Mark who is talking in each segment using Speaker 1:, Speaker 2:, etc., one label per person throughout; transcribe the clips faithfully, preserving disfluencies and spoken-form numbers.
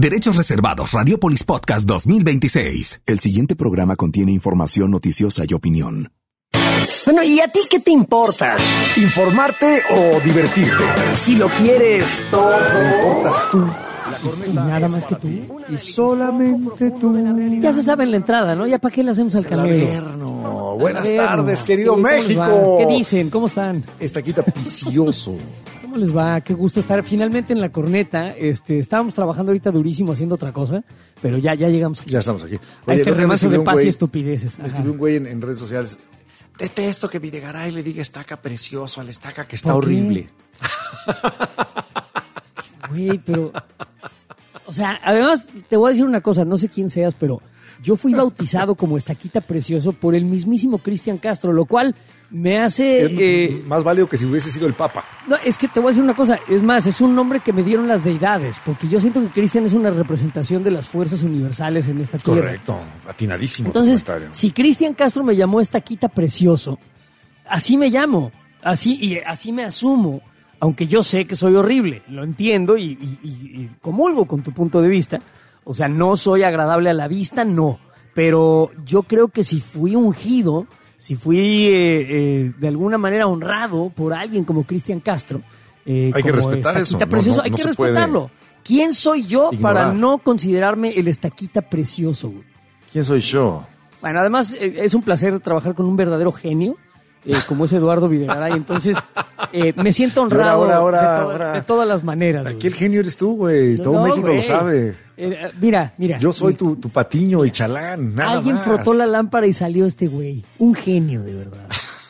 Speaker 1: Derechos reservados. Radiopolis Podcast dos mil veintiséis.
Speaker 2: El siguiente programa contiene información noticiosa y opinión.
Speaker 3: Bueno, ¿y a ti qué te importa?
Speaker 4: ¿Informarte o divertirte?
Speaker 3: Si lo quieres todo,
Speaker 4: ¿Te importas tú?
Speaker 3: y nada más que tú.
Speaker 4: Y solamente tú.
Speaker 3: Ya se sabe en la entrada, ¿no? Ya para qué le hacemos al camino.
Speaker 4: Averno. Buenas
Speaker 3: Averno.
Speaker 4: tardes, querido
Speaker 3: Sí, ¿cómo les
Speaker 4: México.
Speaker 3: va? ¿Qué dicen? ¿Cómo están?
Speaker 4: Estaquita Picioso.
Speaker 3: ¿Cómo les va? Qué gusto estar finalmente en la corneta. Este, estábamos trabajando ahorita durísimo haciendo otra cosa, pero ya, ya llegamos aquí.
Speaker 4: Ya estamos aquí.
Speaker 3: A este
Speaker 4: el otro día me
Speaker 3: remanso de
Speaker 4: escribió un
Speaker 3: paz y
Speaker 4: güey-
Speaker 3: estupideces.
Speaker 4: Me
Speaker 3: Ajá.
Speaker 4: escribió un güey en, en redes sociales. Detesto que Videgaray le diga estaca precioso al estaca que está
Speaker 3: ¿Por qué?
Speaker 4: horrible.
Speaker 3: Güey, pero... O sea, además, te voy a decir una cosa, no sé quién seas, pero yo fui bautizado como Estaquita Precioso por el mismísimo Cristian Castro, lo cual me hace...
Speaker 4: Es
Speaker 3: eh,
Speaker 4: más válido que si hubiese sido el Papa.
Speaker 3: no, es que te voy a decir una cosa, es más, es un nombre que me dieron las deidades, porque yo siento que Cristian es una representación de las fuerzas universales en esta tierra.
Speaker 4: Correcto, atinadísimo.
Speaker 3: Entonces,
Speaker 4: tu comentario.
Speaker 3: si Cristian Castro me llamó Estaquita Precioso, así me llamo, así y así me asumo, aunque yo sé que soy horrible, lo entiendo y, y- y- y comulgo con tu punto de vista. O sea, no soy agradable a la vista, no, pero yo creo que si fui ungido, si fui eh, eh, de alguna manera honrado por alguien como Cristian Castro, eh,
Speaker 4: Hay que
Speaker 3: como
Speaker 4: respetar
Speaker 3: Estaquita
Speaker 4: eso, no-
Speaker 3: Precioso,
Speaker 4: no-
Speaker 3: hay
Speaker 4: no
Speaker 3: que
Speaker 4: se puede
Speaker 3: respetarlo. ¿Quién soy yo
Speaker 4: ignorar.
Speaker 3: para no considerarme el Estaquita Precioso, güey?
Speaker 4: ¿Quién soy yo?
Speaker 3: Bueno, además eh, es un placer trabajar con un verdadero genio, eh, como es Eduardo Videgaray. Entonces, eh, me siento honrado
Speaker 4: Ahora, ahora,
Speaker 3: de, to-
Speaker 4: ahora.
Speaker 3: de todas las maneras.
Speaker 4: Aquí
Speaker 3: güey.
Speaker 4: el genio eres tú, güey.
Speaker 3: No,
Speaker 4: Todo
Speaker 3: no,
Speaker 4: México
Speaker 3: güey.
Speaker 4: lo sabe.
Speaker 3: Eh, mira, mira.
Speaker 4: Yo soy tu, tu patiño y chalán, nada
Speaker 3: Alguien
Speaker 4: más.
Speaker 3: frotó la lámpara y salió este güey. Un genio, de verdad.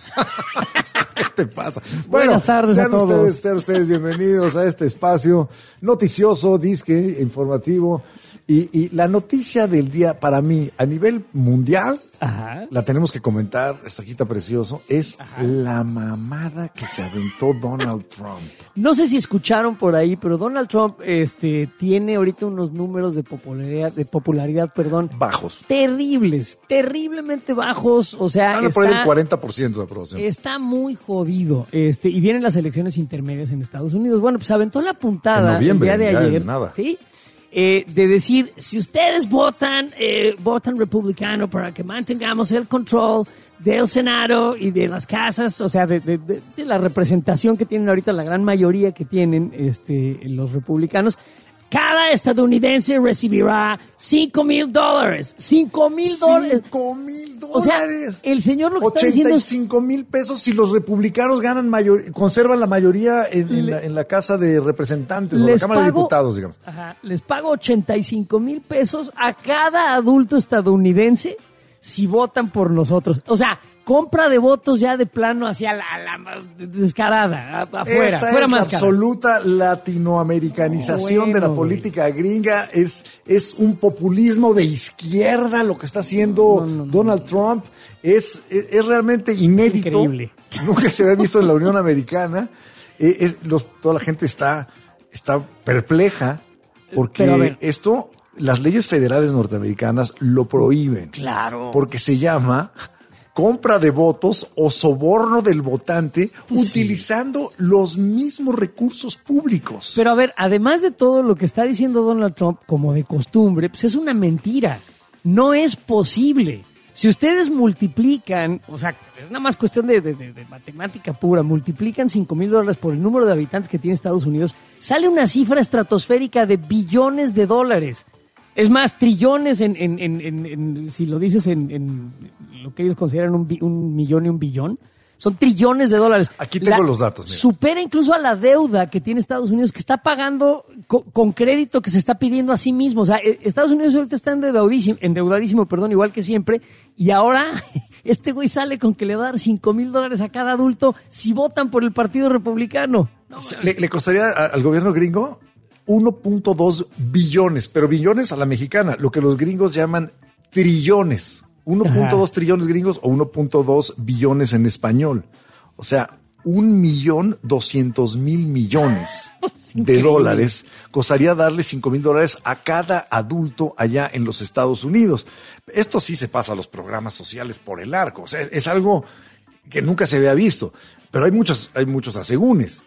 Speaker 4: ¿Qué te pasa?
Speaker 3: Buenas tardes
Speaker 4: sean
Speaker 3: a todos.
Speaker 4: Ustedes, sean ustedes bienvenidos a este espacio noticioso, disque, informativo. Y, y la noticia del día para mí, a nivel mundial,
Speaker 3: Ajá.
Speaker 4: la tenemos que comentar, Estaquita Precioso, es la mamada que se aventó Donald Trump.
Speaker 3: No sé si escucharon por ahí, pero Donald Trump este, tiene ahorita unos números de popularidad, de popularidad, perdón,
Speaker 4: Bajos.
Speaker 3: terribles, terriblemente bajos. O sea,
Speaker 4: Anda por ahí
Speaker 3: está-
Speaker 4: del cuarenta por ciento de aprobación.
Speaker 3: Está muy jodido. Este, y vienen las elecciones intermedias en Estados Unidos. Bueno, pues aventó la puntada
Speaker 4: En noviembre,
Speaker 3: el día de
Speaker 4: ya en
Speaker 3: ayer.
Speaker 4: nada.
Speaker 3: ¿Sí? Eh, de decir, si ustedes votan, eh, votan republicano para que mantengamos el control del Senado y de las casas, o sea, de, de- de- de la representación que tienen ahorita, la gran mayoría que tienen este, los republicanos, cada estadounidense recibirá cinco mil dólares. Cinco mil dólares.
Speaker 4: Cinco mil
Speaker 3: O sea,
Speaker 4: dólares.
Speaker 3: el señor lo que está diciendo
Speaker 4: ochenta y
Speaker 3: es...
Speaker 4: cinco mil pesos si los republicanos ganan mayor, conservan la mayoría en, en
Speaker 3: Le-
Speaker 4: la, en la Casa de Representantes o la
Speaker 3: Les
Speaker 4: Cámara de
Speaker 3: pago-
Speaker 4: Diputados, digamos.
Speaker 3: Ajá, les pago ochenta y cinco mil pesos a cada adulto estadounidense si votan por nosotros. O sea, compra de votos ya de plano hacia la, la descarada, a- afuera,
Speaker 4: Esta
Speaker 3: fuera
Speaker 4: es la
Speaker 3: máscaras.
Speaker 4: absoluta latinoamericanización
Speaker 3: No,
Speaker 4: de la
Speaker 3: bueno,
Speaker 4: política gringa. Es, es un populismo de izquierda lo que está haciendo
Speaker 3: No, no, no,
Speaker 4: Donald Trump. Es, es, es realmente inédito.
Speaker 3: Increíble.
Speaker 4: Nunca se había visto en la Unión Americana. Eh, es- los- toda la gente está, está perpleja porque
Speaker 3: Pero a ver.
Speaker 4: esto, las leyes federales norteamericanas lo prohíben.
Speaker 3: Claro.
Speaker 4: Porque se llama compra de votos o soborno del votante
Speaker 3: Pues sí.
Speaker 4: utilizando los mismos recursos públicos.
Speaker 3: Pero a ver, además de todo lo que está diciendo Donald Trump, como de costumbre, pues es una mentira. No es posible. Si ustedes multiplican, o sea, es nada más cuestión de, de- de- de matemática pura, multiplican cinco mil dólares por el número de habitantes que tiene Estados Unidos, sale una cifra estratosférica de billones de dólares. Es más, trillones en, en- en- en- en- si lo dices en, en lo que ellos consideran un, bi- un millón y un billón, son trillones de dólares.
Speaker 4: Aquí tengo los datos, mira.
Speaker 3: Supera incluso a la deuda que tiene Estados Unidos, que está pagando co- con crédito que se está pidiendo a sí mismo. O sea, eh, Estados Unidos ahorita está endeudadísimo, endeudadísimo, perdón, igual que siempre, y ahora este güey sale con que le va a dar cinco mil dólares a cada adulto si votan por el Partido Republicano. No,
Speaker 4: le, le costaría a- al gobierno gringo uno punto dos billones, pero billones a la mexicana, lo que los gringos llaman trillones. uno punto dos trillones gringos o uno punto dos billones en español. O sea, un millón doscientos mil millones de
Speaker 3: increíble.
Speaker 4: dólares costaría darle cinco mil dólares a cada adulto allá en los Estados Unidos. Esto sí se pasa a los programas sociales por el arco. O sea, es, es algo que nunca se había visto. Pero hay muchos, hay muchos asegúnes.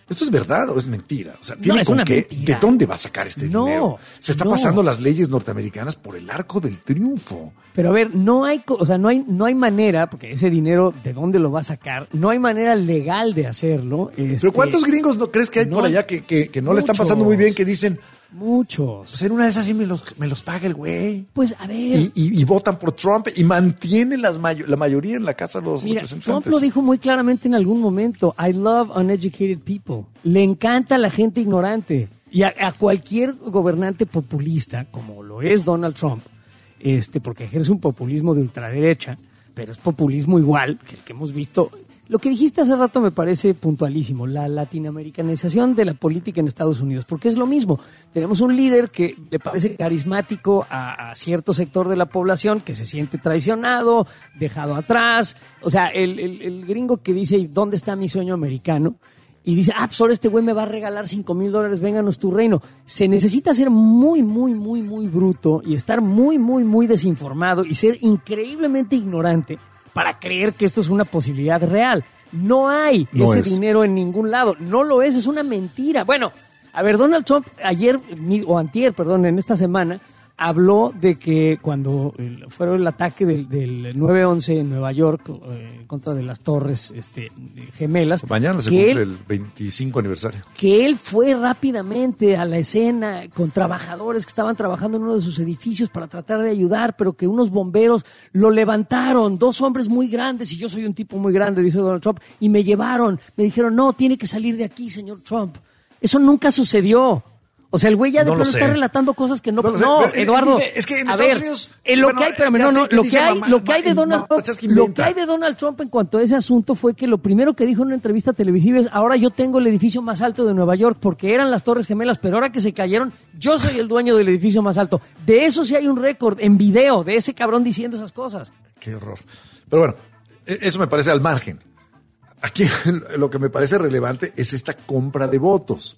Speaker 4: ¿Esto es verdad o es mentira? O sea, ¿tiene
Speaker 3: No, es
Speaker 4: con
Speaker 3: una
Speaker 4: qué?
Speaker 3: mentira.
Speaker 4: ¿De dónde va a sacar este
Speaker 3: No,
Speaker 4: dinero? Se está
Speaker 3: no.
Speaker 4: pasando las leyes norteamericanas por el arco del triunfo.
Speaker 3: Pero a ver, no hay, co- o sea, no hay, no hay manera, porque ese dinero, ¿de dónde lo va a sacar? No hay manera legal de hacerlo. este,
Speaker 4: Pero ¿cuántos gringos no crees que hay
Speaker 3: no,
Speaker 4: por allá que, que, que no le están
Speaker 3: muchos.
Speaker 4: pasando muy bien, que dicen,
Speaker 3: Muchos.
Speaker 4: pues en una de esas sí me los, me los paga el güey?
Speaker 3: Pues a ver,
Speaker 4: Y, y, y votan por Trump y mantiene las mayo- la mayoría en la Casa de los
Speaker 3: mira,
Speaker 4: Representantes.
Speaker 3: Trump lo dijo muy claramente en algún momento. I love uneducated people. Le encanta la gente ignorante. Y a, a cualquier gobernante populista, como lo es Donald Trump, este, porque ejerce un populismo de ultraderecha, pero es populismo igual que el que hemos visto. Lo que dijiste hace rato me parece puntualísimo, la latinoamericanización de la política en Estados Unidos, porque es lo mismo. Tenemos un líder que le parece carismático a, a cierto sector de la población que se siente traicionado, dejado atrás. O sea, el, el, el gringo que dice, ¿dónde está mi sueño americano? Y dice, ah, pues ahora este güey me va a regalar cinco mil dólares, vénganos tu reino. Se necesita ser muy, muy, muy, muy bruto y estar muy, muy, muy desinformado y ser increíblemente ignorante para creer que esto es una posibilidad real. No hay
Speaker 4: No
Speaker 3: ese
Speaker 4: es.
Speaker 3: dinero en ningún lado. No lo es, es una mentira. Bueno, a ver, Donald Trump ayer, ni- o antier, perdón, en esta semana, habló de que cuando el- fue el ataque del, del nueve once en Nueva York eh, en contra de las torres este, gemelas,
Speaker 4: Mañana se
Speaker 3: que
Speaker 4: cumple
Speaker 3: él,
Speaker 4: el veinticinco aniversario.
Speaker 3: que él fue rápidamente a la escena con trabajadores que estaban trabajando en uno de sus edificios para tratar de ayudar, pero que unos bomberos lo levantaron, dos hombres muy grandes, y yo soy un tipo muy grande, dice Donald Trump, y me llevaron, me dijeron, no, tiene que salir de aquí, señor Trump. Eso nunca sucedió. O sea, el güey ya de
Speaker 4: No lo
Speaker 3: plano
Speaker 4: sé.
Speaker 3: está relatando cosas que no...
Speaker 4: No
Speaker 3: No,
Speaker 4: lo sé, pero él
Speaker 3: Eduardo,
Speaker 4: dice, es que en
Speaker 3: a
Speaker 4: Estados
Speaker 3: ver,
Speaker 4: Unidos,
Speaker 3: en lo
Speaker 4: bueno,
Speaker 3: que hay, espérame,
Speaker 4: ya
Speaker 3: no,
Speaker 4: sé
Speaker 3: no,
Speaker 4: que
Speaker 3: lo
Speaker 4: dice
Speaker 3: que hay,
Speaker 4: mamá-
Speaker 3: lo que hay de
Speaker 4: mamá-
Speaker 3: Donald
Speaker 4: mamá-
Speaker 3: Trump,
Speaker 4: es que
Speaker 3: lo que
Speaker 4: inventa.
Speaker 3: hay de Donald Trump en cuanto a ese asunto fue que lo primero que dijo en una entrevista televisiva es, ahora yo tengo el edificio más alto de Nueva York, porque eran las Torres Gemelas, pero ahora que se cayeron, yo soy el dueño del edificio más alto. De eso sí hay un récord en video, de ese cabrón diciendo esas cosas.
Speaker 4: Qué horror. Pero bueno, e- eso me parece al margen. Aquí lo que me parece relevante es esta compra de votos.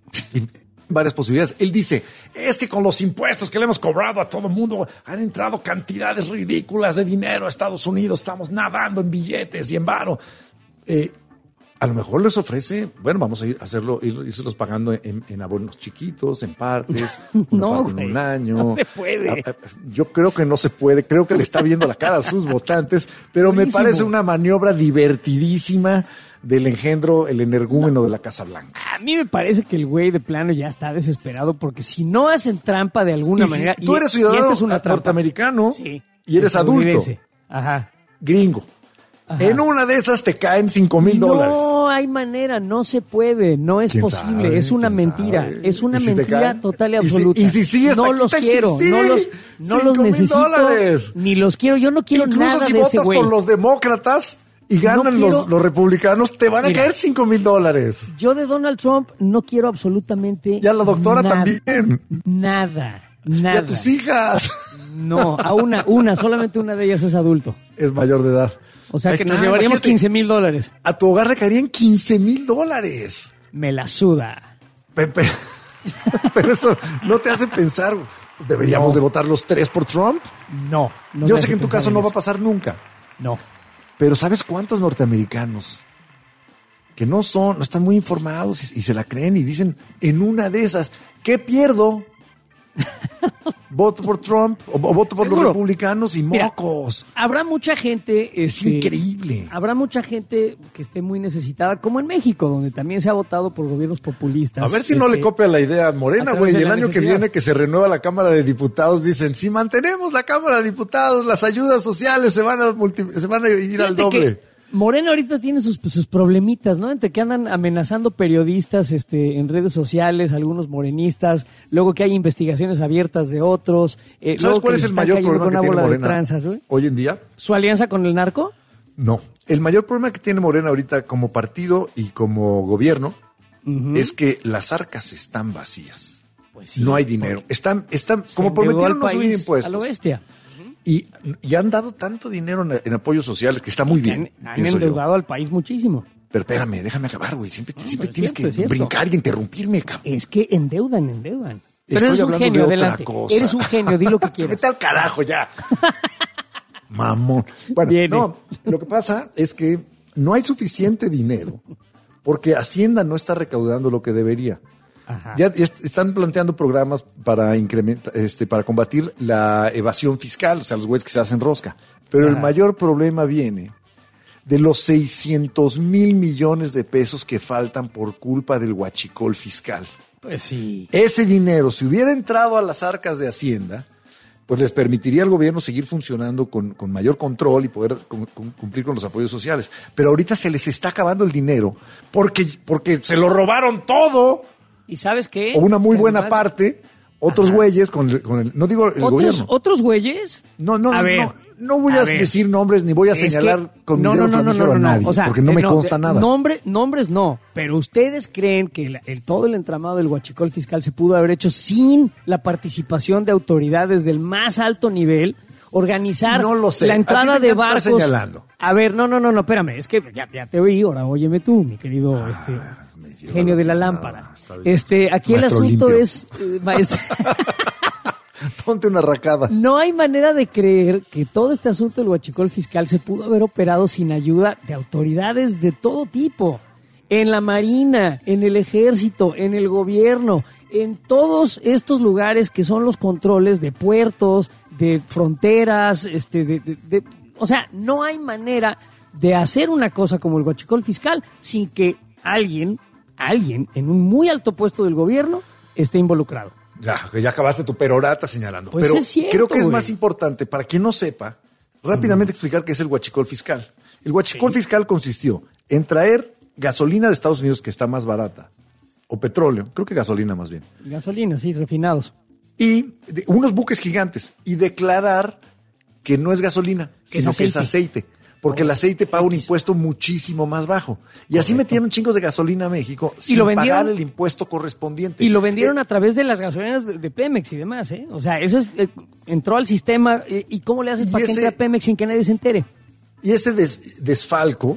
Speaker 4: Y varias posibilidades. Él dice, es que con los impuestos que le hemos cobrado a todo el mundo han entrado cantidades ridículas de dinero a Estados Unidos, estamos nadando en billetes y en varo. Eh, a lo mejor les ofrece, bueno, vamos a ir a hacerlo, ir, irselos pagando en, en abonos chiquitos, en partes, una
Speaker 3: No,
Speaker 4: parte en
Speaker 3: güey,
Speaker 4: un año.
Speaker 3: no se puede.
Speaker 4: A- a- Yo creo que no se puede, creo que le está viendo la cara a sus votantes, pero me
Speaker 3: Buenísimo.
Speaker 4: parece una maniobra divertidísima del engendro, el energúmeno de la Casa Blanca.
Speaker 3: A mí me parece que el güey de plano ya está desesperado, porque si no hacen trampa de alguna
Speaker 4: Y si
Speaker 3: manera...
Speaker 4: tú
Speaker 3: y-
Speaker 4: eres
Speaker 3: y
Speaker 4: ciudadano
Speaker 3: esta es una trampa.
Speaker 4: norteamericano
Speaker 3: Sí,
Speaker 4: y eres adulto,
Speaker 3: estadounidense. Ajá.
Speaker 4: gringo,
Speaker 3: Ajá.
Speaker 4: en una de esas te caen cinco mil dólares.
Speaker 3: No hay manera, no se puede, no es
Speaker 4: ¿Quién
Speaker 3: posible,
Speaker 4: sabe?
Speaker 3: es una
Speaker 4: ¿Quién
Speaker 3: mentira,
Speaker 4: sabe?
Speaker 3: es una
Speaker 4: ¿Y si te
Speaker 3: mentira
Speaker 4: caen?
Speaker 3: total y
Speaker 4: ¿Y si-
Speaker 3: absoluta.
Speaker 4: y si sigues
Speaker 3: no
Speaker 4: taquita,
Speaker 3: los
Speaker 4: y si
Speaker 3: quiero,
Speaker 4: sí?
Speaker 3: no los, no los
Speaker 4: Cinco mil
Speaker 3: necesito,
Speaker 4: dólares.
Speaker 3: ni los quiero, yo no quiero
Speaker 4: Incluso
Speaker 3: nada
Speaker 4: si
Speaker 3: de ese
Speaker 4: votas
Speaker 3: güey.
Speaker 4: por los demócratas y ganan
Speaker 3: quiero-
Speaker 4: los, los republicanos, te van a
Speaker 3: Mira.
Speaker 4: caer cinco mil dólares.
Speaker 3: Yo de Donald Trump no quiero absolutamente
Speaker 4: Y a la doctora
Speaker 3: nada,
Speaker 4: también.
Speaker 3: Nada,
Speaker 4: Y
Speaker 3: nada.
Speaker 4: a tus hijas.
Speaker 3: No, a una, una, solamente una de ellas es adulto.
Speaker 4: Es mayor de edad.
Speaker 3: O sea
Speaker 4: Ahí
Speaker 3: que
Speaker 4: está,
Speaker 3: nos llevaríamos
Speaker 4: imagínate,
Speaker 3: quince mil dólares.
Speaker 4: A tu hogar le caerían quince mil dólares.
Speaker 3: Me la suda.
Speaker 4: Pepe. Pero esto no te hace pensar, pues, deberíamos
Speaker 3: No.
Speaker 4: de votar los tres por Trump.
Speaker 3: No. no
Speaker 4: Yo
Speaker 3: me
Speaker 4: sé
Speaker 3: hace
Speaker 4: que en tu
Speaker 3: pensar
Speaker 4: caso no va a
Speaker 3: eso.
Speaker 4: pasar nunca.
Speaker 3: No.
Speaker 4: Pero ¿sabes cuántos norteamericanos que no son, no están muy informados y, y se la creen y dicen, en una de esas, ¿qué pierdo? Voto por Trump o, o voto por
Speaker 3: Seguro.
Speaker 4: los republicanos y
Speaker 3: Mira,
Speaker 4: mocos.
Speaker 3: Habrá mucha gente...
Speaker 4: Es
Speaker 3: este,
Speaker 4: increíble.
Speaker 3: Habrá mucha gente que esté muy necesitada, como en México, donde también se ha votado por gobiernos populistas.
Speaker 4: A ver si no
Speaker 3: Este,
Speaker 4: le copia la idea a
Speaker 3: a
Speaker 4: Morena,
Speaker 3: través
Speaker 4: güey.
Speaker 3: de
Speaker 4: Y el
Speaker 3: la
Speaker 4: año que
Speaker 3: necesidad.
Speaker 4: viene que se renueva la Cámara de Diputados, dicen, si mantenemos la Cámara de Diputados, las ayudas sociales se van a, multi- se van a ir al
Speaker 3: Fíjate
Speaker 4: doble.
Speaker 3: que Morena ahorita tiene sus, sus problemitas, ¿no? Entre que andan amenazando periodistas este, en redes sociales, algunos morenistas, luego que hay investigaciones abiertas de otros. eh,
Speaker 4: ¿Sabes
Speaker 3: luego
Speaker 4: cuál
Speaker 3: que
Speaker 4: es
Speaker 3: les
Speaker 4: el
Speaker 3: están
Speaker 4: mayor
Speaker 3: cayendo
Speaker 4: problema
Speaker 3: con
Speaker 4: que
Speaker 3: una
Speaker 4: tiene
Speaker 3: bola de
Speaker 4: Morena
Speaker 3: tranzas, güey?
Speaker 4: hoy en día?
Speaker 3: ¿Su alianza con el narco?
Speaker 4: No. El mayor problema que tiene Morena ahorita como partido y como gobierno es que las arcas están vacías.
Speaker 3: Pues sí,
Speaker 4: no hay dinero. Están, están,
Speaker 3: Se
Speaker 4: como
Speaker 3: endeudó
Speaker 4: prometieron
Speaker 3: al
Speaker 4: no subir
Speaker 3: país
Speaker 4: impuestos.
Speaker 3: a lo bestia.
Speaker 4: Y, y han dado tanto dinero en, en apoyos sociales que está muy bien.
Speaker 3: Han, han
Speaker 4: pienso yo.
Speaker 3: endeudado al país muchísimo.
Speaker 4: Pero espérame, déjame acabar, güey. Siempre,
Speaker 3: No,
Speaker 4: siempre
Speaker 3: pero es
Speaker 4: tienes
Speaker 3: cierto, es
Speaker 4: que
Speaker 3: cierto.
Speaker 4: brincar y interrumpirme, cabrón.
Speaker 3: Es que endeudan, endeudan. Pero
Speaker 4: Estoy
Speaker 3: eres un
Speaker 4: hablando
Speaker 3: genio,
Speaker 4: de otra
Speaker 3: adelante.
Speaker 4: cosa.
Speaker 3: Eres un genio, di lo que quieras.
Speaker 4: Vete al carajo ya. Mamón. Bueno,
Speaker 3: Viene.
Speaker 4: no, lo que pasa es que no hay suficiente dinero porque Hacienda no está recaudando lo que debería.
Speaker 3: Ajá.
Speaker 4: Ya est- están planteando programas para incrementar, este, para combatir la evasión fiscal, o sea, los güeyes que se hacen rosca. Pero
Speaker 3: Ajá.
Speaker 4: el mayor problema viene de los seiscientos mil millones de pesos que faltan por culpa del huachicol fiscal.
Speaker 3: Pues sí.
Speaker 4: Ese dinero, si hubiera entrado a las arcas de Hacienda, pues les permitiría al gobierno seguir funcionando con, con mayor control y poder con- con- cumplir con los apoyos sociales. Pero ahorita se les está acabando el dinero porque, porque se lo robaron todo,
Speaker 3: ¿Y sabes qué?
Speaker 4: o una muy
Speaker 3: Que
Speaker 4: buena
Speaker 3: además-
Speaker 4: parte, otros
Speaker 3: Ajá.
Speaker 4: güeyes con el, con el- no digo el
Speaker 3: ¿Otros,
Speaker 4: gobierno.
Speaker 3: ¿Otros güeyes?
Speaker 4: No, no,
Speaker 3: A
Speaker 4: no,
Speaker 3: ver,
Speaker 4: no, no voy a,
Speaker 3: a ver.
Speaker 4: decir nombres ni voy a
Speaker 3: Es que-
Speaker 4: señalar con
Speaker 3: no,
Speaker 4: mi dedo
Speaker 3: no, no, no,
Speaker 4: flamígero
Speaker 3: no, no,
Speaker 4: a nadie,
Speaker 3: o sea,
Speaker 4: porque no
Speaker 3: eh,
Speaker 4: me consta
Speaker 3: de-
Speaker 4: nada.
Speaker 3: Nombre, nombres no, pero ustedes creen que el, el- todo el entramado del huachicol fiscal se pudo haber hecho sin la participación de autoridades del más alto nivel, organizar
Speaker 4: No lo sé.
Speaker 3: la
Speaker 4: ¿A
Speaker 3: entrada
Speaker 4: ti te
Speaker 3: de
Speaker 4: estás
Speaker 3: barcos.
Speaker 4: señalando?
Speaker 3: A ver, no, no, no, no, espérame, es que ya, ya te oí, ahora óyeme tú, mi querido este,
Speaker 4: me lleva
Speaker 3: genio
Speaker 4: la
Speaker 3: de la
Speaker 4: tiznada.
Speaker 3: lámpara.
Speaker 4: Está bien.
Speaker 3: Este, aquí
Speaker 4: Maestro
Speaker 3: el asunto
Speaker 4: limpio.
Speaker 3: es, eh, maestro.
Speaker 4: Ponte una racada.
Speaker 3: No hay manera de creer que todo este asunto del huachicol fiscal se pudo haber operado sin ayuda de autoridades de todo tipo. En la Marina, en el Ejército, en el gobierno, en todos estos lugares que son los controles de puertos, de fronteras, este, de, de- de- o sea, no hay manera de hacer una cosa como el huachicol fiscal sin que alguien, alguien en un muy alto puesto del gobierno esté involucrado.
Speaker 4: Ya, que ya acabaste tu perorata señalando.
Speaker 3: Pues
Speaker 4: Pero
Speaker 3: es cierto,
Speaker 4: creo que es
Speaker 3: güey.
Speaker 4: más importante, para quien no sepa, rápidamente explicar qué es el huachicol fiscal. El huachicol fiscal consistió en traer gasolina de Estados Unidos, que está más barata, o petróleo, creo que gasolina más bien,
Speaker 3: Gasolina, sí, refinados.
Speaker 4: y de- unos buques gigantes, y declarar que no es gasolina,
Speaker 3: Que es
Speaker 4: sino que es
Speaker 3: aceite.
Speaker 4: aceite. Porque
Speaker 3: Oh,
Speaker 4: el aceite paga un
Speaker 3: X.
Speaker 4: impuesto muchísimo más bajo. Y así metieron chingos de gasolina a México sin
Speaker 3: lo vendieron-
Speaker 4: pagar el impuesto correspondiente.
Speaker 3: Y lo vendieron
Speaker 4: Eh,
Speaker 3: a través de las gasolineras de, de Pemex y demás, ¿eh? O sea, eso es, eh, entró al sistema. eh, ¿Y cómo le haces
Speaker 4: Y
Speaker 3: para que
Speaker 4: ese-
Speaker 3: entre a Pemex sin que nadie se entere?
Speaker 4: Y ese des- desfalco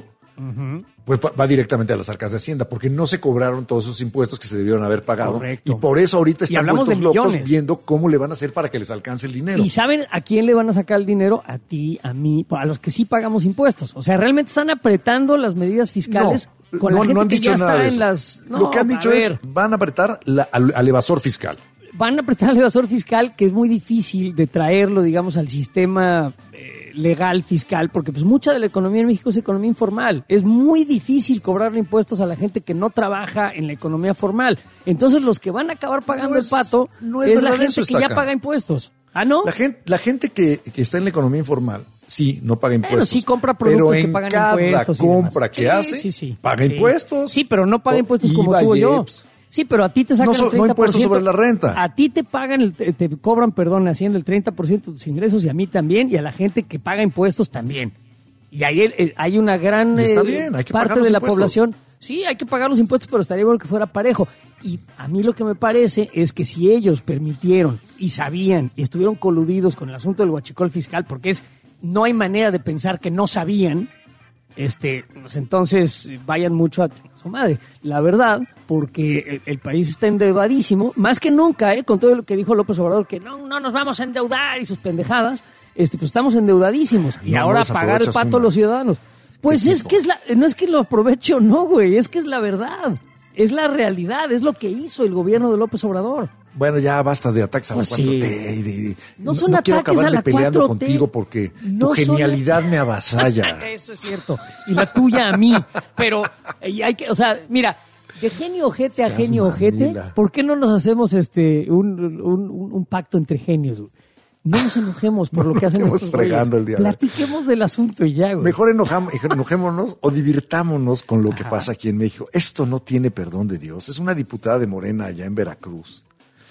Speaker 4: pues va va directamente a las arcas de Hacienda, porque no se cobraron todos esos impuestos que se debieron haber pagado.
Speaker 3: Correcto.
Speaker 4: Y por eso ahorita
Speaker 3: Y
Speaker 4: están
Speaker 3: hablamos
Speaker 4: vueltos
Speaker 3: de
Speaker 4: locos
Speaker 3: millones.
Speaker 4: viendo cómo le van a hacer para que les alcance el dinero.
Speaker 3: ¿Y saben a quién le van a sacar el dinero? A ti, a mí, a los que sí pagamos impuestos. O sea, realmente están apretando las medidas fiscales
Speaker 4: No,
Speaker 3: con
Speaker 4: no,
Speaker 3: la gente
Speaker 4: no han
Speaker 3: que
Speaker 4: dicho
Speaker 3: ya
Speaker 4: nada
Speaker 3: está
Speaker 4: de
Speaker 3: en
Speaker 4: eso.
Speaker 3: las... No,
Speaker 4: Lo que han
Speaker 3: a
Speaker 4: dicho
Speaker 3: ver,
Speaker 4: es, van a apretar la- al, al evasor fiscal.
Speaker 3: van a apretar el evasor fiscal, que es muy difícil de traerlo, digamos, al sistema eh, legal fiscal, porque pues mucha de la economía en México es economía informal. Es muy difícil cobrarle impuestos a la gente que no trabaja en la economía formal. Entonces los que van a acabar pagando
Speaker 4: No es-
Speaker 3: el pato
Speaker 4: no es
Speaker 3: es, la
Speaker 4: verdad
Speaker 3: gente
Speaker 4: eso,
Speaker 3: que ya
Speaker 4: Estaca.
Speaker 3: paga impuestos. ¿Ah, no?
Speaker 4: La gente, la gente que, que está en la economía informal, sí, no paga
Speaker 3: Bueno,
Speaker 4: impuestos.
Speaker 3: sí compra productos
Speaker 4: pero
Speaker 3: que
Speaker 4: en
Speaker 3: pagan
Speaker 4: cada
Speaker 3: impuestos y demás.
Speaker 4: compra que
Speaker 3: Sí,
Speaker 4: hace,
Speaker 3: sí, sí.
Speaker 4: paga
Speaker 3: Sí.
Speaker 4: impuestos.
Speaker 3: Sí, pero no paga
Speaker 4: To-
Speaker 3: impuestos como
Speaker 4: IVA,
Speaker 3: tú o yo.
Speaker 4: I E P S.
Speaker 3: Sí, pero a ti te sacan
Speaker 4: No so-
Speaker 3: el
Speaker 4: no
Speaker 3: treinta por ciento.
Speaker 4: impuestos sobre la renta.
Speaker 3: A ti te pagan, el, te, te cobran, perdón, haciendo el treinta por ciento de tus ingresos y a mí también, y a la gente que paga impuestos también. Y ahí eh, hay una gran
Speaker 4: Y está
Speaker 3: eh,
Speaker 4: bien, hay que pagar
Speaker 3: parte
Speaker 4: los
Speaker 3: de la
Speaker 4: impuestos.
Speaker 3: población. Sí, hay que pagar los impuestos, pero estaría bueno que fuera parejo. Y a mí lo que me parece es que si ellos permitieron y sabían y estuvieron coludidos con el asunto del huachicol fiscal, porque es no hay manera de pensar que no sabían, este, pues entonces vayan mucho a su madre. La verdad, porque el, el país está endeudadísimo, más que nunca, ¿eh? Con todo lo que dijo López Obrador, que no, no nos vamos a endeudar y sus pendejadas, este, pues estamos endeudadísimos. Y
Speaker 4: No,
Speaker 3: ahora
Speaker 4: no les
Speaker 3: pagar el
Speaker 4: aprovechas
Speaker 3: pato a
Speaker 4: una.
Speaker 3: los ciudadanos. Pues
Speaker 4: ¿Qué
Speaker 3: es
Speaker 4: tipo?
Speaker 3: que es la, no es que lo aproveche o no, güey, es que es la verdad. Es la realidad, es lo que hizo el gobierno de López Obrador.
Speaker 4: Bueno, ya basta de ataques a la
Speaker 3: Pues sí.
Speaker 4: cuatro T. y de- y de-
Speaker 3: No son
Speaker 4: quiero
Speaker 3: ataques a
Speaker 4: acabarme
Speaker 3: la
Speaker 4: peleando
Speaker 3: cuatro T.
Speaker 4: contigo porque
Speaker 3: No
Speaker 4: tu
Speaker 3: son-
Speaker 4: genialidad me avasalla.
Speaker 3: Eso es cierto. Y la tuya a mí. Pero eh, hay que, o sea, mira, de genio ojete a
Speaker 4: Seas
Speaker 3: genio ojete,
Speaker 4: mamila.
Speaker 3: ¿por qué no nos hacemos este un, un, un- un pacto entre genios, güey? No nos enojemos por
Speaker 4: No
Speaker 3: lo que hacen
Speaker 4: estemos
Speaker 3: estos
Speaker 4: fregando
Speaker 3: güeyes.
Speaker 4: el día de hoy.
Speaker 3: Platiquemos del asunto y ya, güey.
Speaker 4: Mejor enojam- enojémonos o divirtámonos con lo que pasa aquí en México. Esto no tiene perdón de Dios. Es una diputada de Morena allá en Veracruz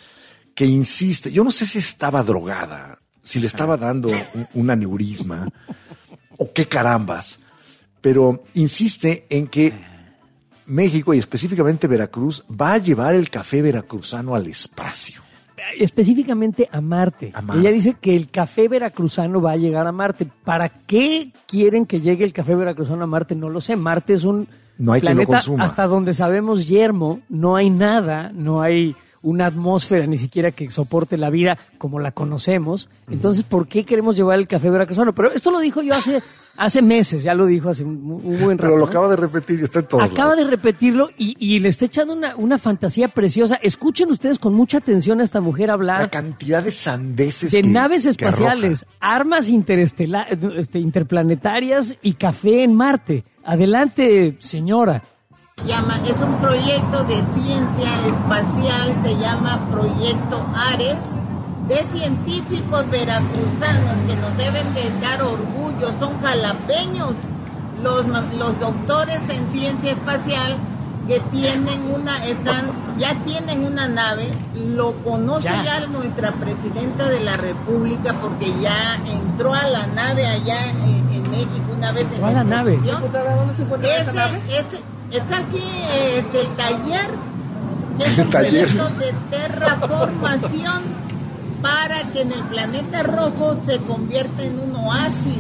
Speaker 4: que insiste. Yo no sé si estaba drogada, si le estaba dando un, un aneurisma o qué carambas, pero insiste en que México y específicamente Veracruz va a llevar el café veracruzano al espacio.
Speaker 3: Específicamente a Marte.
Speaker 4: A Marte.
Speaker 3: Ella dice que el café veracruzano va a llegar a Marte. ¿Para qué quieren que llegue el café veracruzano a Marte? No lo sé. Marte es un
Speaker 4: No hay quien lo
Speaker 3: planeta
Speaker 4: consuma.
Speaker 3: hasta donde sabemos yermo. No hay nada, no hay una atmósfera ni siquiera que soporte la vida como la conocemos. Entonces, ¿por qué queremos llevar el café veracruzano? Pero esto lo dijo yo hace, hace meses, ya lo dijo hace un, un buen rato.
Speaker 4: Pero lo
Speaker 3: ¿no?
Speaker 4: acaba de repetir y está en todos
Speaker 3: Acaba
Speaker 4: lados.
Speaker 3: de repetirlo y, y le está echando una, una fantasía preciosa. Escuchen ustedes con mucha atención a esta mujer hablar.
Speaker 4: La cantidad de sandeces
Speaker 3: De
Speaker 4: que,
Speaker 3: naves
Speaker 4: que
Speaker 3: espaciales,
Speaker 4: arroja.
Speaker 3: armas interestela- este, interplanetarias y café en Marte. Adelante, señora.
Speaker 5: Llama, es un proyecto de ciencia espacial, se llama Proyecto Ares, de científicos veracruzanos que nos deben de dar orgullo, son jalapeños, los, los doctores en ciencia espacial que tienen una, están, ya tienen una nave, lo conoce ya. ya nuestra presidenta de la República porque ya entró a la nave allá en, en México una vez.
Speaker 3: ¿Entró a la nave?
Speaker 5: ¿Dónde se encuentra esa nave? Ese, está aquí este, el taller, es un
Speaker 4: taller
Speaker 5: de terraformación para que en el planeta rojo se convierta en un oasis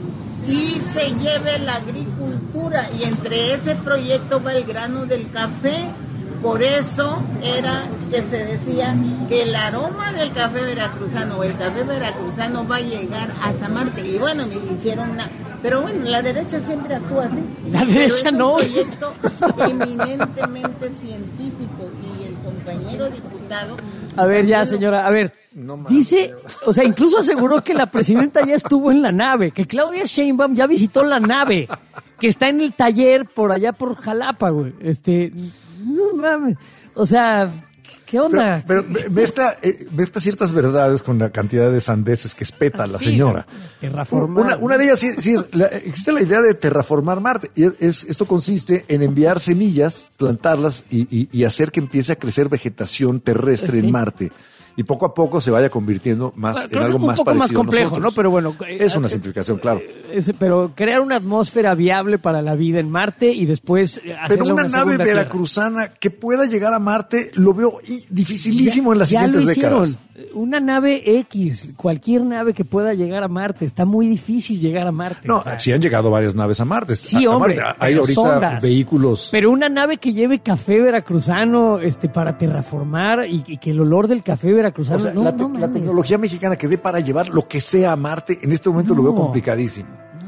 Speaker 5: y se lleve la agricultura, y entre ese proyecto va el grano del café. Por eso era que se decía que el aroma del café veracruzano o el café veracruzano va a llegar hasta Marte. Y bueno, me hicieron una... Pero bueno, la derecha siempre actúa así.
Speaker 3: La derecha no.
Speaker 5: Es un proyecto eminentemente científico y el compañero diputado...
Speaker 3: A ver, ya, señora, a ver.
Speaker 4: No mames,
Speaker 3: dice,
Speaker 4: señora.
Speaker 3: o sea, incluso aseguró que la presidenta ya estuvo en la nave, que Claudia Sheinbaum ya visitó la nave, que está en el taller por allá por Jalapa, güey. Este... No mames. O sea, ¿qué onda?
Speaker 4: Pero, pero mezcla, eh, mezcla ciertas verdades con la cantidad de sandeces que espeta la
Speaker 3: Sí,
Speaker 4: señora.
Speaker 3: terraformar.
Speaker 4: Una, una de ellas sí, sí es, la, existe la idea de terraformar Marte. Y es, es- esto consiste en enviar semillas, plantarlas y, y- y hacer que empiece a crecer vegetación terrestre
Speaker 3: Sí.
Speaker 4: en Marte. Y poco a poco se vaya convirtiendo más
Speaker 3: Bueno,
Speaker 4: en
Speaker 3: creo que
Speaker 4: algo
Speaker 3: un
Speaker 4: más
Speaker 3: poco más
Speaker 4: parecido a
Speaker 3: complejo,
Speaker 4: nosotros.
Speaker 3: ¿no? Pero bueno, eh,
Speaker 4: Es una
Speaker 3: eh,
Speaker 4: simplificación, claro.
Speaker 3: Es- pero crear una atmósfera viable para la vida en Marte y después eh,
Speaker 4: Pero
Speaker 3: hacerle
Speaker 4: una,
Speaker 3: una
Speaker 4: nave
Speaker 3: segunda tierra.
Speaker 4: veracruzana que pueda llegar a Marte lo veo i- dificilísimo
Speaker 3: Ya-
Speaker 4: en las
Speaker 3: ya
Speaker 4: siguientes
Speaker 3: lo hicieron.
Speaker 4: décadas.
Speaker 3: Una nave X, cualquier nave que pueda llegar a Marte, está muy difícil llegar a Marte.
Speaker 4: No,
Speaker 3: o sea,
Speaker 4: sí han llegado varias naves a Marte.
Speaker 3: Sí,
Speaker 4: A- a
Speaker 3: hombre,
Speaker 4: Marte. Hay
Speaker 3: pero
Speaker 4: ahorita
Speaker 3: sondas.
Speaker 4: vehículos.
Speaker 3: Pero una nave que lleve café veracruzano este, para terraformar y, y que el olor del café veracruzano...
Speaker 4: O sea,
Speaker 3: no,
Speaker 4: la, te-
Speaker 3: no
Speaker 4: la
Speaker 3: mames.
Speaker 4: tecnología mexicana que dé para llevar lo que sea a Marte, en este momento lo veo
Speaker 3: No.
Speaker 4: complicadísimo.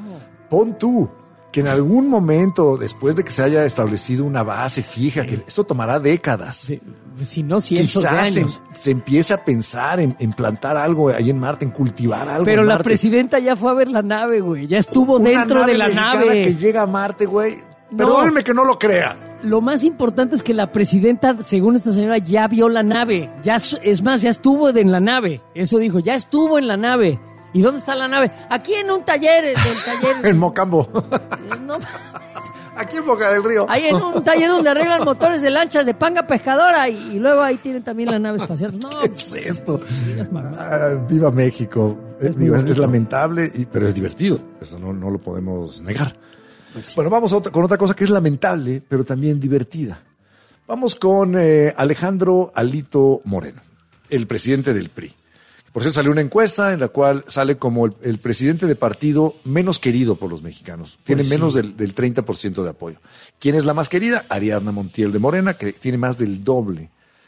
Speaker 4: Pon tú que en algún momento, después de que se haya establecido una base fija, que esto tomará décadas,
Speaker 3: Sí, si no cientos de
Speaker 4: quizás se,
Speaker 3: años.
Speaker 4: se empiece a pensar en, en plantar algo ahí en Marte, en cultivar algo
Speaker 3: Pero
Speaker 4: en
Speaker 3: la
Speaker 4: Marte.
Speaker 3: presidenta ya fue a ver la nave, güey. Ya estuvo
Speaker 4: Una
Speaker 3: dentro
Speaker 4: nave
Speaker 3: de la
Speaker 4: mexicana
Speaker 3: nave.
Speaker 4: que llega a Marte, güey.
Speaker 3: No.
Speaker 4: Perdónenme que no lo crea.
Speaker 3: Lo más importante es que la presidenta, según esta señora, ya vio la nave. Ya, su- es más, ya estuvo en la nave. Eso dijo, ya estuvo en la nave. ¿Y dónde está la nave? Aquí en un taller, en el taller.
Speaker 4: En Mocambo.
Speaker 3: Eh, no,
Speaker 4: Aquí en Boca del Río.
Speaker 3: ahí en un taller donde arreglan motores de lanchas de panga pescadora y, y luego ahí tienen también la nave espacial. No,
Speaker 4: ¿Qué es esto?
Speaker 3: digas mamá.
Speaker 4: Ah, viva México. Eh,
Speaker 3: Es muy
Speaker 4: digo, es,
Speaker 3: bonito.
Speaker 4: es lamentable, y- pero es divertido. Eso no, no lo podemos negar.
Speaker 3: Pues
Speaker 4: Bueno, vamos a otra- con otra cosa que es lamentable, pero también divertida. Vamos con eh, Alejandro Alito Moreno, el presidente del P R I. Por cierto, salió una encuesta en la cual sale como el, el presidente de partido menos querido por los mexicanos. Tiene
Speaker 3: Pues sí.
Speaker 4: menos del, del treinta por ciento de apoyo. ¿Quién es la más querida? Ariadna Montiel de Morena, que tiene más del doble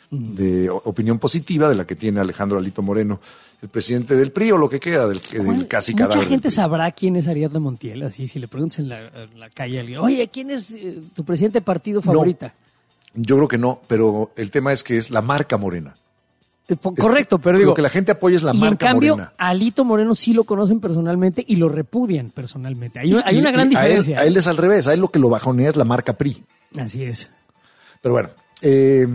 Speaker 4: de o- opinión positiva de la que tiene Alejandro Alito Moreno, el presidente del P R I, o lo que queda del, del
Speaker 3: ¿Cuál-
Speaker 4: casi
Speaker 3: Mucha
Speaker 4: cadáver del
Speaker 3: gente
Speaker 4: P R I.
Speaker 3: sabrá quién es Ariadna Montiel, así si le preguntas en la, en la calle a alguien, oye, ¿quién es eh, tu presidente de partido favorita?
Speaker 4: Yo creo que no, pero el tema es que es la marca Morena.
Speaker 3: Eh, po-
Speaker 4: Es-
Speaker 3: Correcto, pero digo...
Speaker 4: Lo que la gente apoya es la
Speaker 3: y
Speaker 4: marca
Speaker 3: en cambio,
Speaker 4: Morena.
Speaker 3: a Alito Moreno sí lo conocen personalmente y lo repudian personalmente. Hay, hay
Speaker 4: Y-
Speaker 3: una
Speaker 4: y
Speaker 3: gran
Speaker 4: a él-
Speaker 3: diferencia.
Speaker 4: A él, es al revés, a él lo que lo bajonea es la marca P R I.
Speaker 3: Así es.
Speaker 4: Pero bueno, eh,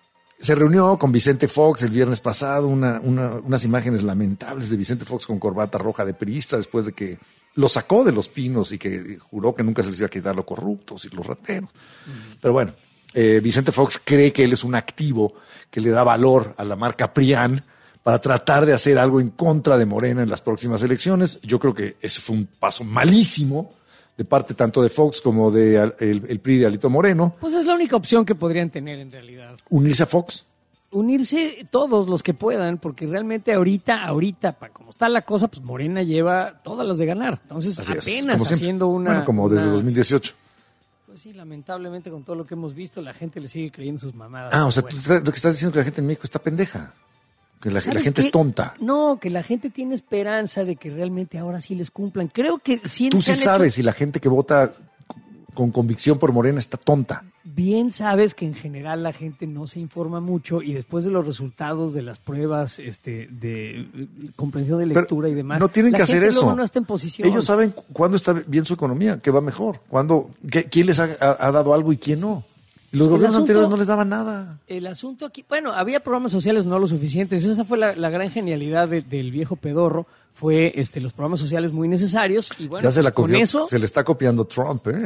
Speaker 4: se reunió con Vicente Fox el viernes pasado, una, una- unas imágenes lamentables de Vicente Fox con corbata roja de priista después de que lo sacó de Los Pinos y que juró que nunca se les iba a quitar los corruptos y los rateros. Pero bueno, eh, Vicente Fox cree que él es un activo que le da valor a la marca PRIAN para tratar de hacer algo en contra de Morena en las próximas elecciones. Yo creo que ese fue un paso malísimo de parte tanto de Fox como de al- el, el P R I de Alito Moreno.
Speaker 3: Pues es la única opción que podrían tener en realidad.
Speaker 4: Unirse a Fox.
Speaker 3: Unirse todos los que puedan, porque realmente ahorita, ahorita, para como está la cosa, pues Morena lleva todas las de ganar. Entonces,
Speaker 4: Así es,
Speaker 3: apenas
Speaker 4: como siempre.
Speaker 3: haciendo una...
Speaker 4: Bueno, como desde
Speaker 3: una-
Speaker 4: dos mil dieciocho.
Speaker 3: Pues sí, lamentablemente con todo lo que hemos visto, la gente le sigue creyendo sus mamadas.
Speaker 4: Ah, o sea,
Speaker 3: bueno.
Speaker 4: tú, lo que estás diciendo es que la gente en México está pendeja. Que la, la gente
Speaker 3: qué?
Speaker 4: es tonta.
Speaker 3: No, que la gente tiene esperanza de que realmente ahora sí les cumplan. Creo que sí.
Speaker 4: Tú sí
Speaker 3: han
Speaker 4: sabes
Speaker 3: hecho...
Speaker 4: si la gente que vota con convicción por Morena está tonta.
Speaker 3: Bien sabes que en general la gente no se informa mucho y después de los resultados de las pruebas este, de eh, comprensión de lectura
Speaker 4: Pero
Speaker 3: y demás,
Speaker 4: no tienen
Speaker 3: la
Speaker 4: que hacer
Speaker 3: gente
Speaker 4: eso.
Speaker 3: luego no está en posición.
Speaker 4: Ellos saben cuándo está bien su economía, qué va mejor, cuándo, qué, quién les ha, ha, ha dado algo y quién no. Los
Speaker 3: El
Speaker 4: gobiernos
Speaker 3: asunto-
Speaker 4: anteriores no les daban nada.
Speaker 3: El asunto aquí, bueno, había programas sociales no lo suficientes. Esa fue la, la gran genialidad de- del viejo pedorro. Fue este, los programas sociales muy necesarios y bueno,
Speaker 4: ya se, la
Speaker 3: pues, con
Speaker 4: copió-
Speaker 3: eso,
Speaker 4: se le está copiando Trump, ¿eh?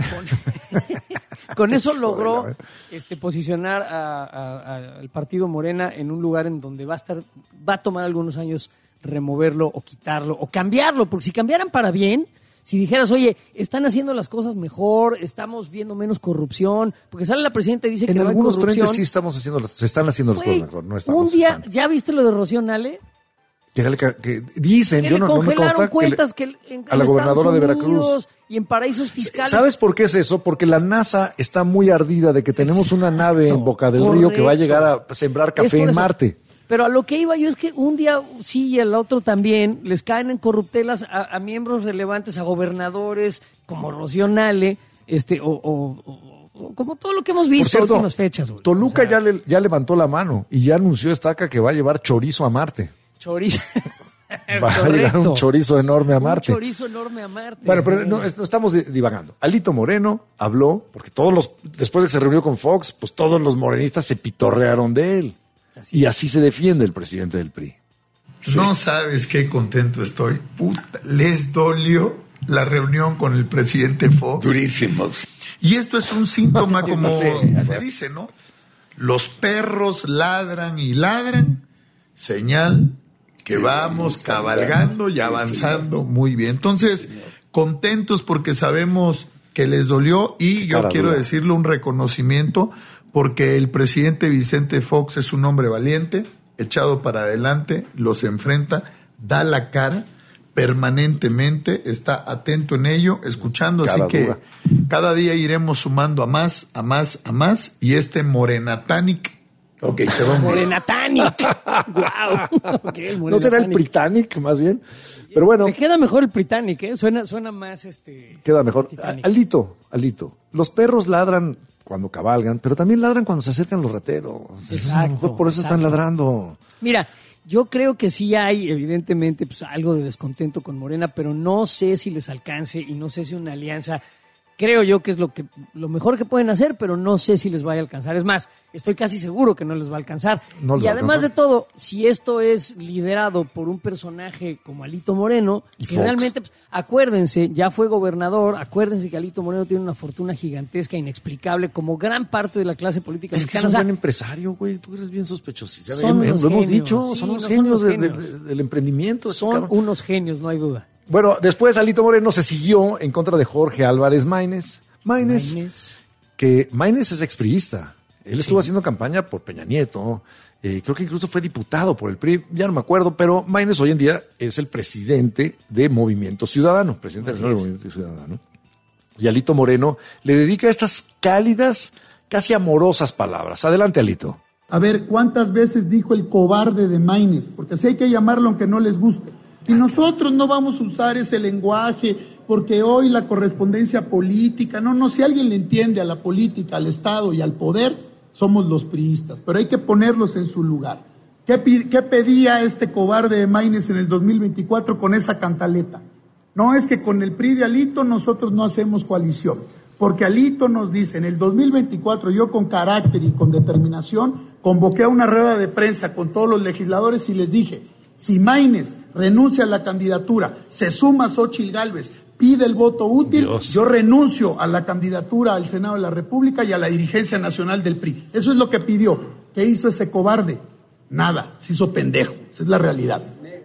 Speaker 3: con eso logró
Speaker 4: Joder,
Speaker 3: este, posicionar a- a- a- al partido Morena en un lugar en donde va a estar, va a tomar algunos años removerlo o quitarlo o cambiarlo, porque si cambiaran para bien, si dijeras, oye, están haciendo las cosas mejor, estamos viendo menos corrupción, porque sale la presidenta y dice
Speaker 4: En
Speaker 3: que no hay
Speaker 4: algunos
Speaker 3: corrupción.
Speaker 4: frentes sí estamos haciendo, las- se están haciendo las
Speaker 3: Güey,
Speaker 4: cosas mejor, no estamos.
Speaker 3: un día,
Speaker 4: están.
Speaker 3: ¿ya viste lo de Rocío Nale?
Speaker 4: Que, que- que dicen,
Speaker 3: Que
Speaker 4: yo
Speaker 3: le
Speaker 4: no, no me
Speaker 3: congelaron
Speaker 4: consta, que le-
Speaker 3: cuentas que, en, en
Speaker 4: a la
Speaker 3: Estados
Speaker 4: gobernadora de
Speaker 3: Unidos
Speaker 4: Veracruz.
Speaker 3: y en paraísos fiscales.
Speaker 4: ¿Sabes por qué es eso? Porque la NASA está muy ardida de que tenemos una nave en Boca del Río que va a
Speaker 3: correcto.
Speaker 4: llegar a sembrar
Speaker 3: Es
Speaker 4: café
Speaker 3: por
Speaker 4: en
Speaker 3: eso.
Speaker 4: Marte.
Speaker 3: Pero a lo que iba yo es que un día sí y el otro también les caen en corruptelas a, a miembros relevantes, a gobernadores como Rocío Nale, este, o, o- o- o como todo lo que hemos
Speaker 4: Por
Speaker 3: visto en
Speaker 4: cierto,
Speaker 3: últimas fechas. Güey.
Speaker 4: Toluca
Speaker 3: O sea,
Speaker 4: ya, le- ya levantó la mano y ya anunció Estaca que va a llevar chorizo a Marte.
Speaker 3: Chorizo.
Speaker 4: Va a llegar un
Speaker 3: Correcto.
Speaker 4: chorizo enorme a Marte.
Speaker 3: Un chorizo enorme a Marte.
Speaker 4: Bueno, pero no, es- no estamos di- divagando. Alito Moreno habló, porque todos los, después de que se reunió con Fox, pues todos los morenistas se pitorrearon de él.
Speaker 3: Así
Speaker 4: Y así se defiende el presidente del P R I.
Speaker 6: No sabes qué contento estoy. Puta, les dolió la reunión con el presidente Fox.
Speaker 7: Durísimos.
Speaker 6: Y esto es un síntoma, como
Speaker 4: Sí,
Speaker 6: se dice, ¿no? Los perros ladran y ladran, señal que vamos cabalgando y avanzando muy bien. Entonces, contentos porque sabemos que les dolió y yo
Speaker 4: Cara
Speaker 6: quiero
Speaker 4: dura.
Speaker 6: decirle un reconocimiento porque el presidente Vicente Fox es un hombre valiente, echado para adelante, los enfrenta, da la cara permanentemente, está atento en ello, escuchando, así
Speaker 4: Cara
Speaker 6: que
Speaker 4: dura.
Speaker 6: cada día iremos sumando a más, a más, a más, y este Morenatánic
Speaker 7: Ok,
Speaker 6: se va a morir.
Speaker 3: Morenatánic. Guau. Ok,
Speaker 4: ¿No será el
Speaker 3: Morenatánic.
Speaker 4: Britannic, más bien? Pero bueno,
Speaker 3: Le queda mejor el Britannic, ¿eh? Suena, suena más este.
Speaker 4: queda mejor.
Speaker 3: Titanic.
Speaker 4: A- Alito, Alito. Los perros ladran cuando cabalgan, pero también ladran cuando se acercan los rateros.
Speaker 3: Exacto,
Speaker 4: A lo mejor por eso están
Speaker 3: exacto.
Speaker 4: ladrando.
Speaker 3: Mira, yo creo que sí hay, evidentemente, pues, algo de descontento con Morena, pero no sé si les alcance y no sé si una alianza. Creo yo que es lo que lo mejor que pueden hacer, pero no sé si les vaya a alcanzar. Es más, estoy casi seguro que no les va a alcanzar.
Speaker 4: No les
Speaker 3: y
Speaker 4: va a
Speaker 3: además
Speaker 4: alcanzar.
Speaker 3: de todo, si esto es liderado por un personaje como Alito Moreno,
Speaker 4: Y
Speaker 3: que
Speaker 4: Fox.
Speaker 3: realmente, pues, acuérdense, ya fue gobernador, acuérdense que Alito Moreno tiene una fortuna gigantesca, inexplicable, como gran parte de la clase política
Speaker 4: Es que es
Speaker 3: mexicana.
Speaker 4: un
Speaker 3: O sea,
Speaker 4: buen empresario, güey. Tú eres bien sospechoso. Ya
Speaker 3: Son
Speaker 4: ven,
Speaker 3: unos
Speaker 4: lo hemos
Speaker 3: genios.
Speaker 4: dicho,
Speaker 3: Sí,
Speaker 4: son unos
Speaker 3: no, son
Speaker 4: genios,
Speaker 3: unos
Speaker 4: de- de-
Speaker 3: genios.
Speaker 4: del emprendimiento. estos
Speaker 3: son
Speaker 4: cabrones.
Speaker 3: unos genios, no hay duda.
Speaker 4: Bueno, después Alito Moreno se siguió en contra de Jorge Álvarez Maínez. Maínez,
Speaker 3: Maínez.
Speaker 4: que Maínez es expriista. Él estuvo haciendo campaña por Peña Nieto. eh, creo que incluso fue diputado por el P R I, ya no me acuerdo, pero Maínez hoy en día es el presidente de Movimiento Ciudadano, presidente del Movimiento Ciudadano. Y Alito Moreno le dedica estas cálidas, casi amorosas palabras. Adelante, Alito.
Speaker 8: A ver, ¿cuántas veces dijo el cobarde de Maínez? Porque así hay que llamarlo aunque no les guste. Y nosotros no vamos a usar ese lenguaje porque hoy la correspondencia política, no, no, si alguien le entiende a la política, al Estado y al poder, somos los priistas, pero hay que ponerlos en su lugar. ¿Qué, pi- qué pedía este cobarde de Maínez en el dos mil veinticuatro con esa cantaleta? No, es que con el P R I de Alito nosotros no hacemos coalición, porque Alito nos dice, en el dos mil veinticuatro yo con carácter y con determinación convoqué a una rueda de prensa con todos los legisladores y les dije, si Maínez renuncia a la candidatura, se suma Xóchitl Gálvez, pide el voto útil,
Speaker 4: Dios.
Speaker 8: yo renuncio a la candidatura al Senado de la República y a la dirigencia nacional del P R I. Eso es lo que pidió. ¿Qué hizo ese cobarde? Nada, se hizo pendejo. Esa es la realidad.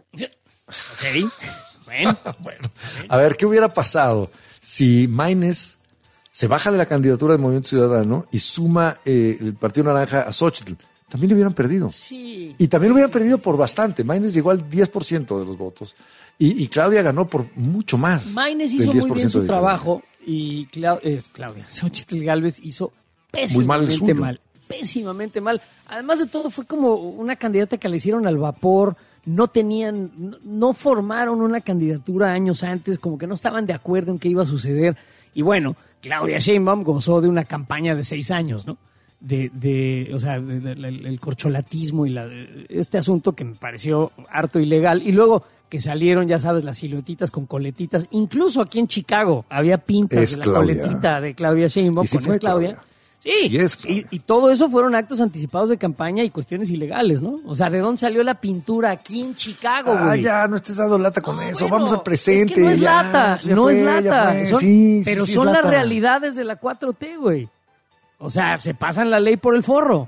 Speaker 3: Ok. Bueno.
Speaker 4: Bueno, a ver, ¿qué hubiera pasado si Maínez se baja de la candidatura del Movimiento Ciudadano y suma eh, el Partido Naranja a Xóchitl? También le hubieran perdido.
Speaker 3: Sí.
Speaker 4: Y también lo hubieran perdido por bastante. Maínez llegó al diez por ciento de los votos. Y, y Claudia ganó por mucho más.
Speaker 3: Maínez
Speaker 4: del
Speaker 3: hizo muy
Speaker 4: diez por
Speaker 3: bien
Speaker 4: ciento
Speaker 3: su
Speaker 4: de diferencia.
Speaker 3: trabajo. y Clau- eh, Claudia, Xochitl Gálvez hizo
Speaker 4: Muy mal el
Speaker 3: pésimamente
Speaker 4: suyo.
Speaker 3: mal, pésimamente mal. Además de todo, fue como una candidata que le hicieron al vapor, no tenían, no, no formaron una candidatura años antes, como que no estaban de acuerdo en qué iba a suceder. Y bueno, Claudia Sheinbaum gozó de una campaña de seis años, ¿no? De, de o sea, de, de, de, el corcholatismo y la, este asunto que me pareció harto ilegal. Y luego que salieron, ya sabes, las siluetitas con coletitas. Incluso aquí en Chicago había pintas
Speaker 4: Es
Speaker 3: de la
Speaker 4: Claudia.
Speaker 3: coletita de Claudia Sheinbaum
Speaker 4: Y sí
Speaker 3: con
Speaker 4: fue
Speaker 3: es Claudia.
Speaker 4: Claudia.
Speaker 3: Sí,
Speaker 4: Sí es Claudia.
Speaker 3: y, y todo eso fueron actos anticipados de campaña y cuestiones ilegales, ¿no? O sea, ¿de dónde salió la pintura aquí en Chicago,
Speaker 4: Ah,
Speaker 3: güey?
Speaker 4: ya, no estés dando lata con
Speaker 3: No,
Speaker 4: eso.
Speaker 3: bueno,
Speaker 4: Vamos al presente.
Speaker 3: Es que no es
Speaker 4: ya,
Speaker 3: lata,
Speaker 4: ya
Speaker 3: no
Speaker 4: fue,
Speaker 3: es
Speaker 4: ya
Speaker 3: lata.
Speaker 4: fue.
Speaker 3: Son-
Speaker 4: Sí, sí,
Speaker 3: pero
Speaker 4: sí es
Speaker 3: son las
Speaker 4: lata.
Speaker 3: realidades de la cuatro T, güey. O sea, se pasan la ley por el forro.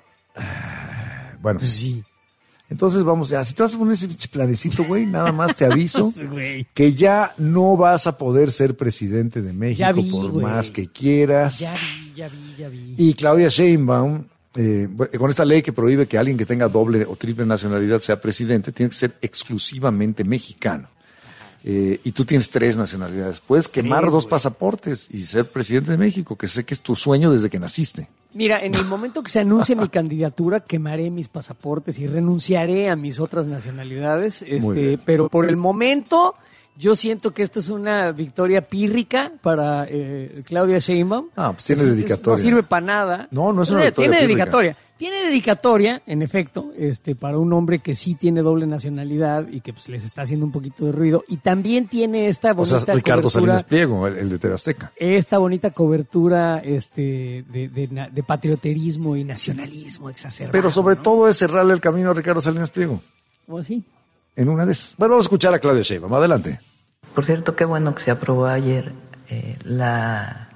Speaker 4: Bueno,
Speaker 3: Pues sí.
Speaker 4: entonces vamos ya. Si te vas a poner ese pinche planecito, güey, nada más te aviso
Speaker 3: Güey.
Speaker 4: que ya no vas a poder ser presidente de México
Speaker 3: Ya vi,
Speaker 4: por
Speaker 3: güey.
Speaker 4: más que quieras.
Speaker 3: Ya vi, ya vi, ya vi.
Speaker 4: Y Claudia Sheinbaum, eh, bueno, con esta ley que prohíbe que alguien que tenga doble o triple nacionalidad sea presidente, tiene que ser exclusivamente mexicano. Eh, y tú tienes tres nacionalidades. Puedes quemar
Speaker 3: Tres,
Speaker 4: dos
Speaker 3: güey.
Speaker 4: pasaportes y ser presidente de México, que sé que es tu sueño desde que naciste.
Speaker 3: Mira, en el momento que se anuncie mi candidatura, quemaré mis pasaportes y renunciaré a mis otras nacionalidades. Este,
Speaker 4: bien.
Speaker 3: pero por el momento, yo siento que esta es una victoria pírrica para eh, Claudia Sheinbaum.
Speaker 4: Ah, pues tiene
Speaker 3: Es- es-
Speaker 4: dedicatoria.
Speaker 3: No sirve para nada.
Speaker 4: No, no es una
Speaker 3: Eh,
Speaker 4: victoria
Speaker 3: Tiene
Speaker 4: pírrica.
Speaker 3: dedicatoria. Tiene dedicatoria, en efecto, este, para un hombre que sí tiene doble nacionalidad y que pues, les está haciendo un poquito de ruido. Y también tiene esta
Speaker 4: O
Speaker 3: bonita
Speaker 4: sea, Ricardo
Speaker 3: cobertura.
Speaker 4: Salinas Pliego, el, el de T V Azteca.
Speaker 3: Esta bonita cobertura este, de, de, na- de patrioterismo y nacionalismo exacerbado.
Speaker 4: Pero sobre
Speaker 3: ¿no?
Speaker 4: todo es cerrarle el camino a Ricardo Salinas Pliego.
Speaker 3: ¿O así?
Speaker 4: En una de esas. Bueno, vamos a escuchar a Claudia Sheinbaum. Adelante.
Speaker 7: Por cierto, qué bueno que se aprobó ayer eh, la,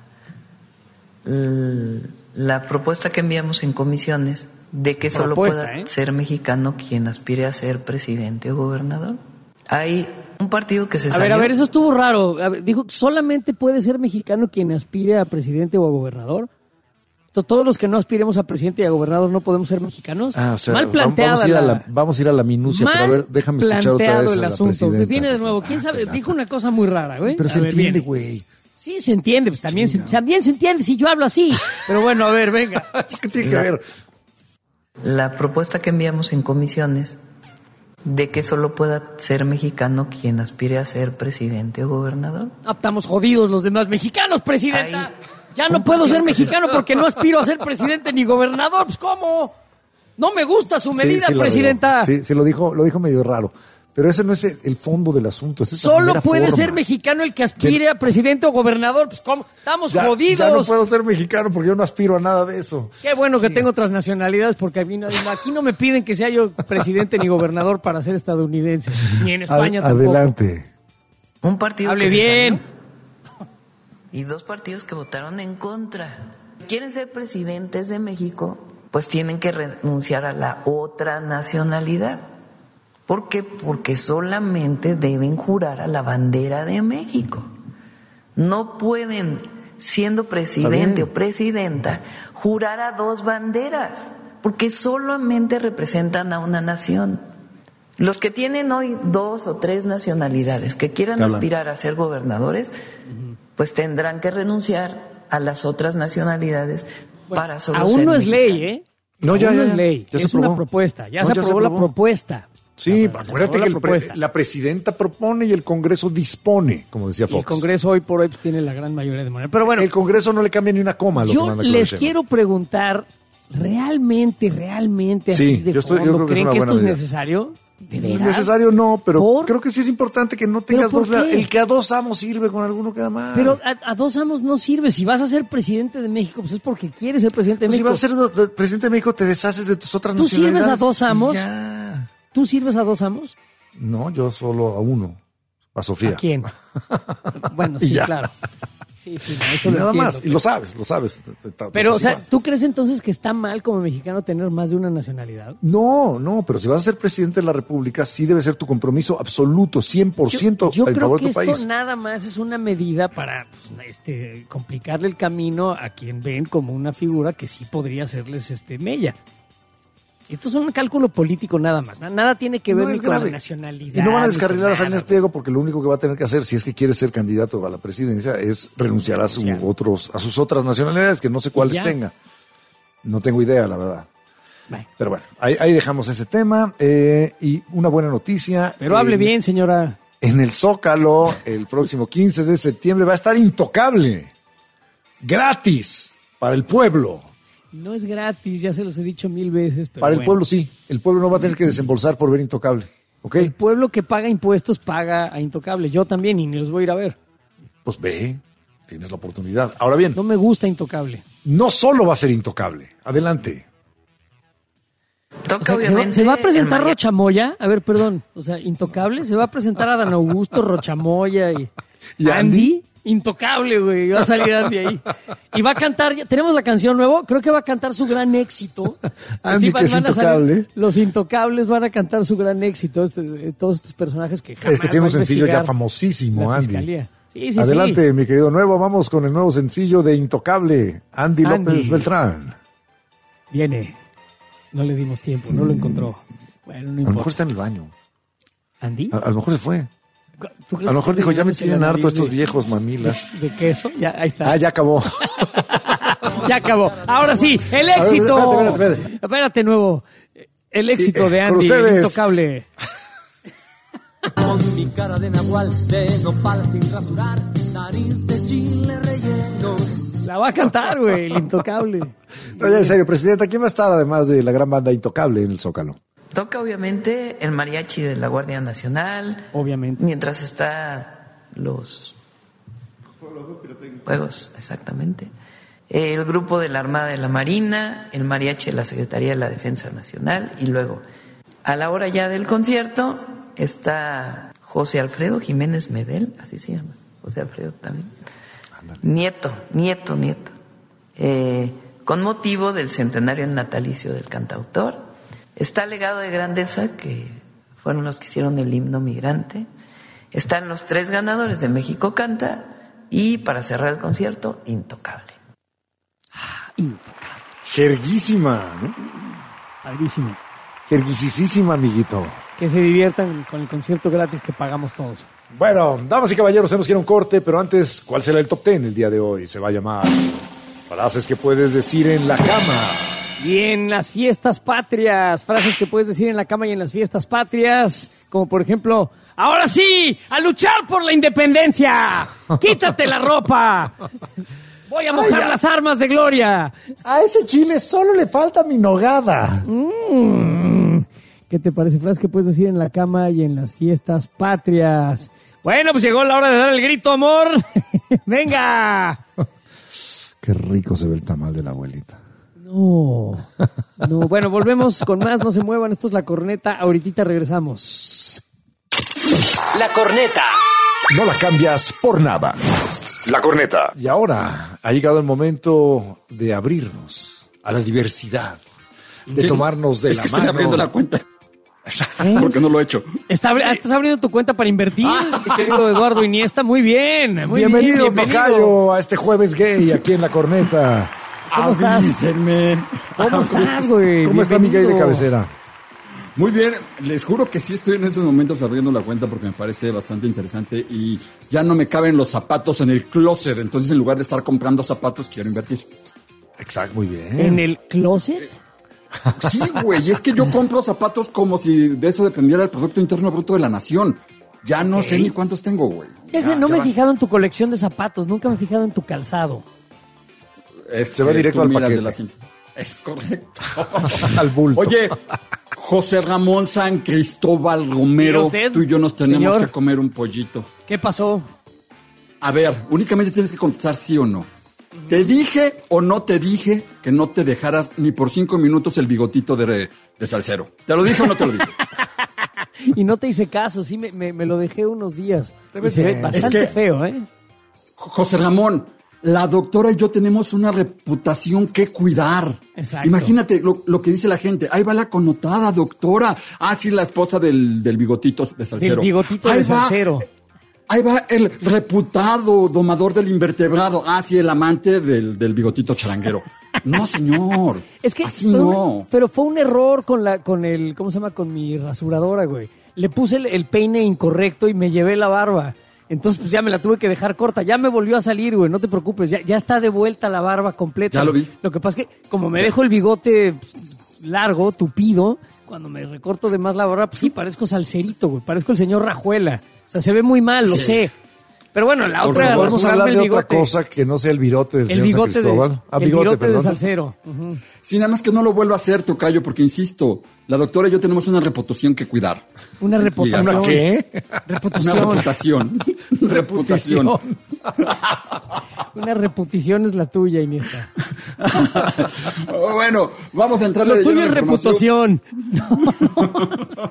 Speaker 7: l- la propuesta que enviamos en comisiones de que solo
Speaker 3: Propuesta,
Speaker 7: pueda
Speaker 3: ¿eh?
Speaker 7: ser mexicano quien aspire a ser presidente o gobernador. Hay un partido que se
Speaker 3: A
Speaker 7: salió.
Speaker 3: ver, a ver, eso estuvo raro. A ver, dijo, solamente puede ser mexicano quien aspire a presidente o a gobernador. Entonces, todos los que no aspiremos a presidente y a gobernador no podemos ser mexicanos.
Speaker 4: Ah, o sea,
Speaker 3: Mal
Speaker 4: vam-
Speaker 3: planteada
Speaker 4: vamos a ir a
Speaker 3: la,
Speaker 4: la, vamos a ir a la minucia,
Speaker 3: mal
Speaker 4: pero a ver, déjame escuchar otra
Speaker 3: planteado
Speaker 4: vez a
Speaker 3: el
Speaker 4: la
Speaker 3: asunto.
Speaker 4: presidenta.
Speaker 3: Viene de nuevo. ¿Quién sabe? Dijo una cosa muy rara, güey.
Speaker 4: Pero
Speaker 3: A
Speaker 4: se
Speaker 3: ver,
Speaker 4: entiende,
Speaker 3: viene.
Speaker 4: güey.
Speaker 3: Sí, se entiende. Pues también, se, también se entiende si yo hablo así. Pero bueno, a ver, venga.
Speaker 4: ¿Qué tiene que ver?
Speaker 7: La propuesta que enviamos en comisiones de que solo pueda ser mexicano quien aspire a ser presidente o gobernador.
Speaker 3: Ah, estamos jodidos los demás mexicanos, presidenta.
Speaker 7: Ahí.
Speaker 3: Ya no puedo ser mexicano porque no aspiro a ser presidente ni gobernador. Pues, ¿cómo? No me gusta su medida,
Speaker 4: Sí, sí la
Speaker 3: presidenta.
Speaker 4: regó. Sí, sí, lo dijo, lo dijo medio raro. Pero ese no es el, el fondo del asunto. Esa es la
Speaker 3: Solo
Speaker 4: primera
Speaker 3: puede
Speaker 4: forma.
Speaker 3: ser mexicano el que aspire a presidente o gobernador. Pues, ¿cómo? Estamos
Speaker 4: Ya,
Speaker 3: jodidos.
Speaker 4: ya no puedo ser mexicano porque yo no aspiro a nada de eso.
Speaker 3: Qué bueno que tengo otras nacionalidades porque aquí no, aquí no me piden que sea yo presidente ni gobernador para ser estadounidense. Ni en España
Speaker 4: Ad-
Speaker 3: tampoco.
Speaker 4: Adelante.
Speaker 7: Un partido
Speaker 3: Hable
Speaker 7: que se
Speaker 3: bien.
Speaker 7: salió y dos partidos que votaron en contra. ¿Quieren ser presidentes de México? Pues tienen que renunciar a la otra nacionalidad. ¿Por qué? Porque solamente deben jurar a la bandera de México. No pueden, siendo presidente o presidenta, jurar a dos banderas, porque solamente representan a una nación. Los que tienen hoy dos o tres nacionalidades que quieran
Speaker 4: Hablan.
Speaker 7: aspirar a ser gobernadores, pues tendrán que renunciar a las otras nacionalidades para solo
Speaker 3: Aún
Speaker 7: ser
Speaker 3: no es ley,
Speaker 7: mexicanos.
Speaker 3: ¿eh?
Speaker 4: No,
Speaker 3: Aún
Speaker 4: ya,
Speaker 3: no
Speaker 4: ya,
Speaker 3: es
Speaker 4: ya.
Speaker 3: ley.
Speaker 4: Ya se
Speaker 3: es una
Speaker 4: aprobó.
Speaker 3: propuesta. Ya
Speaker 4: No,
Speaker 3: se
Speaker 4: ya se
Speaker 3: aprobó la
Speaker 4: aprobó.
Speaker 3: propuesta.
Speaker 4: Sí,
Speaker 3: Ya, se
Speaker 4: acuérdate
Speaker 3: aprobó
Speaker 4: que
Speaker 3: la
Speaker 4: el pre-
Speaker 3: propuesta.
Speaker 4: la presidenta propone y el Congreso dispone, como decía
Speaker 3: Y el
Speaker 4: Fox.
Speaker 3: Congreso hoy por hoy pues, tiene la gran mayoría de manera. Pero bueno,
Speaker 4: el Congreso no le cambia ni una coma a lo que
Speaker 3: yo
Speaker 4: manda Claudia
Speaker 3: les
Speaker 4: Sheinbaum.
Speaker 3: quiero preguntar, ¿realmente, realmente
Speaker 4: Sí,
Speaker 3: así de
Speaker 4: yo estoy- yo
Speaker 3: fondo
Speaker 4: creo que es
Speaker 3: creen
Speaker 4: una
Speaker 3: que esto
Speaker 4: buena
Speaker 3: es
Speaker 4: medida.
Speaker 3: necesario? ¿De
Speaker 4: No es
Speaker 3: veras?
Speaker 4: necesario, no, pero
Speaker 3: ¿Por?
Speaker 4: creo que sí es importante que no
Speaker 3: ¿Pero
Speaker 4: tengas
Speaker 3: por
Speaker 4: dos. la-
Speaker 3: qué?
Speaker 4: El que a dos amos sirve, con alguno queda mal.
Speaker 3: Pero a, a dos amos no sirve. Si vas a ser presidente de México, pues es porque quieres ser presidente de
Speaker 4: Pues si
Speaker 3: México.
Speaker 4: vas a ser do- do- presidente de México, te deshaces de tus otras
Speaker 3: ¿Tú sirves
Speaker 4: nacionalidades.
Speaker 3: a dos amos?
Speaker 4: y Ya.
Speaker 3: ¿Tú sirves a dos amos?
Speaker 4: No, yo solo a uno. A Sofía.
Speaker 3: ¿A quién? Bueno,
Speaker 4: Y
Speaker 3: sí,
Speaker 4: ya.
Speaker 3: claro. Sí, sí, no,
Speaker 4: Y
Speaker 3: eso lo
Speaker 4: nada
Speaker 3: entiendo.
Speaker 4: más. Y lo sabes, lo sabes. Te- te- te-
Speaker 3: Pero, o sea,
Speaker 4: participa.
Speaker 3: ¿tú crees entonces que está mal como mexicano tener más de una nacionalidad?
Speaker 4: No, no, pero si vas a ser presidente de la República, sí debe ser tu compromiso absoluto, cien por ciento
Speaker 3: Yo
Speaker 4: en
Speaker 3: creo
Speaker 4: favor
Speaker 3: que
Speaker 4: de tu
Speaker 3: esto
Speaker 4: país.
Speaker 3: nada más es una medida para pues, este, complicarle el camino a quien ven como una figura que sí podría hacerles este mella. Esto es un cálculo político nada más. Nada tiene que ver
Speaker 4: No
Speaker 3: ni
Speaker 4: es
Speaker 3: con la
Speaker 4: grave.
Speaker 3: nacionalidad.
Speaker 4: Y no van a
Speaker 3: ni
Speaker 4: descarrilar
Speaker 3: con
Speaker 4: a Salinas
Speaker 3: nada,
Speaker 4: Pliego porque lo único que va a tener que hacer, si es que quiere ser candidato a la presidencia, es renunciar a, su
Speaker 3: Ya.
Speaker 4: otros, a sus otras nacionalidades, que no sé cuáles
Speaker 3: ya.
Speaker 4: tenga. No tengo idea, la verdad.
Speaker 3: Bueno,
Speaker 4: Pero bueno, ahí, ahí dejamos ese tema. eh, y una buena noticia.
Speaker 3: pero hable
Speaker 4: En-
Speaker 3: bien, señora.
Speaker 4: En el Zócalo, el próximo quince de septiembre, va a estar Intocable. Gratis. Para el pueblo.
Speaker 3: No es gratis, ya se los he dicho mil veces. Pero
Speaker 4: Para el
Speaker 3: bueno.
Speaker 4: pueblo sí. El pueblo no va a tener que desembolsar por ver Intocable. ¿Ok?
Speaker 3: El pueblo que paga impuestos paga a Intocable. Yo también, y ni los voy a ir a ver.
Speaker 4: Pues ve. Tienes la oportunidad. Ahora bien,
Speaker 3: No me gusta Intocable.
Speaker 4: no solo va a ser Intocable. Adelante.
Speaker 7: Toca
Speaker 3: O sea, ¿se, va,
Speaker 7: obviamente
Speaker 3: se va a
Speaker 7: el
Speaker 3: presentar
Speaker 7: mariachi.
Speaker 3: Rochamoya? A ver, perdón. O sea, Intocable. Se va a presentar Adán Augusto, Rochamoya y,
Speaker 4: ¿Y
Speaker 3: Andy. Intocable, güey. Va a salir Andy ahí. Y va a cantar. ya- ¿Tenemos la canción nuevo? Creo que va a cantar su gran éxito.
Speaker 4: Andy, que es
Speaker 3: a salir-
Speaker 4: Intocable.
Speaker 3: los Intocables van a cantar su gran éxito. Este- todos estos personajes que jamás
Speaker 4: Es que tiene
Speaker 3: va
Speaker 4: un
Speaker 3: a
Speaker 4: sencillo ya
Speaker 3: investigar
Speaker 4: famosísimo,
Speaker 3: la
Speaker 4: Andy.
Speaker 3: fiscalía. Sí, sí,
Speaker 4: Adelante,
Speaker 3: sí.
Speaker 4: mi querido Nuevo. Vamos con el nuevo sencillo de Intocable. Andy,
Speaker 3: Andy.
Speaker 4: López Beltrán.
Speaker 3: Viene. No le dimos tiempo, no lo encontró. Bueno, no
Speaker 4: A lo mejor
Speaker 3: importa.
Speaker 4: está en el baño.
Speaker 3: ¿Andy?
Speaker 4: A, a lo mejor se fue.
Speaker 3: ¿Tú crees
Speaker 4: A lo
Speaker 3: que
Speaker 4: mejor dijo, ya me
Speaker 3: está
Speaker 4: tienen
Speaker 3: la
Speaker 4: harto
Speaker 3: nariz
Speaker 4: estos
Speaker 3: de-
Speaker 4: viejos mamilas.
Speaker 3: ¿De queso? Ya, ahí está.
Speaker 4: Ah, ya acabó.
Speaker 3: Ya acabó. Ahora sí, el
Speaker 4: ver,
Speaker 3: éxito.
Speaker 4: espérate, espérate, espérate.
Speaker 3: Espérate, nuevo. El éxito
Speaker 4: Y,
Speaker 3: de
Speaker 4: eh, con
Speaker 3: Andy, el
Speaker 4: ustedes.
Speaker 3: Intocable.
Speaker 9: Con mi cara de nahual, de nopal sin rasurar, nariz de chile relleno.
Speaker 3: La va a cantar, güey, el Intocable.
Speaker 4: No, ya en serio, Presidenta, ¿quién va a estar además de la gran banda Intocable en el Zócalo?
Speaker 7: Toca obviamente el mariachi de la Guardia Nacional,
Speaker 3: Obviamente.
Speaker 7: mientras está los juegos, exactamente. El grupo de la Armada de la Marina, el mariachi de la Secretaría de la Defensa Nacional y luego, a la hora ya del concierto, está José Alfredo Jiménez Medel, así se llama, José Alfredo también. Nieto, nieto, nieto. Eh, con motivo del centenario natalicio del cantautor. Está Legado de Grandeza, que fueron los que hicieron el himno migrante. Están los tres ganadores de México Canta. Y para cerrar el concierto, Intocable.
Speaker 3: Intocable.
Speaker 4: Jerguísima, ¿no?
Speaker 3: Padrísimo.
Speaker 4: Jerguisísima, amiguito.
Speaker 3: Que se diviertan con el concierto gratis que pagamos todos.
Speaker 4: Bueno, damas y caballeros, tenemos que ir a un corte, pero antes, ¿cuál será el top ten el día de hoy? Se va a llamar Frases que puedes decir en la cama.
Speaker 3: Y en las fiestas patrias, frases que puedes decir en la cama y en las fiestas patrias, como por ejemplo, ahora sí, a luchar por la independencia, quítate la ropa, voy a mojar
Speaker 4: Ay,
Speaker 3: las armas de gloria.
Speaker 4: A ese chile solo le falta mi nogada.
Speaker 3: Mm. ¿Qué te parece? Frases que puedes decir en la cama y en las fiestas patrias. Bueno, pues llegó la hora de dar el grito, amor. ¡Venga!
Speaker 4: Qué rico se ve el tamal de la abuelita.
Speaker 3: No, no. Bueno, volvemos con más. No se muevan. Esto es La Corneta. Ahorita regresamos.
Speaker 1: La corneta.
Speaker 2: No la cambias por nada. La corneta.
Speaker 4: Y ahora ha llegado el momento de abrirnos a la diversidad, de
Speaker 10: Sí.
Speaker 4: tomarnos de
Speaker 10: es
Speaker 4: la
Speaker 10: que estoy
Speaker 4: mano.
Speaker 10: abriendo la cuenta.
Speaker 3: ¿Eh?
Speaker 10: Porque no lo he hecho.
Speaker 3: Está abri- ah, ¿Estás abriendo tu cuenta para invertir, mi querido Eduardo Iniesta? Muy bien. Muy
Speaker 4: Bienvenido,
Speaker 3: bien, bienvenido.
Speaker 4: tocayo, a este jueves gay aquí en La Corneta.
Speaker 3: ¿Cómo estás?
Speaker 10: Avísenme.
Speaker 3: ¿Cómo estás, güey?
Speaker 4: ¿Cómo está mi gay de
Speaker 3: Bienvenido.
Speaker 4: cabecera?
Speaker 10: Muy bien, les juro que sí estoy en estos momentos abriendo la cuenta porque me parece bastante interesante y ya no me caben los zapatos en el closet, entonces en lugar de estar comprando zapatos quiero invertir.
Speaker 4: Exacto, muy bien.
Speaker 3: ¿En el closet?
Speaker 10: Sí, güey, es que yo compro zapatos como si de eso dependiera el Producto Interno Bruto de la Nación. Ya no sé ni cuántos tengo, güey.
Speaker 3: Es que
Speaker 10: Ya,
Speaker 3: no
Speaker 10: ya
Speaker 3: me he
Speaker 10: basta.
Speaker 3: fijado en tu colección de zapatos. Nunca me he fijado en tu calzado.
Speaker 10: Es
Speaker 4: Se va
Speaker 10: que
Speaker 4: directo
Speaker 10: tú
Speaker 4: al
Speaker 10: miras
Speaker 4: paquete.
Speaker 10: de la cinta. Es correcto.
Speaker 4: Al bulto.
Speaker 10: Oye, José Ramón San Cristóbal
Speaker 3: ¿Mira
Speaker 10: Romero,
Speaker 3: usted,
Speaker 10: tú y yo nos tenemos
Speaker 3: señor?
Speaker 10: que comer un pollito.
Speaker 3: ¿Qué pasó?
Speaker 10: A ver, únicamente tienes que contestar sí o no. ¿Te dije o no te dije que no te dejaras ni por cinco minutos el bigotito de, de salsero? ¿Te lo dije o no te lo dije?
Speaker 3: Y no te hice caso. Sí, me, me, me lo dejé unos días.
Speaker 4: Te
Speaker 3: Y
Speaker 4: ves
Speaker 3: se ve
Speaker 4: bien.
Speaker 3: bastante
Speaker 10: Es que-
Speaker 3: feo, ¿eh?
Speaker 10: José Ramón, la doctora y yo tenemos una reputación que cuidar.
Speaker 3: Exacto.
Speaker 10: Imagínate lo, lo que dice la gente. Ahí va la connotada doctora. Ah, sí, la esposa del, del bigotito de salsero.
Speaker 3: Del bigotito
Speaker 10: Ahí
Speaker 3: de
Speaker 10: va-
Speaker 3: salsero.
Speaker 10: Ahí va el reputado domador del invertebrado. Ah, sí, el amante del, del bigotito charanguero. No, señor.
Speaker 3: Es que
Speaker 10: así
Speaker 3: fue
Speaker 10: no.
Speaker 3: un- pero fue un error con la, con el, ¿cómo se llama? Con mi rasuradora, güey. Le puse el, el peine incorrecto y me llevé la barba. Entonces, pues ya me la tuve que dejar corta. Ya me volvió a salir, güey. No te preocupes. Ya, ya está de vuelta la barba completa.
Speaker 10: Ya lo vi.
Speaker 3: Lo que pasa es que, como me dejo el bigote pues, largo, tupido, cuando me recorto de más la barba, pues sí, parezco salserito, güey. Parezco el señor Rajuela. O sea, se ve muy mal, lo
Speaker 10: Sí.
Speaker 3: sé. Pero bueno, la
Speaker 4: Por
Speaker 3: otra,
Speaker 4: favor,
Speaker 3: vamos
Speaker 4: vamos
Speaker 3: a
Speaker 4: a
Speaker 3: hablar
Speaker 4: hablar
Speaker 3: del
Speaker 4: de otra
Speaker 3: bigote.
Speaker 4: cosa que no sea el virote del
Speaker 3: El
Speaker 4: señor San
Speaker 3: bigote, de,
Speaker 4: Cristóbal. Ah,
Speaker 3: el
Speaker 4: bigote,
Speaker 3: bigote de
Speaker 4: perdón.
Speaker 3: salsero. Ujú.
Speaker 10: Sí, nada más que no lo vuelva a hacer, tocayo, porque insisto, la doctora y yo tenemos una reputación que cuidar.
Speaker 3: Una reputación.
Speaker 10: Digas,
Speaker 4: ¿Qué?
Speaker 3: Reputación.
Speaker 10: Una reputación. reputación.
Speaker 3: Una reputación es la tuya, Iniesta.
Speaker 10: Bueno, vamos a entrarle
Speaker 3: Lo
Speaker 10: de lleno
Speaker 3: tuyo
Speaker 10: a
Speaker 3: es
Speaker 10: la información.
Speaker 3: reputación.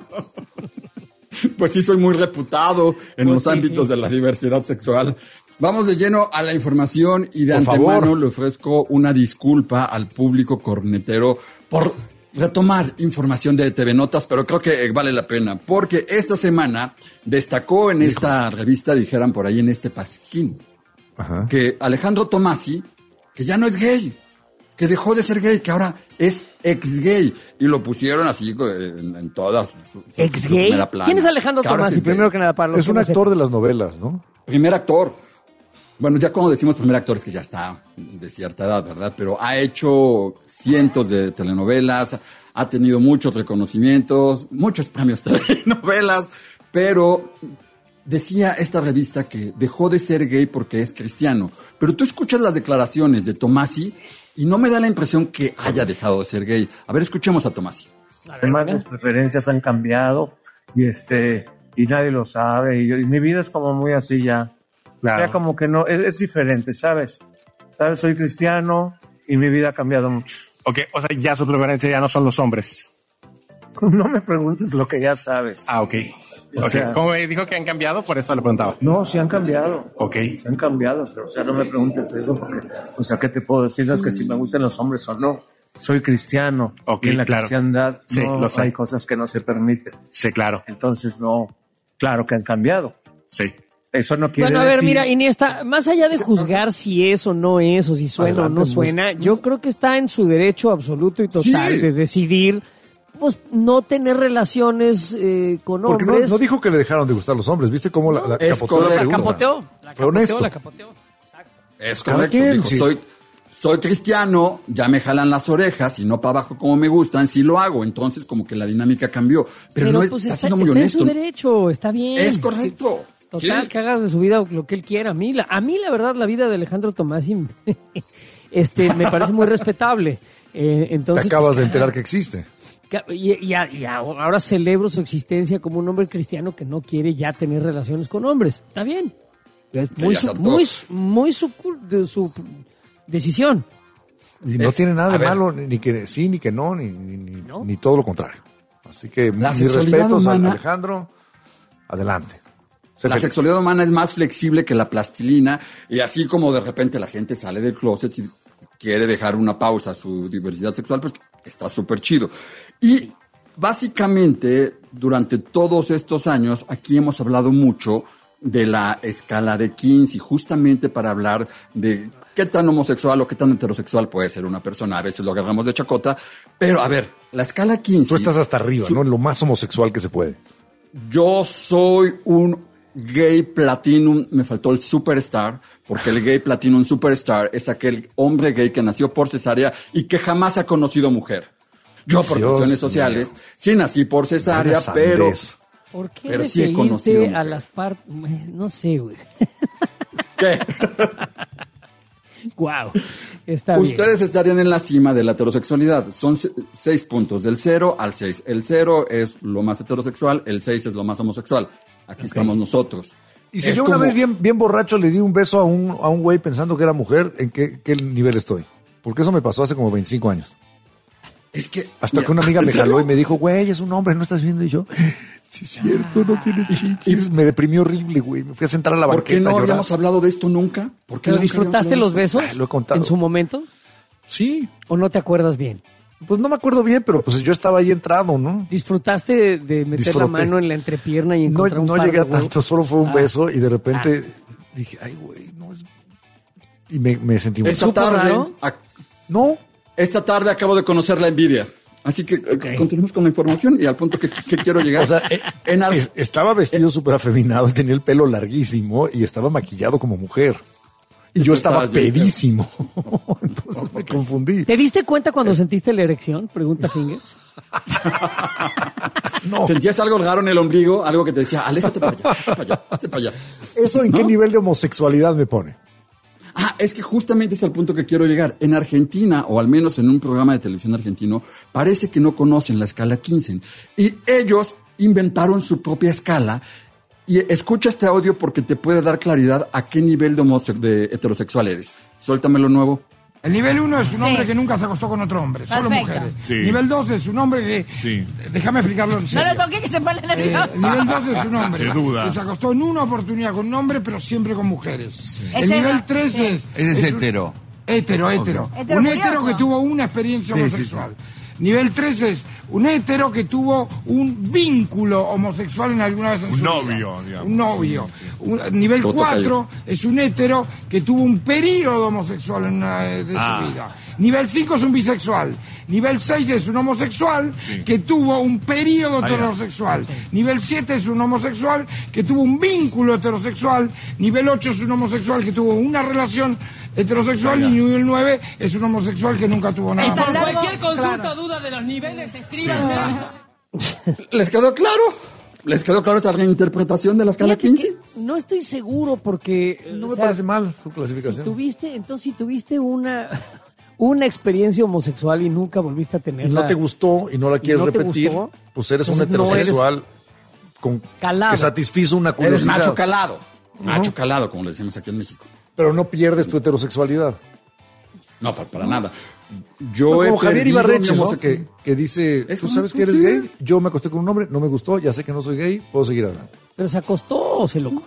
Speaker 10: Pues sí, soy muy reputado en
Speaker 3: Pues
Speaker 10: los
Speaker 3: sí,
Speaker 10: ámbitos
Speaker 3: sí.
Speaker 10: de la diversidad sexual. Vamos de lleno a la información y de
Speaker 4: Por
Speaker 10: antemano
Speaker 4: favor.
Speaker 10: le ofrezco una disculpa al público cornetero por retomar información de T V Notas, pero creo que vale la pena, porque esta semana destacó en esta revista, dijeran por ahí en este pasquín,
Speaker 4: Ajá.
Speaker 10: que Alejandro Tomasi, que ya no es gay, que dejó de ser gay, que ahora es ex gay, y lo pusieron así en, en todas su, su- su
Speaker 3: ¿Ex gay?
Speaker 10: primera plana.
Speaker 3: ¿Quién es Alejandro
Speaker 10: Que ahora
Speaker 3: Tomasi?
Speaker 10: sí es gay.
Speaker 3: Primero que nada, para los
Speaker 4: Es
Speaker 3: que
Speaker 4: un
Speaker 3: no
Speaker 4: actor de las novelas, ¿no?
Speaker 10: Primer actor. Bueno, ya cuando decimos primer actor es que ya está de cierta edad, ¿verdad? Pero ha hecho cientos de telenovelas, ha tenido muchos reconocimientos, muchos premios telenovelas, pero decía esta revista que dejó de ser gay porque es cristiano. Pero tú escuchas las declaraciones de Tomasi y no me da la impresión que haya dejado de ser gay. A ver, escuchemos a Tomasi.
Speaker 11: Además, las preferencias han cambiado y este y nadie lo sabe. Y, yo- y mi vida es como muy así ya. Ya como que no, es, es diferente, ¿sabes? ¿Sabes? Soy cristiano y mi vida ha cambiado mucho.
Speaker 12: Ok, o sea, ya su preferencia ya no son los hombres.
Speaker 11: No me preguntes lo que ya sabes.
Speaker 12: Ah, ok.
Speaker 11: O
Speaker 12: Ok,
Speaker 11: sea-
Speaker 12: como me dijo que han cambiado, por eso le preguntaba.
Speaker 11: No, sí han cambiado.
Speaker 12: Ok.
Speaker 11: Se han cambiado, pero o sea, no me preguntes eso porque, o sea, ¿qué te puedo decir? No es que si me gustan los hombres o no. Soy cristiano.
Speaker 12: Ok,
Speaker 11: y en la
Speaker 12: claro.
Speaker 11: cristiandad
Speaker 12: Sí,
Speaker 11: no
Speaker 12: lo sé.
Speaker 11: hay cosas que no se permiten.
Speaker 12: Sí, claro.
Speaker 11: Entonces, no, claro que han cambiado.
Speaker 12: Sí.
Speaker 11: Eso no quiere
Speaker 3: Bueno, a ver,
Speaker 11: decir...
Speaker 3: mira, Iniesta, más allá de juzgar si es o no es, o si suena
Speaker 4: Adelante,
Speaker 3: o no suena, yo creo que está en su derecho absoluto y total
Speaker 10: Sí.
Speaker 3: de decidir, pues, no tener relaciones eh, con
Speaker 4: Porque no,
Speaker 3: hombres.
Speaker 4: no dijo que le dejaron de gustar los hombres. ¿Viste cómo la, la
Speaker 10: Es
Speaker 4: capoteó la
Speaker 10: correcto.
Speaker 3: la
Speaker 4: pregunta?
Speaker 3: capoteó, la
Speaker 4: Fue
Speaker 3: capoteó,
Speaker 4: honesto.
Speaker 3: la capoteó.
Speaker 10: Es
Speaker 4: Cada
Speaker 10: correcto.
Speaker 4: quien,
Speaker 10: Dijo,
Speaker 4: sí.
Speaker 10: soy, soy cristiano, ya me jalan las orejas y no para abajo como me gustan, sí lo hago. Entonces como que la dinámica cambió. Pero, no es,
Speaker 3: pues
Speaker 10: está,
Speaker 3: está,
Speaker 10: siendo muy
Speaker 3: está
Speaker 10: honesto.
Speaker 3: en su derecho, está bien.
Speaker 10: Es correcto.
Speaker 3: Total,
Speaker 10: Sí.
Speaker 3: que haga de su vida lo que él quiera. A mí, la, a mí la verdad, la vida de Alejandro Tomasi este, me parece muy respetable. Eh,
Speaker 4: Te
Speaker 3: entonces,
Speaker 4: acabas
Speaker 3: pues,
Speaker 4: de enterar que existe.
Speaker 3: Ca- Y, y a- y ahora celebro su existencia como un hombre cristiano que no quiere ya tener relaciones con hombres. Está bien. Es muy,
Speaker 10: ya
Speaker 3: su,
Speaker 10: aceptó.
Speaker 3: muy, su- muy su, cul- de su decisión.
Speaker 4: Y no
Speaker 10: Es-
Speaker 4: tiene nada
Speaker 10: a
Speaker 4: de
Speaker 10: ver.
Speaker 4: malo, ni que sí, ni que no, ni, ni, ni-
Speaker 3: ¿No?
Speaker 4: ni todo lo contrario. Así que
Speaker 10: La
Speaker 4: mis
Speaker 10: sexualidad
Speaker 4: respetos a
Speaker 10: humana-
Speaker 4: Alejandro. Adelante. Sé
Speaker 10: La
Speaker 4: feliz.
Speaker 10: sexualidad humana es más flexible que la plastilina y así como de repente la gente sale del closet y quiere dejar una pausa a su diversidad sexual, pues está súper chido. Y básicamente durante todos estos años aquí hemos hablado mucho de la escala de Kinsey, justamente para hablar de qué tan homosexual o qué tan heterosexual puede ser una persona. A veces lo agarramos de chacota, pero a ver, la escala Kinsey...
Speaker 4: Tú estás hasta arriba, ¿no? En lo más homosexual que se puede.
Speaker 10: Yo soy un gay platinum, me faltó el superstar, porque el gay platinum superstar es aquel hombre gay que nació por cesárea y que jamás ha conocido mujer. Yo por
Speaker 4: Dios
Speaker 10: cuestiones
Speaker 4: mío.
Speaker 10: sociales, sí nací por cesárea,
Speaker 4: Vaya
Speaker 10: pero...
Speaker 4: sandez.
Speaker 3: ¿Por qué
Speaker 10: Pero sí he conocido
Speaker 3: referirte a
Speaker 10: mujeres.
Speaker 3: las partes? No sé, güey.
Speaker 10: ¿Qué?
Speaker 3: Wow. Está bien.
Speaker 10: Ustedes estarían en la cima de la heterosexualidad. Son se- seis puntos, del cero al seis. El cero es lo más heterosexual, el seis es lo más homosexual. Aquí estamos nosotros.
Speaker 4: Y si
Speaker 10: Es
Speaker 4: yo una
Speaker 10: como-
Speaker 4: vez bien, bien borracho le di un beso a un, a un güey pensando que era mujer, ¿en qué, qué nivel estoy? Porque eso me pasó hace como veinticinco años.
Speaker 10: Es que...
Speaker 4: Hasta que una amiga me jaló y me dijo, güey, es un hombre, ¿no estás viendo? Y yo, sí es cierto, no tiene chichis. Me deprimió horrible, güey. Me fui a sentar a la
Speaker 10: ¿Por
Speaker 4: banqueta
Speaker 10: qué no
Speaker 4: a llorar.
Speaker 10: habíamos hablado de esto nunca? ¿Por qué
Speaker 3: ¿Pero
Speaker 10: nunca
Speaker 3: disfrutaste
Speaker 10: habíamos
Speaker 3: los
Speaker 10: hablado de esto?
Speaker 3: besos
Speaker 4: Ay, lo he contado.
Speaker 3: en su momento?
Speaker 4: Sí,
Speaker 3: ¿O no te acuerdas bien?
Speaker 4: pues no me acuerdo bien, pero pues yo estaba ahí entrado, ¿no?
Speaker 3: ¿Disfrutaste de, de meter
Speaker 4: Disfruté.
Speaker 3: la mano en la entrepierna y
Speaker 4: No,
Speaker 3: encontrar un
Speaker 4: no
Speaker 3: par
Speaker 4: llegué
Speaker 3: de
Speaker 4: a
Speaker 3: huevos?
Speaker 4: tanto, solo fue un
Speaker 3: Ah.
Speaker 4: beso y de repente dije, ay, güey, no es... Y me, me sentí muy...
Speaker 10: Esta
Speaker 3: ¿Supo
Speaker 10: tarde...
Speaker 3: raro?
Speaker 10: a-
Speaker 4: No,
Speaker 10: Esta tarde acabo de conocer la envidia. Así que okay. continuemos con la información y al punto que, que quiero llegar.
Speaker 4: O sea, eh, en Ar- es, estaba vestido súper afeminado, tenía el pelo larguísimo y estaba maquillado como mujer. Y yo estaba pedísimo. Entonces me confundí.
Speaker 3: ¿Te diste cuenta cuando sentiste la erección? Pregunta Fingers.
Speaker 10: No. ¿Sentías algo raro en el ombligo? Algo que te decía, aléjate para allá, hazte para allá, hazte para allá.
Speaker 4: ¿Eso en ¿no? qué nivel de homosexualidad me pone?
Speaker 10: Ah, es que justamente es al punto que quiero llegar. En Argentina, o al menos en un programa de televisión argentino, parece que no conocen la escala quince. Y ellos inventaron su propia escala. Y escucha este audio porque te puede dar claridad a qué nivel de, homose- de heterosexual eres. Suéltame lo nuevo.
Speaker 13: El nivel uno es un hombre
Speaker 14: Sí.
Speaker 13: que nunca se acostó con otro hombre, solo
Speaker 14: Perfecto.
Speaker 13: mujeres.
Speaker 14: Sí.
Speaker 13: Nivel dos es un hombre que...
Speaker 14: Sí.
Speaker 13: Déjame explicarlo en serio.
Speaker 14: No lo toqué que se pone nervioso.
Speaker 13: Eh, nivel dos es un hombre
Speaker 14: Qué duda.
Speaker 13: que se acostó en una oportunidad con un hombre, pero siempre con mujeres.
Speaker 14: Sí.
Speaker 13: El
Speaker 14: Ese
Speaker 13: nivel
Speaker 14: no-
Speaker 13: tres
Speaker 14: sí.
Speaker 13: es...
Speaker 15: Ese es
Speaker 13: un-
Speaker 15: hetero.
Speaker 13: Hetero, hetero.
Speaker 15: Ok.
Speaker 14: Hetero
Speaker 13: Un
Speaker 14: curioso.
Speaker 13: hetero que tuvo una experiencia
Speaker 15: Sí, sí,
Speaker 13: homosexual. Nivel tres es un hetero que tuvo un vínculo homosexual en alguna vez en
Speaker 14: Un
Speaker 13: su
Speaker 14: novio,
Speaker 13: vida.
Speaker 14: digamos.
Speaker 13: Un novio. Un- nivel
Speaker 10: Todo
Speaker 13: cuatro es un hetero que tuvo un periodo homosexual en una de de
Speaker 14: Ah.
Speaker 13: su vida. Nivel cinco es un bisexual. Nivel seis es un homosexual
Speaker 14: Sí.
Speaker 13: que tuvo un periodo
Speaker 14: Ah, ya.
Speaker 13: heterosexual. Nivel siete es un homosexual que tuvo un vínculo heterosexual. Nivel ocho es un homosexual que tuvo una relación heterosexual.
Speaker 14: Ah, ya.
Speaker 13: Y nivel nueve es un homosexual que nunca tuvo nada.
Speaker 14: Por
Speaker 13: más.
Speaker 14: cualquier consulta o duda de los niveles, escriban.
Speaker 10: ¿Les quedó claro? ¿Les quedó claro esta reinterpretación de la escala
Speaker 3: Fíjate
Speaker 10: quince?
Speaker 3: que no estoy seguro porque...
Speaker 4: No
Speaker 3: o
Speaker 4: me
Speaker 3: sea,
Speaker 4: parece mal su
Speaker 3: Si
Speaker 4: clasificación.
Speaker 3: tuviste, entonces si tuviste una, una experiencia homosexual y nunca volviste a
Speaker 4: Y
Speaker 3: tenerla...
Speaker 4: no te gustó y no la quieres
Speaker 3: no te
Speaker 4: repetir,
Speaker 3: gustó,
Speaker 4: pues eres un
Speaker 3: entonces no
Speaker 4: heterosexual con,
Speaker 3: calado.
Speaker 4: que satisfizo una
Speaker 10: Eres
Speaker 4: curiosidad.
Speaker 10: macho calado. Macho calado, como le decimos aquí en México.
Speaker 4: Pero no pierdes tu heterosexualidad.
Speaker 10: No, para, para nada. Yo
Speaker 4: No,
Speaker 10: he
Speaker 4: como Javier
Speaker 10: perdido
Speaker 4: Ibarreche,
Speaker 10: mi
Speaker 4: ¿no?
Speaker 10: homo-
Speaker 4: que, que dice,
Speaker 10: Es
Speaker 4: ¿tú
Speaker 10: como-
Speaker 4: sabes que eres
Speaker 10: sí.
Speaker 4: gay? Yo me acosté con un hombre, no me gustó, ya sé que no soy gay, puedo seguir adelante.
Speaker 3: Pero se acostó o se lo...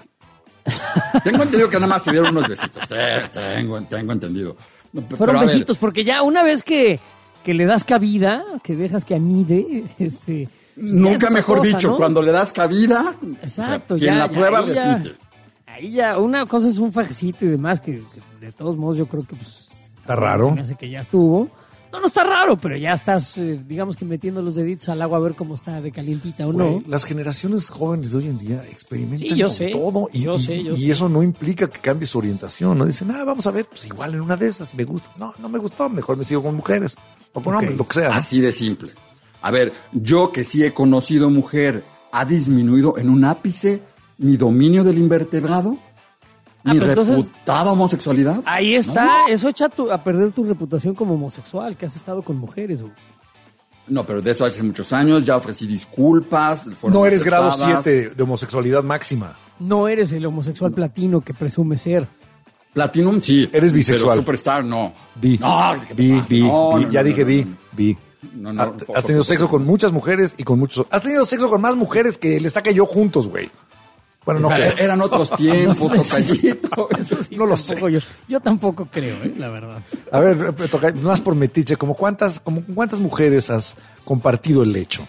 Speaker 10: Tengo entendido que nada más se dieron unos besitos. Te- Tengo, tengo entendido. No, pe-
Speaker 3: Fueron
Speaker 10: pero a ver,
Speaker 3: besitos, porque ya una vez que, que le das cabida, que dejas que anide, este... ya es
Speaker 10: Nunca
Speaker 3: otra
Speaker 10: mejor
Speaker 3: cosa,
Speaker 10: dicho,
Speaker 3: ¿no?
Speaker 10: cuando le das cabida,
Speaker 3: Exacto,
Speaker 10: o sea, quien
Speaker 3: ya,
Speaker 10: la
Speaker 3: ya,
Speaker 10: prueba
Speaker 3: ahí ya-
Speaker 10: repite.
Speaker 3: Ahí ya, una cosa es un fajecito y demás, que, que de todos modos yo creo que pues...
Speaker 4: Está raro.
Speaker 3: Se me hace que ya estuvo. No, no está raro, pero ya estás, eh, digamos que metiendo los deditos al agua a ver cómo está de calientita o
Speaker 4: Güey,
Speaker 3: no.
Speaker 4: las generaciones jóvenes de hoy en día experimentan
Speaker 3: Sí, yo
Speaker 4: con
Speaker 3: sé,
Speaker 4: todo y,
Speaker 3: yo
Speaker 4: y-
Speaker 3: sé, yo
Speaker 4: y
Speaker 3: sé.
Speaker 4: eso no implica que cambie su orientación. No dicen, ah, vamos a ver, pues igual en una de esas me gusta. No, no me gustó, mejor me sigo con mujeres o con
Speaker 3: Ok.
Speaker 4: hombres, lo que sea. ¿no?
Speaker 10: Así de simple. A ver, yo que sí he conocido mujer, ¿ha disminuido en un ápice mi dominio del invertebrado?
Speaker 3: Ah,
Speaker 10: ¿Mi
Speaker 3: pero entonces-
Speaker 10: reputada homosexualidad?
Speaker 3: Ahí está,
Speaker 10: No.
Speaker 3: eso echa tu- a perder tu reputación como homosexual, que has estado con mujeres. Güey.
Speaker 10: No, pero de eso hace muchos años, ya ofrecí disculpas. fueron
Speaker 4: No eres grado
Speaker 10: aceptadas.
Speaker 4: siete de homosexualidad máxima.
Speaker 3: No eres el homosexual platino que presume ser.
Speaker 10: Platinum, sí.
Speaker 4: Eres bisexual.
Speaker 10: Pero Superstar, no.
Speaker 4: Vi,
Speaker 10: No, ¿qué te
Speaker 4: vi,
Speaker 10: pasa?
Speaker 4: vi,
Speaker 10: No,
Speaker 4: vi.
Speaker 10: no,
Speaker 4: Ya
Speaker 10: no,
Speaker 4: dije
Speaker 10: no,
Speaker 4: vi,
Speaker 10: no, no.
Speaker 4: vi.
Speaker 10: No, no,
Speaker 4: Has-
Speaker 10: por-
Speaker 4: Has
Speaker 10: por
Speaker 4: tenido
Speaker 10: supuesto
Speaker 4: sexo
Speaker 10: que
Speaker 4: con
Speaker 10: no.
Speaker 4: muchas mujeres y con muchos... Has tenido sexo con más mujeres que les saca yo juntos, güey. Bueno, no
Speaker 10: O sea,
Speaker 4: creo.
Speaker 10: eran otros tiempos,
Speaker 3: No sé.
Speaker 10: tocallito.
Speaker 3: Eso sí,
Speaker 4: No lo
Speaker 3: tampoco Yo, yo tampoco creo, ¿eh? La verdad.
Speaker 4: A ver, eh, toca, más por metiche, como cuántas, como con cuántas mujeres has compartido el lecho.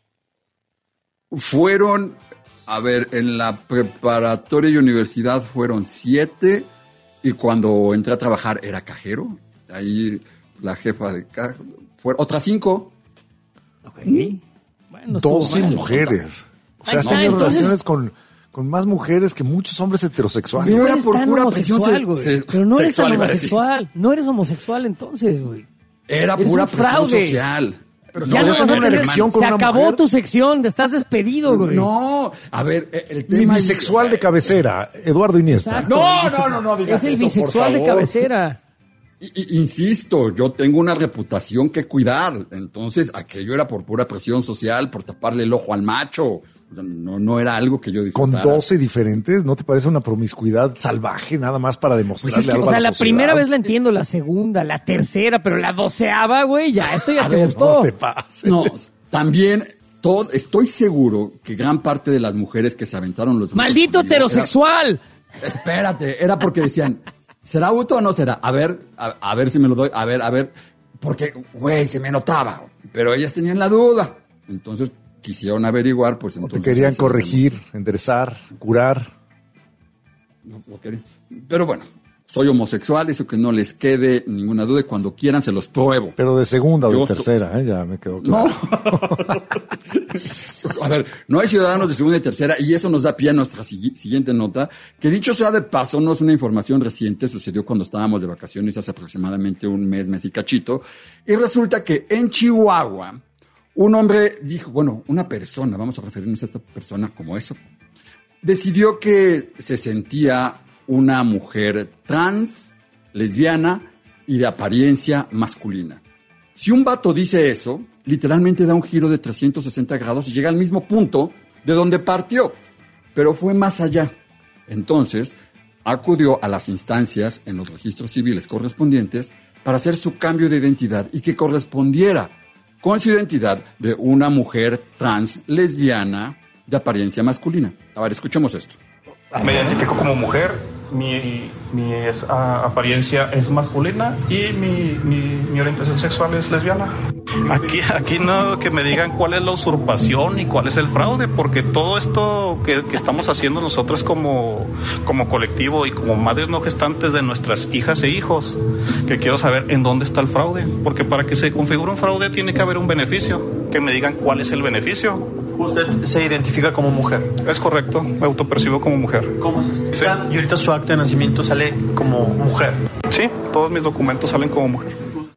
Speaker 10: Fueron, a ver, en la preparatoria y universidad fueron siete, y cuando entré a trabajar era cajero. Ahí la jefa de caja, fueron otras cinco.
Speaker 3: Ok. Bueno, estuvo
Speaker 4: doce
Speaker 3: mal.
Speaker 4: mujeres. O sea,
Speaker 3: Ahí
Speaker 4: has
Speaker 3: está,
Speaker 4: tenido
Speaker 3: entonces-
Speaker 4: relaciones con, con más mujeres que muchos hombres heterosexuales.
Speaker 3: No
Speaker 10: Era
Speaker 3: eres
Speaker 10: por
Speaker 3: tan
Speaker 10: pura presión
Speaker 3: homosexual,
Speaker 10: se-
Speaker 3: güey.
Speaker 10: se-
Speaker 3: Pero no eres tan
Speaker 10: sexual, iba a decir.
Speaker 3: homosexual. No eres homosexual entonces, güey.
Speaker 10: Era
Speaker 3: Eres
Speaker 10: pura
Speaker 3: un
Speaker 10: presión
Speaker 3: fraude.
Speaker 10: social.
Speaker 4: Pero
Speaker 3: Ya
Speaker 4: no
Speaker 3: no
Speaker 4: vas
Speaker 3: vas a
Speaker 4: tener una
Speaker 3: tener...
Speaker 4: erección con
Speaker 3: Se
Speaker 4: una
Speaker 3: acabó
Speaker 4: mujer.
Speaker 3: tu sección, estás despedido, güey.
Speaker 10: No, a ver, eh, el
Speaker 4: Mi
Speaker 10: tema es-
Speaker 4: bisexual de cabecera, Eduardo Iniesta.
Speaker 3: Exacto.
Speaker 10: No, no, no, no digas
Speaker 3: Es el
Speaker 10: eso, por
Speaker 3: bisexual de
Speaker 10: favor.
Speaker 3: cabecera.
Speaker 10: I- i- Insisto, yo tengo una reputación que cuidar. Entonces, aquello era por pura presión social, por taparle el ojo al macho. O sea, no, no era algo que yo
Speaker 4: Con
Speaker 10: disfrutara.
Speaker 4: doce diferentes, ¿no te parece una promiscuidad salvaje nada más para demostrarle
Speaker 10: Pues es que,
Speaker 4: algo
Speaker 3: O sea,
Speaker 4: a la
Speaker 3: la
Speaker 4: sociedad?
Speaker 3: primera vez la entiendo, la segunda, la tercera, pero la doceava, güey, ya, esto ya
Speaker 10: A
Speaker 3: te
Speaker 10: ver,
Speaker 3: gustó.
Speaker 4: No te pases.
Speaker 10: No, también todo, estoy seguro que gran parte de las mujeres que se aventaron los...
Speaker 3: ¡Maldito
Speaker 10: conmigo era-
Speaker 3: heterosexual!
Speaker 10: espérate, era porque decían, ¿será auto o no será? A ver, a, a ver si me lo doy, a ver, a ver, porque, güey, se me notaba, pero ellas tenían la duda. Entonces quisieron averiguar, pues
Speaker 4: O te
Speaker 10: entonces...
Speaker 4: querían
Speaker 10: ahí se
Speaker 4: corregir, enderezar, curar.
Speaker 10: No, lo quería. Pero bueno, soy homosexual, eso que no les quede ninguna duda y cuando quieran se los pruebo.
Speaker 4: Pero de segunda o
Speaker 10: Yo
Speaker 4: de tercera, ¿eh? Ya me quedó claro.
Speaker 10: No. A ver, no hay ciudadanos de segunda y tercera y eso nos da pie a nuestra si- siguiente nota, que dicho sea de paso, no es una información reciente, sucedió cuando estábamos de vacaciones hace aproximadamente un mes, mes y cachito, y resulta que en Chihuahua un hombre dijo, bueno, una persona, vamos a referirnos a esta persona como eso, decidió que se sentía una mujer trans, lesbiana y de apariencia masculina. Si un vato dice eso, literalmente da un giro de trescientos sesenta grados y llega al mismo punto de donde partió, pero fue más allá. Entonces, acudió a las instancias en los registros civiles correspondientes para hacer su cambio de identidad y que correspondiera con su identidad de una mujer trans, lesbiana, de apariencia masculina. A ver, escuchemos esto.
Speaker 15: Me identifico como mujer, mi, mi es, a, apariencia es masculina y mi, mi, mi orientación sexual es lesbiana. Aquí, aquí no que me digan cuál es la usurpación y cuál es el fraude, porque todo esto que, que estamos haciendo nosotros como, como colectivo y como madres no gestantes de nuestras hijas e hijos, que quiero saber en dónde está el fraude, porque para que se configure un fraude tiene que haber un beneficio, que me digan cuál es el beneficio.
Speaker 16: ¿Usted se identifica como mujer?
Speaker 15: Es correcto, me autopercibo como mujer.
Speaker 16: ¿Cómo es esto?
Speaker 15: Sí.
Speaker 16: Y ahorita su acta de nacimiento sale como mujer.
Speaker 15: Sí, todos mis documentos salen como mujer.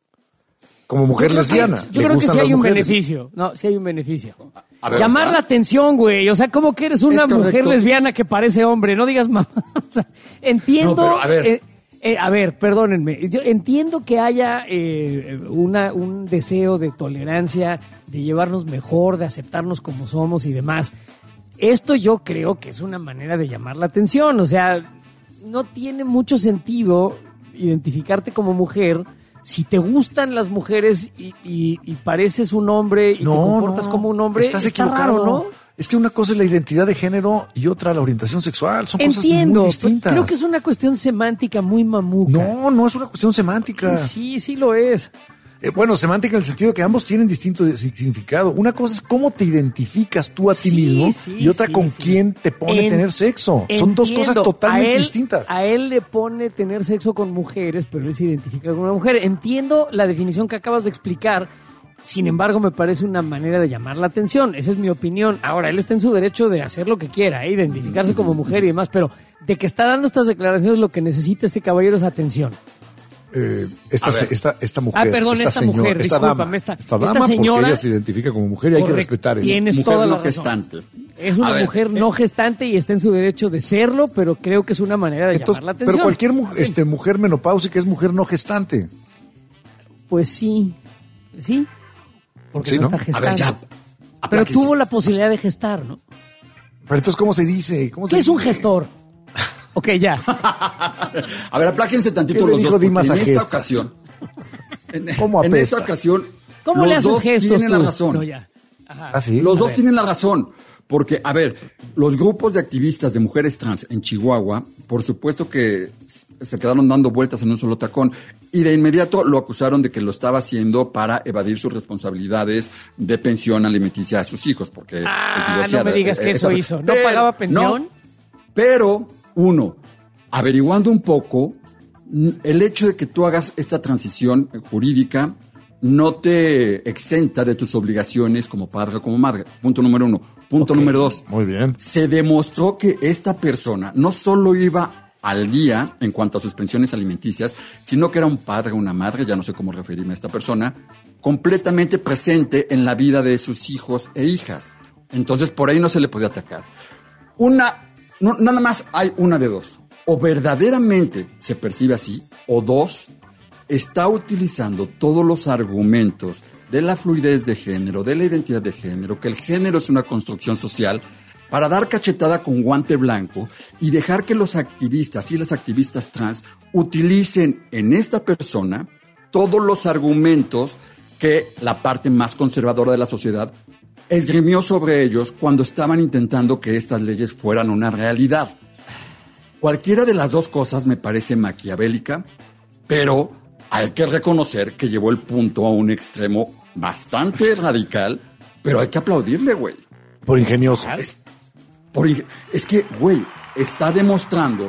Speaker 4: Como mujer
Speaker 3: Yo creo que-
Speaker 4: lesbiana.
Speaker 3: Yo
Speaker 4: ¿Le
Speaker 3: creo que
Speaker 4: gustan
Speaker 3: sí
Speaker 4: las
Speaker 3: hay un
Speaker 4: mujeres?
Speaker 3: beneficio. No, sí hay un beneficio.
Speaker 10: A ver,
Speaker 3: Llamar
Speaker 10: ¿verdad?
Speaker 3: la atención, güey. O sea, ¿cómo que eres una
Speaker 10: Es correcto.
Speaker 3: mujer lesbiana que parece hombre? No digas mamá. O sea, entiendo.
Speaker 10: No, pero a ver.
Speaker 3: eh, eh, a ver, perdónenme. Yo entiendo que haya eh, una, un deseo de tolerancia, de llevarnos mejor, de aceptarnos como somos y demás. Esto yo creo que es una manera de llamar la atención. O sea, no tiene mucho sentido identificarte como mujer si te gustan las mujeres y, y- y pareces un hombre y te comportas como un hombre.
Speaker 4: Estás
Speaker 3: está
Speaker 4: equivocado.
Speaker 3: raro, ¿no?
Speaker 4: Es que una cosa es la identidad de género y otra la orientación sexual. Son cosas
Speaker 3: Entiendo,
Speaker 4: muy distintas.
Speaker 3: creo que es una cuestión semántica muy mamuca.
Speaker 4: No, no es una cuestión semántica.
Speaker 3: Sí, sí lo es.
Speaker 4: Eh, bueno, semántica en el sentido de que ambos tienen distinto de- significado. Una cosa es cómo te identificas tú a ti
Speaker 3: Sí,
Speaker 4: mismo
Speaker 3: sí,
Speaker 4: y otra
Speaker 3: sí,
Speaker 4: con
Speaker 3: sí.
Speaker 4: quién te pone
Speaker 3: En-
Speaker 4: tener sexo. Son dos cosas
Speaker 3: Entiendo.
Speaker 4: totalmente
Speaker 3: A él-
Speaker 4: distintas.
Speaker 3: A él le pone tener sexo con mujeres, pero él se identifica con una mujer. Entiendo la definición que acabas de explicar. Sin embargo, me parece una manera de llamar la atención. Esa es mi opinión. Ahora, él está en su derecho de hacer lo que quiera, ¿eh? Identificarse como mujer y demás, pero de que está dando estas declaraciones, lo que necesita este caballero es atención.
Speaker 4: Eh, esta,
Speaker 10: A ver.
Speaker 4: esta, esta mujer.
Speaker 3: Ah, perdón, esta
Speaker 4: señora,
Speaker 3: mujer,
Speaker 4: esta
Speaker 3: discúlpame,
Speaker 4: dama,
Speaker 3: esta-
Speaker 4: esta
Speaker 3: esta
Speaker 4: dama,
Speaker 3: señora-
Speaker 4: porque ella se identifica como mujer y hay que
Speaker 3: Correcto.
Speaker 4: respetar eso.
Speaker 3: Tienes
Speaker 10: Mujer
Speaker 3: toda
Speaker 10: no
Speaker 3: la razón.
Speaker 10: gestante.
Speaker 3: Es una
Speaker 10: A ver,
Speaker 3: mujer no gestante y está en su derecho de serlo, pero creo que es una manera de
Speaker 4: Entonces,
Speaker 3: llamar la atención.
Speaker 4: pero cualquier mu- este, mujer menopáusica es mujer no gestante.
Speaker 3: Pues sí, sí, porque
Speaker 4: Sí,
Speaker 3: no,
Speaker 4: ¿no?
Speaker 3: está
Speaker 10: A ver,
Speaker 3: gestando.
Speaker 10: ya.
Speaker 3: Pero
Speaker 10: apláquese.
Speaker 3: tuvo la posibilidad de gestar, ¿no?
Speaker 4: Pero entonces, ¿cómo se dice? ¿Cómo se
Speaker 3: ¿Qué es un
Speaker 4: dice?
Speaker 3: gestor? Ok, ya.
Speaker 10: A ver, apláquense tantito
Speaker 4: ¿Qué le
Speaker 10: los
Speaker 4: dijo
Speaker 10: dos, porque
Speaker 4: Dimas
Speaker 10: en
Speaker 4: a
Speaker 10: esta
Speaker 4: gestas?
Speaker 10: ocasión, en,
Speaker 4: ¿Cómo
Speaker 10: en esta
Speaker 4: apestas?
Speaker 10: ocasión,
Speaker 3: ¿Cómo
Speaker 10: los
Speaker 3: le haces
Speaker 10: dos
Speaker 3: gestos
Speaker 10: tienen
Speaker 3: tú?
Speaker 10: la razón.
Speaker 3: No, ya. Ajá.
Speaker 4: ¿Ah, sí?
Speaker 10: Los
Speaker 3: A
Speaker 10: dos
Speaker 3: ver.
Speaker 10: tienen la razón. Porque, a ver, los grupos de activistas de mujeres trans en Chihuahua, por supuesto que s- se quedaron dando vueltas en un solo tacón y de inmediato lo acusaron de que lo estaba haciendo para evadir sus responsabilidades de pensión alimenticia a sus hijos, porque es
Speaker 3: Ah, no
Speaker 10: divorciada.
Speaker 3: me digas que
Speaker 10: Eh,
Speaker 3: eso
Speaker 10: esa-
Speaker 3: hizo. ¿No
Speaker 10: Pero-
Speaker 3: pagaba pensión?
Speaker 10: no, pero, uno, averiguando un poco, n- el hecho de que tú hagas esta transición jurídica no te exenta de tus obligaciones como padre o como madre. Punto número uno. Punto
Speaker 4: Ok,
Speaker 10: número dos.
Speaker 4: Muy bien.
Speaker 10: Se demostró que esta persona no solo iba al día en cuanto a sus pensiones alimenticias, sino que era un padre o una madre, ya no sé cómo referirme a esta persona, completamente presente en la vida de sus hijos e hijas. Entonces, por ahí no se le podía atacar. Una, no, nada más hay una de dos. O verdaderamente se percibe así, o dos, está utilizando todos los argumentos de la fluidez de género, de la identidad de género, que el género es una construcción social, para dar cachetada con guante blanco y dejar que los activistas y las activistas trans utilicen en esta persona todos los argumentos que la parte más conservadora de la sociedad esgrimió sobre ellos cuando estaban intentando que estas leyes fueran una realidad. Cualquiera de las dos cosas me parece maquiavélica, pero hay que reconocer que llevó el punto a un extremo bastante radical, pero hay que aplaudirle, güey.
Speaker 4: Por ingenioso.
Speaker 10: Es, por, ing- es que, güey, está demostrando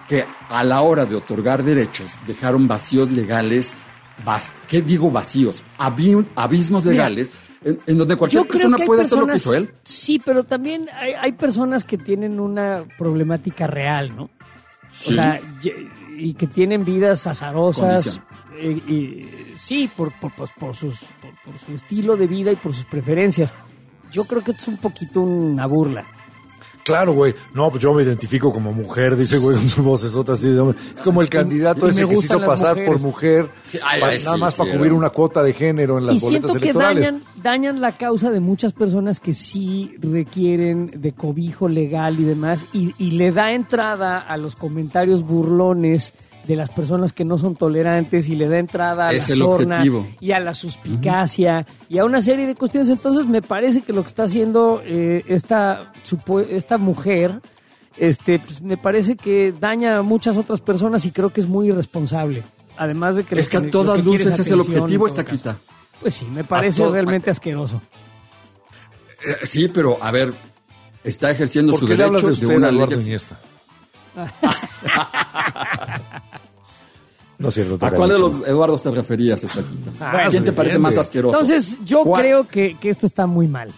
Speaker 10: que a la hora de otorgar derechos dejaron vacíos legales, bast- ¿qué digo vacíos? Abi- abismos legales. Mira, En, en donde cualquier
Speaker 3: Yo creo
Speaker 10: persona
Speaker 3: que hay
Speaker 10: puede
Speaker 3: personas,
Speaker 10: hacer lo que hizo él.
Speaker 3: Sí, pero también hay, hay personas que tienen una problemática real, ¿no?
Speaker 10: Sí.
Speaker 3: O sea, y, y que tienen vidas azarosas. Y, y, sí, por, por, por, por, sus, por, por su estilo de vida y por sus preferencias. Yo creo que es un poquito una burla.
Speaker 4: Claro, güey. No, pues yo me identifico como mujer, dice, güey, con su vocesota así de hombre. Es como el candidato ese que se hizo pasar por mujer,
Speaker 10: sí, ay,
Speaker 4: para,
Speaker 10: ay,
Speaker 4: nada
Speaker 10: sí,
Speaker 4: más
Speaker 10: sí,
Speaker 4: para cubrir
Speaker 10: era.
Speaker 4: una cuota de género en las
Speaker 3: y
Speaker 4: boletas
Speaker 3: siento que
Speaker 4: electorales.
Speaker 3: dañan, dañan la causa de muchas personas que sí requieren de cobijo legal y demás, y, y le da entrada a los comentarios burlones de las personas que no son tolerantes, y le da entrada a
Speaker 10: Es
Speaker 3: la
Speaker 10: el
Speaker 3: sorna
Speaker 10: objetivo.
Speaker 3: y a la suspicacia uh-huh. y a una serie de cuestiones. Entonces me parece que lo que está haciendo eh, esta, supo- esta mujer, este, pues, me parece que daña a muchas otras personas y creo que es muy irresponsable. Además de que...
Speaker 10: Es que
Speaker 3: lo
Speaker 10: a todas
Speaker 3: lo que
Speaker 10: luces
Speaker 3: quiere
Speaker 10: es el
Speaker 3: atención,
Speaker 10: objetivo,
Speaker 3: en todo
Speaker 10: esta
Speaker 3: caso.
Speaker 10: quita.
Speaker 3: Pues sí, me parece
Speaker 10: todo-
Speaker 3: realmente asqueroso.
Speaker 10: Eh, sí, pero a ver, está ejerciendo
Speaker 4: ¿Por
Speaker 10: su
Speaker 4: qué le hablas
Speaker 10: derecho
Speaker 4: de
Speaker 10: de,
Speaker 4: usted,
Speaker 10: una
Speaker 4: Eduardo
Speaker 10: ley.
Speaker 4: Iniesta? No es cierto.
Speaker 10: ¿A
Speaker 4: toca
Speaker 10: cuál de
Speaker 4: mucho.
Speaker 10: los Eduardos te referías, esta quita?
Speaker 3: Ah,
Speaker 10: ¿Quién te
Speaker 4: se
Speaker 10: parece
Speaker 4: defiende.
Speaker 10: más asqueroso?
Speaker 3: Entonces, yo
Speaker 10: ¿Cuál?
Speaker 3: creo que, que esto está muy mal.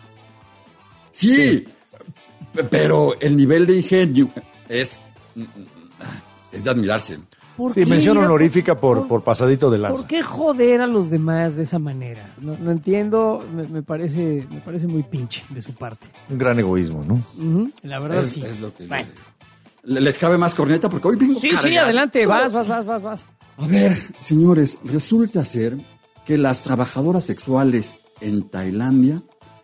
Speaker 10: Sí, p- pero el nivel de ingenio es, es de admirarse.
Speaker 3: ¿Por
Speaker 4: Sí,
Speaker 3: qué?
Speaker 4: mención
Speaker 3: Mira,
Speaker 4: honorífica por, por pasadito de lanza.
Speaker 3: ¿Por qué joder a los demás de esa manera? No, no entiendo, me, me parece me parece muy pinche de su parte.
Speaker 4: Un gran egoísmo, ¿no?
Speaker 3: Ujú, la verdad
Speaker 10: Es,
Speaker 3: sí.
Speaker 10: es lo que yo
Speaker 3: Bueno.
Speaker 10: digo. ¿Le- ¿Les cabe más corneta? Porque hoy vengo
Speaker 3: Sí, sí,
Speaker 10: cargado.
Speaker 3: adelante, vas, vas, vas, vas, vas.
Speaker 10: A ver, señores, resulta ser que las trabajadoras sexuales en Tailandia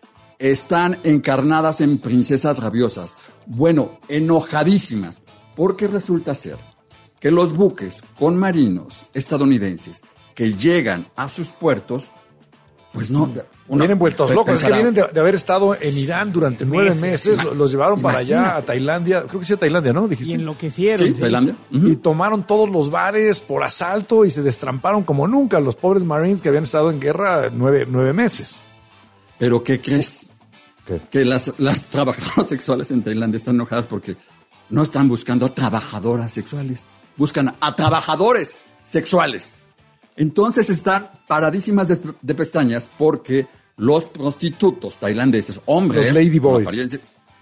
Speaker 10: están encarnadas en princesas rabiosas. Bueno, enojadísimas, porque resulta ser que los buques con marinos estadounidenses que llegan a sus puertos, pues no... Una,
Speaker 4: vienen vueltos locos. Es que
Speaker 10: pensará,
Speaker 4: vienen de, de haber estado en Irán durante nueve
Speaker 3: Meses.
Speaker 4: meses. Los, los llevaron para allá,
Speaker 10: Imagínate.
Speaker 4: a Tailandia. Creo que sí a Tailandia, ¿no? Dijiste.
Speaker 3: Y enloquecieron.
Speaker 10: ¿Sí? ¿Tailandia? Ujú.
Speaker 4: Y tomaron todos los bares por asalto y se destramparon como nunca los pobres Marines que habían estado en guerra nueve, nueve meses.
Speaker 10: ¿Pero qué crees?
Speaker 4: ¿Qué?
Speaker 10: Que las, las trabajadoras sexuales en Tailandia están enojadas porque no están buscando a trabajadoras sexuales, buscan a trabajadores sexuales. Entonces están paradísimas de, de pestañas porque los prostitutos tailandeses, hombres...
Speaker 4: Los lady
Speaker 10: con
Speaker 4: boys.
Speaker 10: apariencia-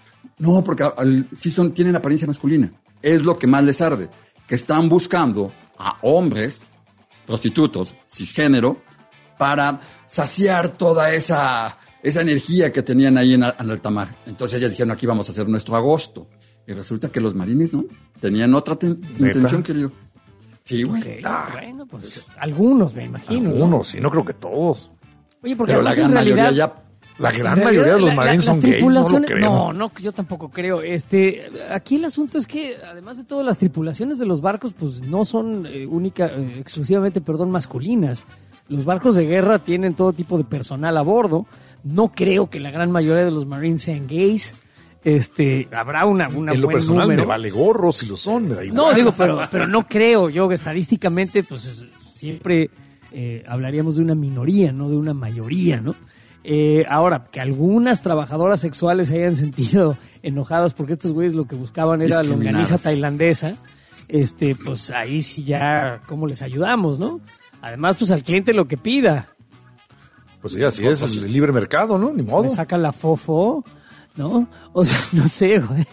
Speaker 10: no, porque al- sí son, tienen apariencia masculina. Es lo que más les arde, que están buscando a hombres, prostitutos, cisgénero, para saciar toda esa, esa energía que tenían ahí en, al- en alta mar. Entonces ellas dijeron, aquí vamos a hacer nuestro agosto. Y resulta que los marines, ¿no? Tenían otra ten- intención, querido. Sí, güey.
Speaker 3: Ok, bueno, pues algunos, me imagino. ¿no?
Speaker 4: Algunos, sí, no creo que todos.
Speaker 3: Oye, porque
Speaker 10: Pero la
Speaker 3: además,
Speaker 10: gran
Speaker 3: en realidad,
Speaker 10: mayoría ya...
Speaker 4: La
Speaker 3: en
Speaker 4: gran
Speaker 3: realidad,
Speaker 4: mayoría de los
Speaker 3: la- la-
Speaker 4: Marines
Speaker 3: las
Speaker 4: son gays, no lo
Speaker 3: tripulaciones-
Speaker 4: creo.
Speaker 3: No, no, yo tampoco creo. Este, aquí el asunto es que, además de todo, las tripulaciones de los barcos, pues no son eh, única, eh, exclusivamente, perdón, masculinas. Los barcos de guerra tienen todo tipo de personal a bordo. No creo que la gran mayoría de los Marines sean gays. Este, habrá una, una
Speaker 4: En lo
Speaker 3: buen
Speaker 4: personal
Speaker 3: número.
Speaker 4: me vale gorro si lo son, me da igual.
Speaker 3: No, digo, pero, pero no creo yo que estadísticamente, pues es- siempre eh, hablaríamos de una minoría, no de una mayoría, ¿no? Eh, ahora, que algunas trabajadoras sexuales se hayan sentido enojadas porque estos güeyes lo que buscaban era
Speaker 10: Discriminadas.
Speaker 3: longaniza tailandesa, este, pues ahí sí ya, ¿cómo les ayudamos, no? Además, pues al cliente lo que pida.
Speaker 4: Pues sí, así es, el libre mercado, ¿no? Ni modo.
Speaker 3: Me saca la fofo, ¿no? O sea, no sé, güey.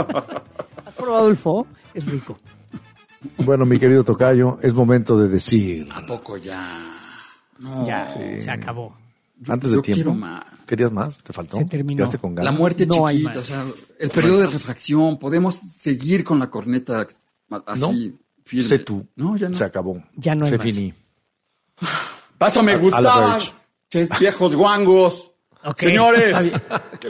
Speaker 3: ¿Has probado el fo? Es rico.
Speaker 4: Bueno, mi querido tocayo, es momento de decir,
Speaker 10: ¿A poco ya? No.
Speaker 3: Ya, se acabó.
Speaker 4: antes de
Speaker 10: yo
Speaker 4: tiempo,
Speaker 10: quiero más.
Speaker 4: ¿querías más? ¿Te faltó?
Speaker 3: Se terminó.
Speaker 4: ¿Quedaste con ganas?
Speaker 10: La muerte
Speaker 3: No hay
Speaker 10: chiquita,
Speaker 3: más.
Speaker 10: o sea, el periodo de refracción, podemos seguir con la corneta así firme.
Speaker 4: Sé tú.
Speaker 10: No, ya no.
Speaker 4: Se acabó.
Speaker 3: Ya no hay
Speaker 4: Se
Speaker 3: más.
Speaker 4: finí.
Speaker 10: Pásame,
Speaker 4: A- a la
Speaker 10: gustaban.
Speaker 4: Verge.
Speaker 10: Ches viejos guangos.
Speaker 3: Ok,
Speaker 10: Señores,
Speaker 3: está bien.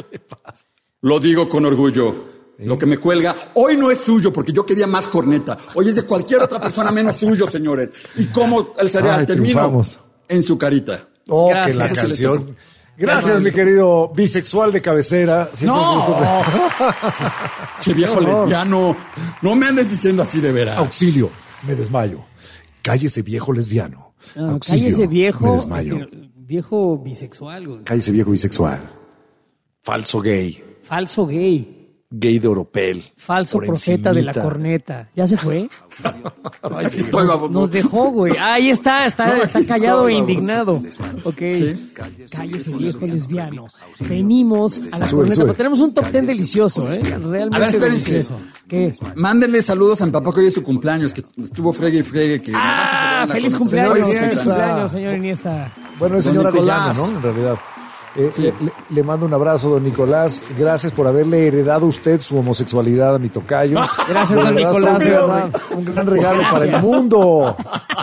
Speaker 10: lo digo con orgullo. Lo que me cuelga, hoy no es suyo, porque yo quería más corneta. Hoy es de cualquier otra persona menos suyo, señores. ¿Y cómo el cereal
Speaker 4: Ay,
Speaker 10: termino?
Speaker 4: triunfamos.
Speaker 10: En su carita.
Speaker 4: Oh,
Speaker 3: Gracias.
Speaker 4: que la
Speaker 10: Eso le
Speaker 4: canción.
Speaker 10: tocó.
Speaker 4: Gracias, mi querido bisexual de cabecera. Siempre
Speaker 10: ¡No!
Speaker 4: gusto-
Speaker 10: Che viejo
Speaker 4: Qué horror.
Speaker 10: lesbiano. No me andes diciendo así de veras.
Speaker 4: Auxilio, me desmayo. Cállese, viejo lesbiano.
Speaker 3: No,
Speaker 4: Auxilio,
Speaker 3: cállese viejo,
Speaker 4: me desmayo.
Speaker 3: eh, viejo bisexual, güey.
Speaker 4: Cállese, viejo bisexual. Falso gay.
Speaker 3: Falso gay.
Speaker 4: gay de Oropel.
Speaker 3: Falso
Speaker 4: por
Speaker 3: profeta
Speaker 4: encimita.
Speaker 3: de la corneta. ¿Ya se fue?
Speaker 10: Ay, sí, estoy,
Speaker 3: nos,
Speaker 10: vamos,
Speaker 3: nos dejó, güey. Ah, ahí está, está,
Speaker 10: No,
Speaker 3: está
Speaker 10: aquí
Speaker 3: callado
Speaker 10: estoy,
Speaker 3: e
Speaker 10: vamos.
Speaker 3: indignado. Ok.
Speaker 10: Sí.
Speaker 3: Cállese, viejo lesbiano. Venimos a la
Speaker 4: Sube,
Speaker 3: corneta,
Speaker 4: sube.
Speaker 3: pero tenemos un top ten delicioso, ¿eh? Realmente
Speaker 10: A ver, espérense.
Speaker 3: delicioso. ¿Qué?
Speaker 10: Mándenle saludos a mi papá que hoy es su cumpleaños, que estuvo fregue y fregue. Que me vas a celebrar
Speaker 3: Ah,
Speaker 10: en la
Speaker 3: feliz
Speaker 10: corneta.
Speaker 3: cumpleaños,
Speaker 4: Señor
Speaker 3: feliz
Speaker 4: Iniesta.
Speaker 3: cumpleaños, señor Iniesta.
Speaker 4: Bueno, es
Speaker 10: Don
Speaker 4: señor
Speaker 10: Nicolás.
Speaker 4: Arellano, ¿no? En realidad. Eh,
Speaker 10: Sí.
Speaker 4: le, le- le mando un abrazo, don Nicolás. Gracias por haberle heredado usted su homosexualidad a mi tocayo.
Speaker 3: Gracias,
Speaker 4: De
Speaker 3: don
Speaker 4: verdad,
Speaker 3: Nicolás,
Speaker 4: fue
Speaker 3: de
Speaker 4: un
Speaker 3: verdad.
Speaker 4: gran- Un gran regalo para el mundo.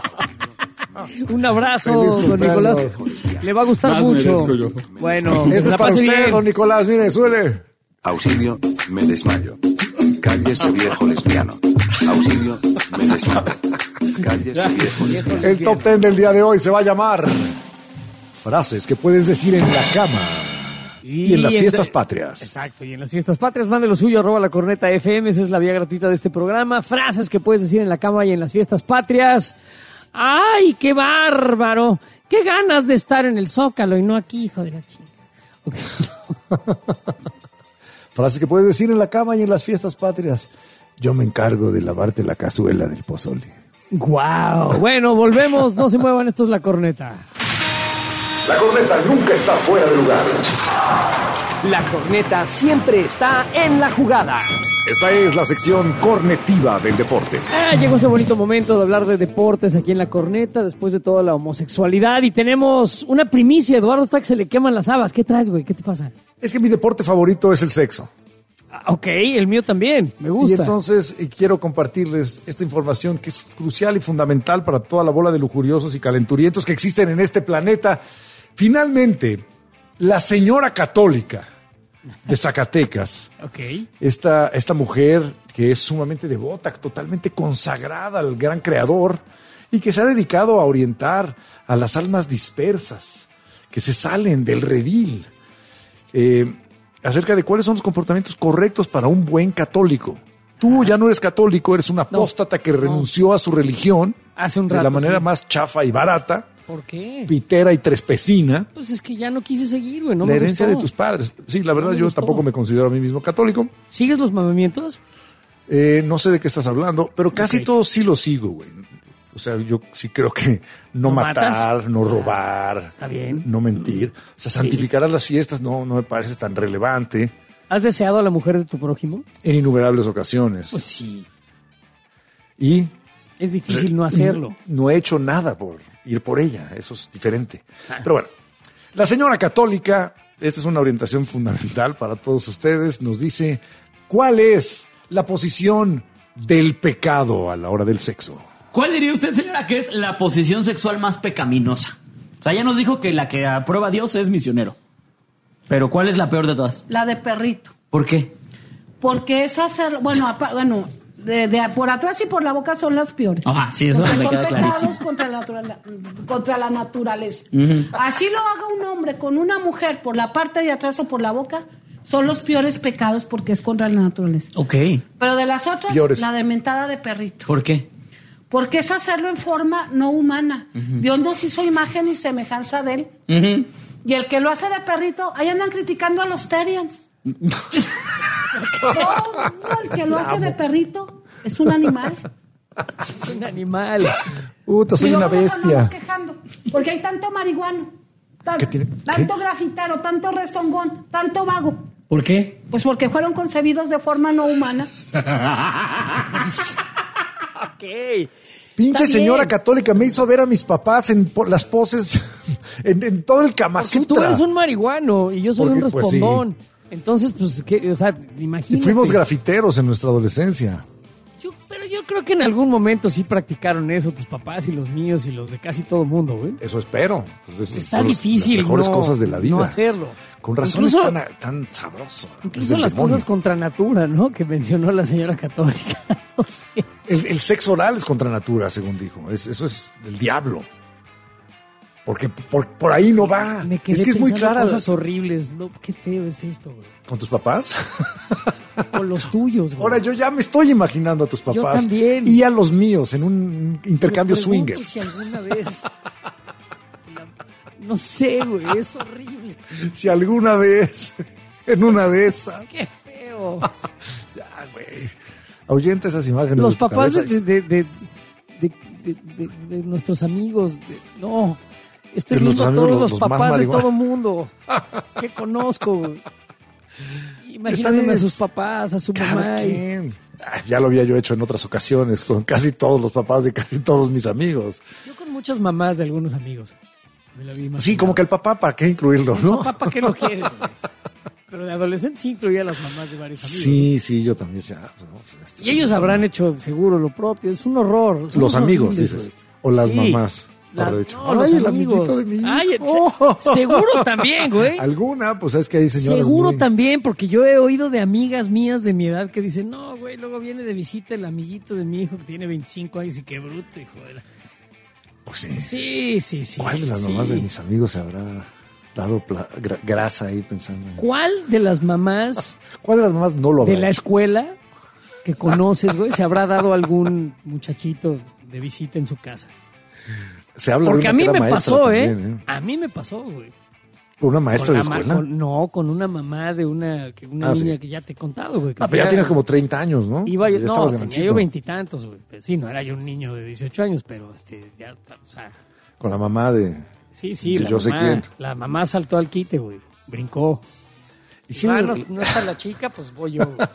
Speaker 3: Un abrazo,
Speaker 4: Feliz
Speaker 3: don
Speaker 4: cumpleaños.
Speaker 3: Nicolás. Le va a gustar
Speaker 10: Más
Speaker 3: mucho.
Speaker 10: merezco yo.
Speaker 3: Bueno,
Speaker 4: Este es
Speaker 3: la
Speaker 4: para
Speaker 3: pase
Speaker 4: usted,
Speaker 3: bien.
Speaker 4: don Nicolás. Mire, suele.
Speaker 17: Auxilio, me desmayo. Cállese viejo lesbiano. Auxilio, me desmayo. Cállese viejo lesbiano.
Speaker 4: El top ten del día de hoy se va a llamar frases que puedes decir en la cama y, en las fiestas patrias.
Speaker 3: Exacto, y en las fiestas patrias, mande lo suyo, arroba la corneta F M, esa es la vía gratuita de este programa. Frases que puedes decir en la cama y en las fiestas patrias. ¡Ay, qué bárbaro! ¡Qué ganas de estar en el Zócalo y no aquí, hijo de la chinga! Okay.
Speaker 4: Frases que puedes decir en la cama y en las fiestas patrias. Yo me encargo de lavarte la cazuela del pozole.
Speaker 3: ¡Guau! Bueno, volvemos, no se muevan, esto es la corneta.
Speaker 4: La corneta nunca está fuera de lugar.
Speaker 1: La corneta siempre está en la jugada.
Speaker 4: Esta es la sección cornetiva del deporte.
Speaker 3: Ah, llegó ese bonito momento de hablar de deportes aquí en la corneta, después de toda la homosexualidad, y tenemos una primicia. Eduardo está que se le queman las habas. ¿Qué traes, güey? ¿Qué te pasa?
Speaker 4: Es que mi deporte favorito es el sexo.
Speaker 3: Ah, ok, el mío también, me gusta.
Speaker 4: Y entonces eh, quiero compartirles esta información que es crucial y fundamental para toda la bola de lujuriosos y calenturientos que existen en este planeta. Finalmente, la señora católica de Zacatecas,
Speaker 3: Ok.
Speaker 4: esta, esta mujer que es sumamente devota, totalmente consagrada al gran creador y que se ha dedicado a orientar a las almas dispersas que se salen del redil eh, acerca de cuáles son los comportamientos correctos para un buen católico. Tú ya no eres católico, eres un apóstata que renunció a su religión
Speaker 3: Hace un
Speaker 4: de
Speaker 3: rato,
Speaker 4: la manera
Speaker 3: sí.
Speaker 4: más chafa y barata,
Speaker 3: ¿Por qué?
Speaker 4: pitera y trespecina.
Speaker 3: Pues es que ya no quise seguir, güey, no
Speaker 4: la
Speaker 3: me
Speaker 4: herencia
Speaker 3: gustó.
Speaker 4: de tus padres. Sí, la verdad
Speaker 3: No me
Speaker 4: yo
Speaker 3: gustó.
Speaker 4: tampoco me considero a mí mismo católico.
Speaker 3: ¿Sigues los mandamientos?
Speaker 4: Eh, no sé de qué estás hablando, pero casi
Speaker 3: Ok.
Speaker 4: todos sí los sigo, güey. O sea, yo sí creo que no,
Speaker 3: ¿No
Speaker 4: matar,
Speaker 3: matas?
Speaker 4: no robar,
Speaker 3: Está bien.
Speaker 4: no mentir. O sea, santificar a las fiestas no, no me parece tan relevante
Speaker 3: ¿Has deseado a la mujer de tu prójimo?
Speaker 4: en innumerables ocasiones.
Speaker 3: Pues sí.
Speaker 4: Y
Speaker 3: Es difícil no hacerlo.
Speaker 4: no he hecho nada por ir por ella, eso es diferente. Pero bueno, la señora católica, esta es una orientación fundamental para todos ustedes, nos dice cuál es la posición del pecado a la hora del sexo.
Speaker 18: ¿Cuál diría usted, señora, que es la posición sexual más pecaminosa? O sea, ya nos dijo que la que aprueba a Dios es misionero. Pero ¿cuál es la peor de todas?
Speaker 19: La de perrito.
Speaker 18: ¿Por qué?
Speaker 19: Porque es hacer, bueno, apa- bueno, de, de por atrás y por la boca son las peores.
Speaker 18: Ajá, sí, eso
Speaker 19: Porque
Speaker 18: me
Speaker 19: son
Speaker 18: queda
Speaker 19: pecados
Speaker 18: clarísimo.
Speaker 19: contra la, natura- contra la naturaleza.
Speaker 18: Ujú.
Speaker 19: Así lo haga un hombre con una mujer por la parte de atrás o por la boca, son los peores pecados porque es contra la naturaleza.
Speaker 18: Ok.
Speaker 19: Pero de las otras,
Speaker 18: Peores.
Speaker 19: la de mentada de perrito.
Speaker 18: ¿Por qué?
Speaker 19: Porque es hacerlo en forma no humana.
Speaker 18: Ujú.
Speaker 19: Dios nos hizo imagen y semejanza de él.
Speaker 18: Ujú.
Speaker 19: Y el que lo hace de perrito, ahí andan criticando a los Terians. No, no, el que lo hace de perrito es un animal.
Speaker 3: Es un animal.
Speaker 4: Puta, soy
Speaker 19: Y
Speaker 4: una
Speaker 19: luego nos andamos
Speaker 4: bestia.
Speaker 19: quejando, porque hay tanto marihuano, tan-
Speaker 4: ¿Qué tiene?
Speaker 19: tanto grafitero, tanto rezongón, tanto vago.
Speaker 18: ¿Por qué?
Speaker 19: Pues porque fueron concebidos de forma no humana.
Speaker 3: Ok.
Speaker 4: Pinche
Speaker 3: Está
Speaker 4: señora
Speaker 3: bien.
Speaker 4: católica me hizo ver a mis papás en po- las poses, en, en todo el Kama
Speaker 3: Porque tú
Speaker 4: Sutra.
Speaker 3: eres un marihuano y yo soy
Speaker 4: Porque,
Speaker 3: un
Speaker 4: pues, sí.
Speaker 3: respondón. Entonces, pues, ¿qué? O sea,
Speaker 4: Y
Speaker 3: imagínate.
Speaker 4: fuimos grafiteros en nuestra adolescencia.
Speaker 3: Yo- pero yo creo que en algún momento sí practicaron eso tus papás y los míos y los de casi todo el mundo, güey.
Speaker 4: Eso espero. Pues esas
Speaker 3: Está
Speaker 4: son las-
Speaker 3: difícil
Speaker 4: las mejores
Speaker 3: no-
Speaker 4: cosas de la vida.
Speaker 3: no hacerlo.
Speaker 4: Con razón
Speaker 3: Incluso-
Speaker 4: es tan, tan sabroso. Es
Speaker 3: Incluso
Speaker 4: del
Speaker 3: las
Speaker 4: demonio.
Speaker 3: cosas contra natura, ¿no? Que mencionó la señora católica. No sé.
Speaker 4: El, el sexo oral es contra natura, según dijo. Es- eso es del diablo. Porque por, por ahí no va.
Speaker 3: Me quedé
Speaker 4: Es que es muy
Speaker 3: pensando
Speaker 4: clara.
Speaker 3: cosas horribles. No, qué feo es esto, güey.
Speaker 4: ¿Con tus papás?
Speaker 3: Con los tuyos, güey.
Speaker 4: Ahora yo ya me estoy imaginando a tus
Speaker 3: Yo
Speaker 4: papás.
Speaker 3: también.
Speaker 4: Y a los míos en un intercambio
Speaker 3: Me pregunto
Speaker 4: swinger.
Speaker 3: si alguna vez... si la- No sé, güey, es horrible.
Speaker 4: Si alguna vez, en una de esas.
Speaker 3: Qué feo. No.
Speaker 4: Ya, güey. Ahuyenta esas imágenes.
Speaker 3: Los
Speaker 4: de tu
Speaker 3: papás de,
Speaker 4: cabeza.
Speaker 3: de, de, de, de, de- de nuestros amigos. de- no. Estoy
Speaker 4: De
Speaker 3: viendo a
Speaker 4: nuestros
Speaker 3: todos
Speaker 4: amigos,
Speaker 3: los,
Speaker 4: los- los más
Speaker 3: papás de
Speaker 4: marihuana.
Speaker 3: todo mundo que conozco. güey.
Speaker 4: Está
Speaker 3: Imagínate
Speaker 4: bien.
Speaker 3: a sus papás, a su
Speaker 4: Cada
Speaker 3: mamá. y-
Speaker 4: quien. Ay, ya lo había yo hecho en otras ocasiones con casi todos los papás de casi todos mis amigos.
Speaker 3: Yo con muchas mamás de algunos amigos. Me lo vi imaginado.
Speaker 4: Sí, como que el papá, ¿para qué incluirlo, no?
Speaker 3: Papá, ¿para qué lo quieres? güey? Pero de adolescente sí incluía a las mamás de varios amigos.
Speaker 4: Sí, sí, yo también. Sí, ah, pues, no, pues, este,
Speaker 3: Y
Speaker 4: sí,
Speaker 3: ellos
Speaker 4: no.
Speaker 3: habrán hecho seguro lo propio. Es un horror. Somos
Speaker 4: Los amigos,
Speaker 3: horribles,
Speaker 4: dices.
Speaker 3: güey.
Speaker 4: O las
Speaker 3: Sí.
Speaker 4: mamás.
Speaker 3: La-
Speaker 4: habrá dicho.
Speaker 3: no, los
Speaker 4: Ay, el
Speaker 3: amigos.
Speaker 4: amiguito de mi hijo.
Speaker 3: Ay, se- seguro también, güey.
Speaker 4: Alguna, pues es que hay señoras
Speaker 3: Seguro
Speaker 4: muy-
Speaker 3: también, porque yo he oído de amigas mías de mi edad que dicen, no, güey, luego viene de visita el amiguito de mi hijo que tiene veinticinco años y qué bruto, hijo de la...
Speaker 4: Pues sí.
Speaker 3: Sí, sí, sí.
Speaker 4: ¿Cuál
Speaker 3: sí,
Speaker 4: de las
Speaker 3: sí.
Speaker 4: mamás de mis amigos se habrá dado pla- gra- grasa ahí pensando? en-
Speaker 3: ¿Cuál de las mamás
Speaker 4: ¿Cuál de las mamás no lo habrá
Speaker 3: de la
Speaker 4: hecho?
Speaker 3: escuela que conoces, güey, se habrá dado algún muchachito de visita en su casa?
Speaker 4: Se habla de
Speaker 3: Porque
Speaker 4: una
Speaker 3: a mí
Speaker 4: que era
Speaker 3: me
Speaker 4: maestra
Speaker 3: pasó, ¿eh?
Speaker 4: también,
Speaker 3: A mí me pasó, güey.
Speaker 4: ¿Con una maestra
Speaker 3: Con
Speaker 4: de
Speaker 3: la ma-
Speaker 4: escuela?
Speaker 3: con- no, con una mamá de una, que- una
Speaker 4: Ah,
Speaker 3: niña
Speaker 4: sí.
Speaker 3: que ya te he contado, güey. que
Speaker 4: Ah, pero ya
Speaker 3: era-
Speaker 4: tienes como treinta años, ¿no?
Speaker 3: Iba yo,
Speaker 4: Ya
Speaker 3: no,
Speaker 4: estabas
Speaker 3: tenía
Speaker 4: grandecito.
Speaker 3: yo veintitantos, güey. Pues sí, no era yo un niño de dieciocho años, pero este, ya, o sea,
Speaker 4: Con la mamá de...
Speaker 3: sí, sí,
Speaker 4: Sí,
Speaker 3: la
Speaker 4: yo sé
Speaker 3: mamá,
Speaker 4: quién.
Speaker 3: la mamá saltó al quite, güey, brincó.
Speaker 4: ¿Y
Speaker 3: Y
Speaker 4: si
Speaker 3: si
Speaker 4: le-
Speaker 3: no, no está la chica, pues voy yo. güey.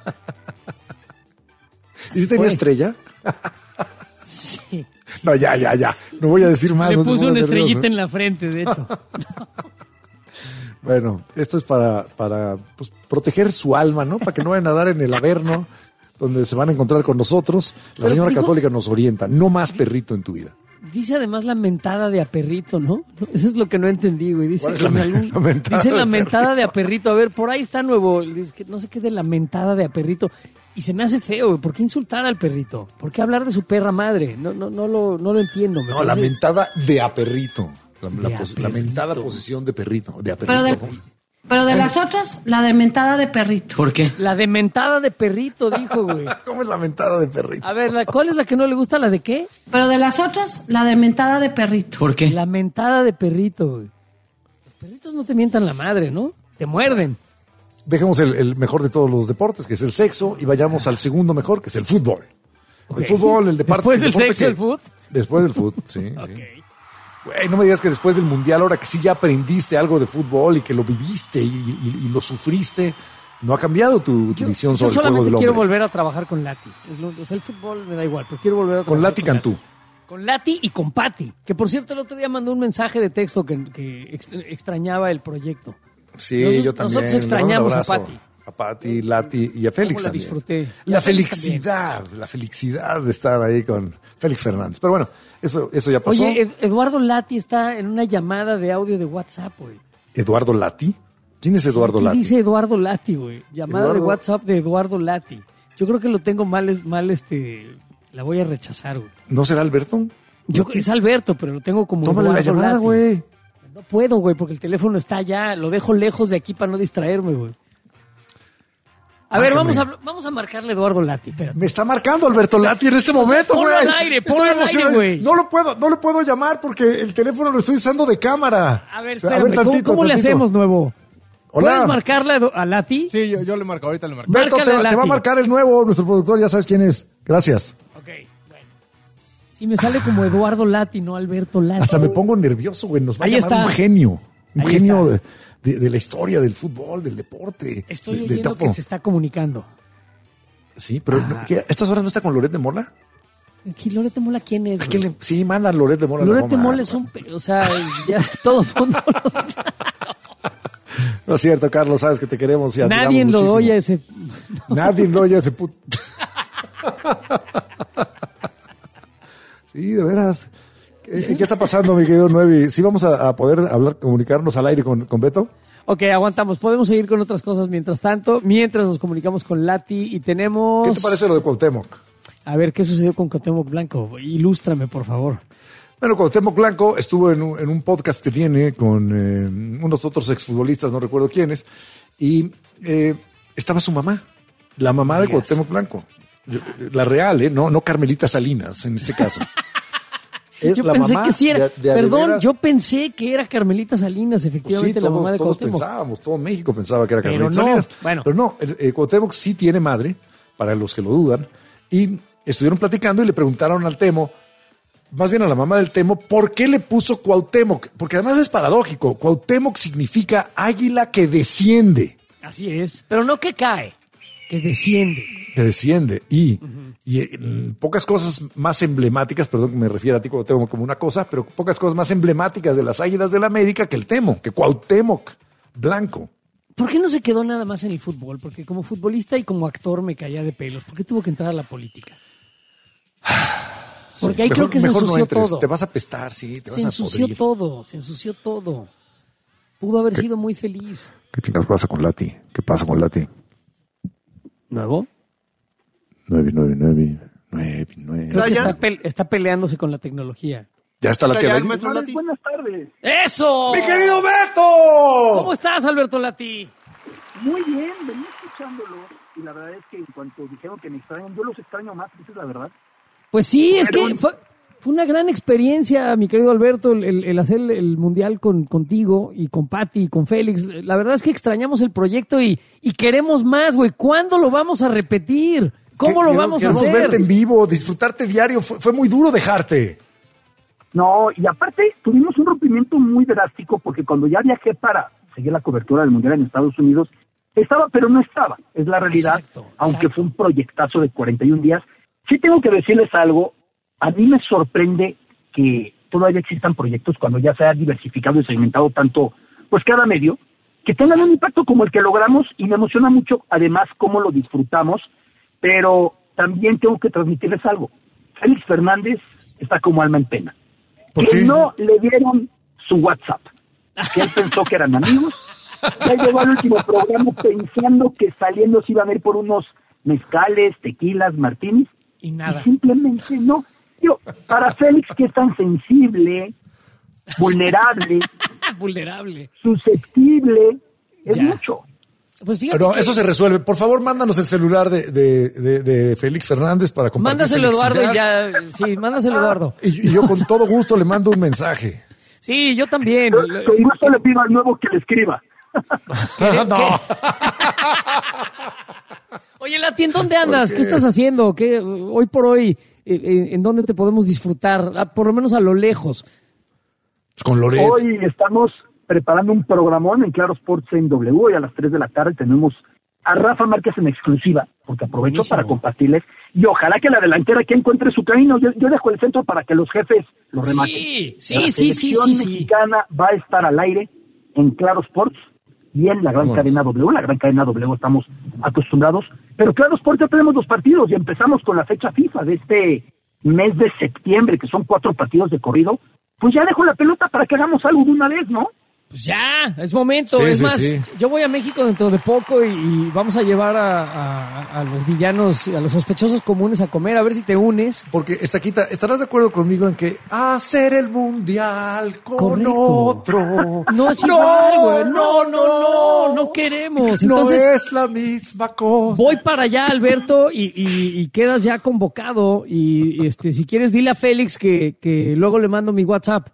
Speaker 4: ¿Y si tenía
Speaker 3: Fue.
Speaker 4: estrella?
Speaker 3: Sí.
Speaker 4: No, ya, ya, ya. No voy a decir más.
Speaker 3: Le
Speaker 4: no te
Speaker 3: puso
Speaker 4: pongas
Speaker 3: una
Speaker 4: nervioso.
Speaker 3: estrellita en la frente, de hecho.
Speaker 4: Bueno, esto es para, para pues, proteger su alma, ¿no? Para que no vayan a dar en el Averno, donde se van a encontrar con nosotros. La
Speaker 3: Pero
Speaker 4: señora
Speaker 3: dijo-
Speaker 4: católica nos orienta. No más perrito en tu vida.
Speaker 3: Dice además la mentada de a perrito, ¿no? Eso es lo que no entendí, güey. Dice,
Speaker 4: ¿Cuál es la
Speaker 3: en
Speaker 4: men-
Speaker 3: algún-
Speaker 4: la mentada
Speaker 3: dice
Speaker 4: de
Speaker 3: la
Speaker 4: perrito?
Speaker 3: mentada de a perrito. A ver, por ahí está nuevo. Dice que no sé qué de la mentada de a perrito. Y se me hace feo, güey. ¿Por qué insultar al perrito? ¿Por qué hablar de su perra madre? No, no, no lo, no lo entiendo. me
Speaker 4: No, la
Speaker 3: parece-
Speaker 4: mentada de a perrito. La, la
Speaker 3: De a
Speaker 4: pos- la mentada posesión de perrito. De a
Speaker 19: Pero
Speaker 4: perrito.
Speaker 19: de, pero de las otras, la de mentada de perrito.
Speaker 18: ¿Por qué?
Speaker 3: La de mentada de perrito, dijo, güey.
Speaker 4: ¿Cómo es la mentada de perrito?
Speaker 3: A ver, la- ¿cuál es la que no le gusta? ¿La de qué?
Speaker 19: Pero de las otras, la de mentada de perrito.
Speaker 18: ¿Por qué?
Speaker 3: La mentada de perrito, güey. Los perritos no te mientan la madre, ¿no? Te muerden.
Speaker 4: Dejemos el, el mejor de todos los deportes, que es el sexo, y vayamos al segundo mejor, que es el fútbol.
Speaker 3: Ok.
Speaker 4: El fútbol, el deporte.
Speaker 3: Después del
Speaker 4: el deporte
Speaker 3: sexo,
Speaker 4: que-
Speaker 3: el fútbol.
Speaker 4: Después del fútbol, sí, sí. Güey, no me digas que después del mundial, ahora que sí ya aprendiste algo de fútbol y que lo viviste y, y- y lo sufriste, no ha cambiado tu, tu
Speaker 3: Yo,
Speaker 4: visión
Speaker 3: yo
Speaker 4: sobre el juego
Speaker 3: solamente
Speaker 4: del
Speaker 3: quiero
Speaker 4: hombre.
Speaker 3: volver a trabajar con Lati. Es lo- o sea, el fútbol me da igual, pero quiero volver a
Speaker 4: Con
Speaker 3: trabajar
Speaker 4: Lati Cantú.
Speaker 3: Con Lati y con Patti, que por cierto el otro día mandó un mensaje de texto que, que ex- extrañaba el proyecto.
Speaker 4: Sí,
Speaker 3: Nosotros-
Speaker 4: yo también.
Speaker 3: nosotros
Speaker 4: Un
Speaker 3: extrañamos a
Speaker 4: abrazo
Speaker 3: Patti.
Speaker 4: A Patti, Lati y a Félix
Speaker 3: ¿Cómo la
Speaker 4: también.
Speaker 3: disfruté? Y
Speaker 4: La
Speaker 3: a Félix
Speaker 4: felicidad, la felicidad de estar ahí con Félix Fernández. Pero bueno, eso, eso ya pasó.
Speaker 3: Oye, Ed- Eduardo Lati está en una llamada de audio de WhatsApp, güey.
Speaker 4: ¿Eduardo Lati? ¿Quién es Eduardo
Speaker 3: ¿Qué
Speaker 4: Lati?
Speaker 3: dice Eduardo Lati, güey? Llamada de
Speaker 4: Eduardo-
Speaker 3: WhatsApp de Eduardo Lati. Yo creo que lo tengo mal, es- mal, este, la voy a rechazar, güey.
Speaker 4: ¿No será Alberto?
Speaker 3: Yo, es Alberto, pero lo tengo como
Speaker 4: Tómale la
Speaker 3: Eduardo
Speaker 4: llamada,
Speaker 3: Lati.
Speaker 4: güey.
Speaker 3: No puedo, güey, porque el teléfono está allá. Lo dejo lejos de aquí para no distraerme, güey. A ver,
Speaker 4: Márcame.
Speaker 3: vamos a, vamos a marcarle a Eduardo Lati. Espérate.
Speaker 4: Me está marcando Alberto Lati en este momento,
Speaker 3: ponlo
Speaker 4: güey.
Speaker 3: al aire, ponlo
Speaker 4: Estoy
Speaker 3: al aire,
Speaker 4: emocionado.
Speaker 3: güey.
Speaker 4: No lo puedo, no lo puedo llamar porque el teléfono lo estoy usando de cámara.
Speaker 3: A ver,
Speaker 4: O sea,
Speaker 3: espérame, ¿cómo,
Speaker 4: tantito,
Speaker 3: cómo le
Speaker 4: tantito.
Speaker 3: hacemos, nuevo?
Speaker 4: Hola.
Speaker 3: ¿Puedes marcarle a, Edu- a Lati?
Speaker 12: Sí, yo, yo le marco, ahorita le marco.
Speaker 4: Beto,
Speaker 3: Márcale
Speaker 4: te,
Speaker 3: a
Speaker 4: te va a
Speaker 3: Lati.
Speaker 4: marcar el nuevo, nuestro productor, ya sabes quién es. Gracias.
Speaker 3: Ok, bueno. Si me sale como Eduardo Lati, no Alberto Lati.
Speaker 4: Hasta me pongo nervioso, güey. Nos va
Speaker 3: Ahí
Speaker 4: a llamar
Speaker 3: está.
Speaker 4: un genio. Un
Speaker 3: Ahí
Speaker 4: genio de,
Speaker 3: está.
Speaker 4: de- de la historia del fútbol, del deporte.
Speaker 3: Estoy
Speaker 4: de, de
Speaker 3: oyendo
Speaker 4: todo.
Speaker 3: que se está comunicando.
Speaker 4: Sí, pero
Speaker 3: Ah.
Speaker 4: ¿qué? ¿A estas horas no está con Loret de Mola?
Speaker 3: Aquí, Loret de Mola, ¿quién es?
Speaker 4: ¿A
Speaker 3: güey?
Speaker 4: quién le- Sí, manda a Loret de Mola. a la
Speaker 3: Loret de
Speaker 4: Roma.
Speaker 3: Mola es un... pe- O sea, ya todo el mundo... lo sabe.
Speaker 4: No es cierto, Carlos, sabes que te queremos y admiramos
Speaker 3: Nadie lo
Speaker 4: muchísimo.
Speaker 3: oye ese...
Speaker 4: Nadie lo oye ese puto. Sí, de veras. ¿Qué, qué está pasando, mi querido Nuevi? ¿Sí vamos a, a poder hablar, comunicarnos al aire con, con Beto?
Speaker 3: Ok, aguantamos. Podemos seguir con otras cosas mientras tanto, mientras nos comunicamos con Lati y tenemos...
Speaker 4: ¿Qué te parece lo de Cuauhtémoc?
Speaker 3: A ver, ¿qué sucedió con Cuauhtémoc Blanco? Ilústrame, por favor.
Speaker 4: Bueno, Cuauhtémoc Blanco estuvo en un, en un podcast que tiene con eh, unos otros exfutbolistas, no recuerdo quiénes, y eh, estaba su mamá, la mamá de
Speaker 3: Digas.
Speaker 4: Cuauhtémoc Blanco. Yo- La real, ¿eh? No, no Carmelita Salinas, en este caso. Es
Speaker 3: yo
Speaker 4: la
Speaker 3: pensé
Speaker 4: mamá
Speaker 3: que sí era.
Speaker 4: de- de a de
Speaker 3: Perdón,
Speaker 4: veras.
Speaker 3: yo pensé que era Carmelita Salinas,
Speaker 4: Pues sí,
Speaker 3: efectivamente, la
Speaker 4: todos,
Speaker 3: mamá de
Speaker 4: todos
Speaker 3: Cuauhtémoc.
Speaker 4: pensábamos, todo México pensaba que era
Speaker 3: Pero
Speaker 4: Carmelita
Speaker 3: no,
Speaker 4: Salinas.
Speaker 3: bueno.
Speaker 4: Pero no, eh, eh, Cuauhtémoc sí tiene madre, para los que lo dudan, y estuvieron platicando y le preguntaron al Temo, más bien a la mamá del Temo, ¿por qué le puso Cuauhtémoc? Porque además es paradójico, Cuauhtémoc significa águila que desciende.
Speaker 3: Así es. Pero no que cae, que desciende.
Speaker 4: Que desciende. Y, y eh, pocas cosas más emblemáticas, perdón que me refiera a ti Cuauhtémoc como una cosa, pero pocas cosas más emblemáticas de las águilas del la América que el Temo, que Cuauhtémoc blanco.
Speaker 3: ¿Por qué no se quedó nada más en el fútbol? Porque como futbolista y como actor me caía de pelos. ¿Por qué tuvo que entrar a la política? Porque ahí
Speaker 4: Mejor-
Speaker 3: creo que se
Speaker 4: mejor no
Speaker 3: ensució
Speaker 4: entres,
Speaker 3: todo.
Speaker 4: Te vas a apestar, sí, te
Speaker 3: Se
Speaker 4: vas a
Speaker 3: ensució
Speaker 4: podrir.
Speaker 3: todo, se ensució todo. Pudo haber sido muy feliz.
Speaker 4: ¿Qué chingados pasa con Lati? ¿Qué pasa con Lati?
Speaker 3: ¿Nuevo?
Speaker 4: nueve nueve nueve nueve nueve
Speaker 3: Creo que está, pel- está peleándose con la tecnología.
Speaker 4: Ya está Lati. al aire.
Speaker 20: Buenas tardes.
Speaker 3: ¡Eso!
Speaker 4: ¡Mi querido Beto!
Speaker 3: ¿Cómo estás, Alberto Lati?
Speaker 20: Muy bien, venía escuchándolo y la verdad es que en cuanto dijeron que me extrañan, yo los extraño más, esa es la verdad.
Speaker 3: Pues sí, es
Speaker 20: Pero-
Speaker 3: que fue, fue una gran experiencia, mi querido Alberto, el, el- el hacer el mundial con, contigo y con Pati y con Félix. La verdad es que extrañamos el proyecto y, y queremos más, güey. ¿Cuándo lo vamos a repetir? ¿Cómo
Speaker 4: Que-
Speaker 3: lo
Speaker 4: que-
Speaker 3: vamos a
Speaker 4: queremos
Speaker 3: hacer?
Speaker 4: verte en vivo, disfrutarte diario. Fue, fue muy duro dejarte.
Speaker 20: No, y aparte tuvimos un rompimiento muy drástico porque cuando ya viajé para seguir la cobertura del Mundial en Estados Unidos, estaba, pero no estaba, es la realidad,
Speaker 3: Exacto,
Speaker 20: aunque
Speaker 3: exacto.
Speaker 20: fue un proyectazo de cuarenta y un días. Sí tengo que decirles algo, a mí me sorprende que todavía existan proyectos cuando ya se ha diversificado y segmentado tanto, pues cada medio, que tengan un impacto como el que logramos y me emociona mucho, además, cómo lo disfrutamos, pero también tengo que transmitirles algo. Félix Fernández está como alma en pena.
Speaker 4: ¿Por
Speaker 20: Que
Speaker 4: qué?
Speaker 20: no le dieron su WhatsApp, que él pensó que eran amigos, ya llegó al último programa pensando que saliendo se iban a ir por unos mezcales, tequilas, martinis,
Speaker 3: Y nada.
Speaker 20: y simplemente no. Yo, para Félix, que es tan sensible, vulnerable,
Speaker 3: Vulnerable.
Speaker 20: susceptible, es
Speaker 3: Ya.
Speaker 20: mucho.
Speaker 3: Pues fíjate
Speaker 4: Pero
Speaker 3: que-
Speaker 4: eso se resuelve. Por favor, mándanos el celular de, de, de, de Félix Fernández para compartir.
Speaker 3: Mándaselo, Eduardo, y
Speaker 4: felicidad.
Speaker 3: ya. Sí, mándaselo, Eduardo.
Speaker 4: Y, y yo con todo gusto le mando un mensaje.
Speaker 3: Sí, yo también.
Speaker 20: Con gusto le pido al nuevo que le escriba.
Speaker 4: No.
Speaker 3: Oye, Lati, ¿en dónde andas?
Speaker 4: ¿Por
Speaker 3: ¿Qué
Speaker 4: qué?
Speaker 3: estás haciendo? ¿Qué, hoy por hoy, eh, eh, ¿en dónde te podemos disfrutar? Ah, por lo menos a lo lejos.
Speaker 4: Pues con Loret.
Speaker 20: Hoy estamos preparando un programón en Claro Sports en W y a las tres de la tarde tenemos a Rafa Márquez en exclusiva, porque aprovecho
Speaker 3: Buenísimo.
Speaker 20: para compartirles y ojalá que la delantera aquí encuentre su camino. Yo, yo dejo el centro para que los jefes lo rematen.
Speaker 3: Sí, sí,
Speaker 20: La
Speaker 3: sí, sí,
Speaker 20: selección
Speaker 3: sí, sí.
Speaker 20: mexicana va a estar al aire en Claro Sports y en la gran
Speaker 4: Vámonos.
Speaker 20: cadena W. La gran cadena W estamos acostumbrados, pero Claro Sports ya tenemos dos partidos y empezamos con la fecha FIFA de este mes de septiembre, que son cuatro partidos de corrido. Pues ya dejo la pelota para que hagamos algo de una vez, ¿no?
Speaker 3: Pues ya, es momento.
Speaker 4: Sí,
Speaker 3: es
Speaker 4: sí,
Speaker 3: más,
Speaker 4: sí.
Speaker 3: yo voy a México dentro de poco y, y vamos a llevar a, a- a los villanos, a los sospechosos comunes a comer, a ver si te unes.
Speaker 4: Porque, Estaquita, ¿estarás de acuerdo conmigo en que hacer el mundial con
Speaker 3: Correcto.
Speaker 4: otro?
Speaker 3: No es igual, güey. No, no, no, no queremos. Entonces,
Speaker 4: no es la misma cosa.
Speaker 3: voy para allá, Alberto, y, y- y quedas ya convocado. Y, y, este, si quieres, dile a Félix que, que luego le mando mi WhatsApp.